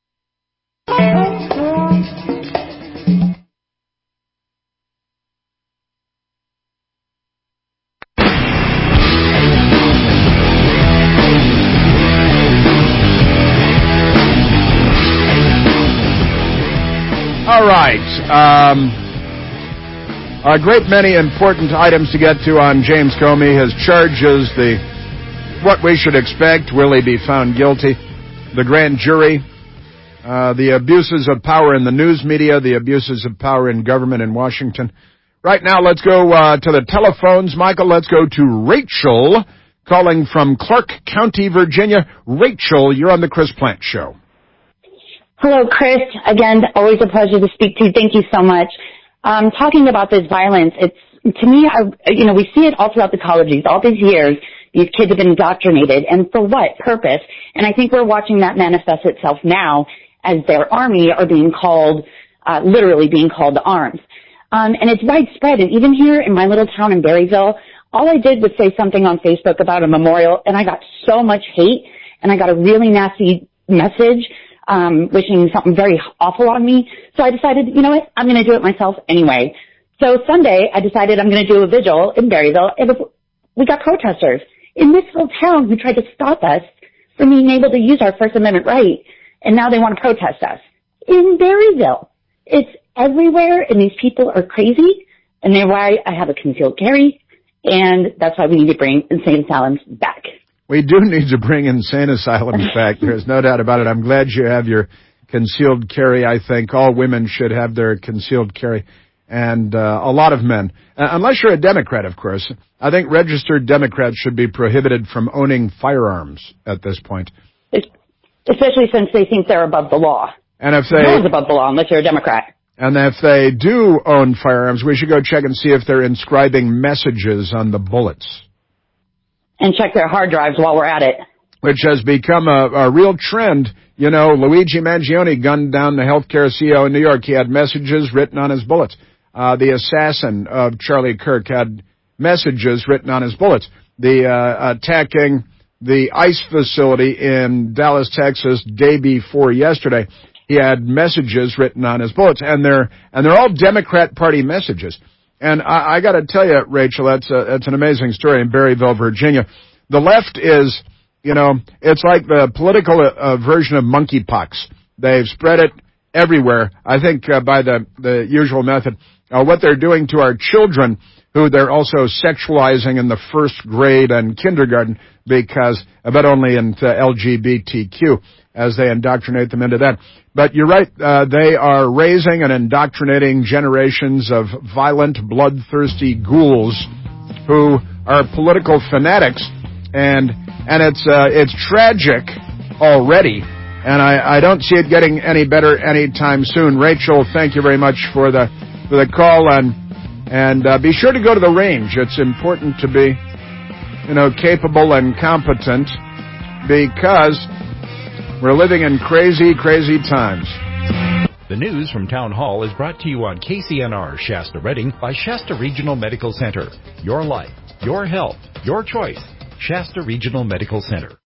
All right. A great many important items to get to on James Comey. His charges, what we should expect. Will he be found guilty? The grand jury. The abuses of power in the news media, the abuses of power in government in Washington. Right now, let's go to the telephones. Michael, let's go to Rachel, calling from Clark County, Virginia. Rachel, you're on the Chris Plante Show. Hello, Chris. Again, always a pleasure to speak to you. Thank you so much. Talking about this violence, it's, to me, we see it all throughout the colleges. All these years, these kids have been indoctrinated. And for what purpose? And I think we're watching that manifest itself now as their army are being called, literally being called to arms. And it's widespread. And even here in my little town in Berryville, all I did was say something on Facebook about a memorial, and I got so much hate, and I got a really nasty message, wishing something very awful on me. So I decided, you know what, I'm going to do it myself anyway. So Sunday, I decided I'm going to do a vigil in Berryville, and we got protesters in this little town who tried to stop us from being able to use our First Amendment right. and now they want to protest us. In Berryville. It's everywhere, and these people are crazy, and they're why I have a concealed carry, and that's why we need to bring insane asylums back. We do need to bring insane asylums back. There's no doubt about it. I'm glad you have your concealed carry. I think all women should have their concealed carry, and a lot of men. Unless you're a Democrat, of course. I think registered Democrats should be prohibited from owning firearms at this point. Especially since they think they're above the law. And if no one's above the law unless you're a Democrat. And if they do own firearms, we should go check and see if they're inscribing messages on the bullets. And check their hard drives while we're at it. Which has become a real trend. You know, Luigi Mangione gunned down the healthcare CEO in New York. He had messages written on his bullets. The assassin of Charlie Kirk had messages written on his bullets. The attacking the ICE facility in Dallas, Texas, day before yesterday, he had messages written on his bullets, and they're all Democrat Party messages. And I got to tell you, Rachel, that's an amazing story in Berryville, Virginia. The left is, you know, it's like the political version of monkeypox. They've spread it everywhere. I think by the usual method, what they're doing to our children, who they're also sexualizing in the first grade and kindergarten, because, but only into LGBTQ, as they indoctrinate them into that. But you're right, they are raising and indoctrinating generations of violent, bloodthirsty ghouls who are political fanatics, and it's tragic already, and I don't see it getting any better anytime soon. Rachel, thank you very much for the call, and be sure to go to the range. It's important to be, you know, capable and competent, because we're living in crazy, crazy times. The news from Town Hall is brought to you on KCNR Shasta Redding by Shasta Regional Medical Center. Your life, your health, your choice. Shasta Regional Medical Center.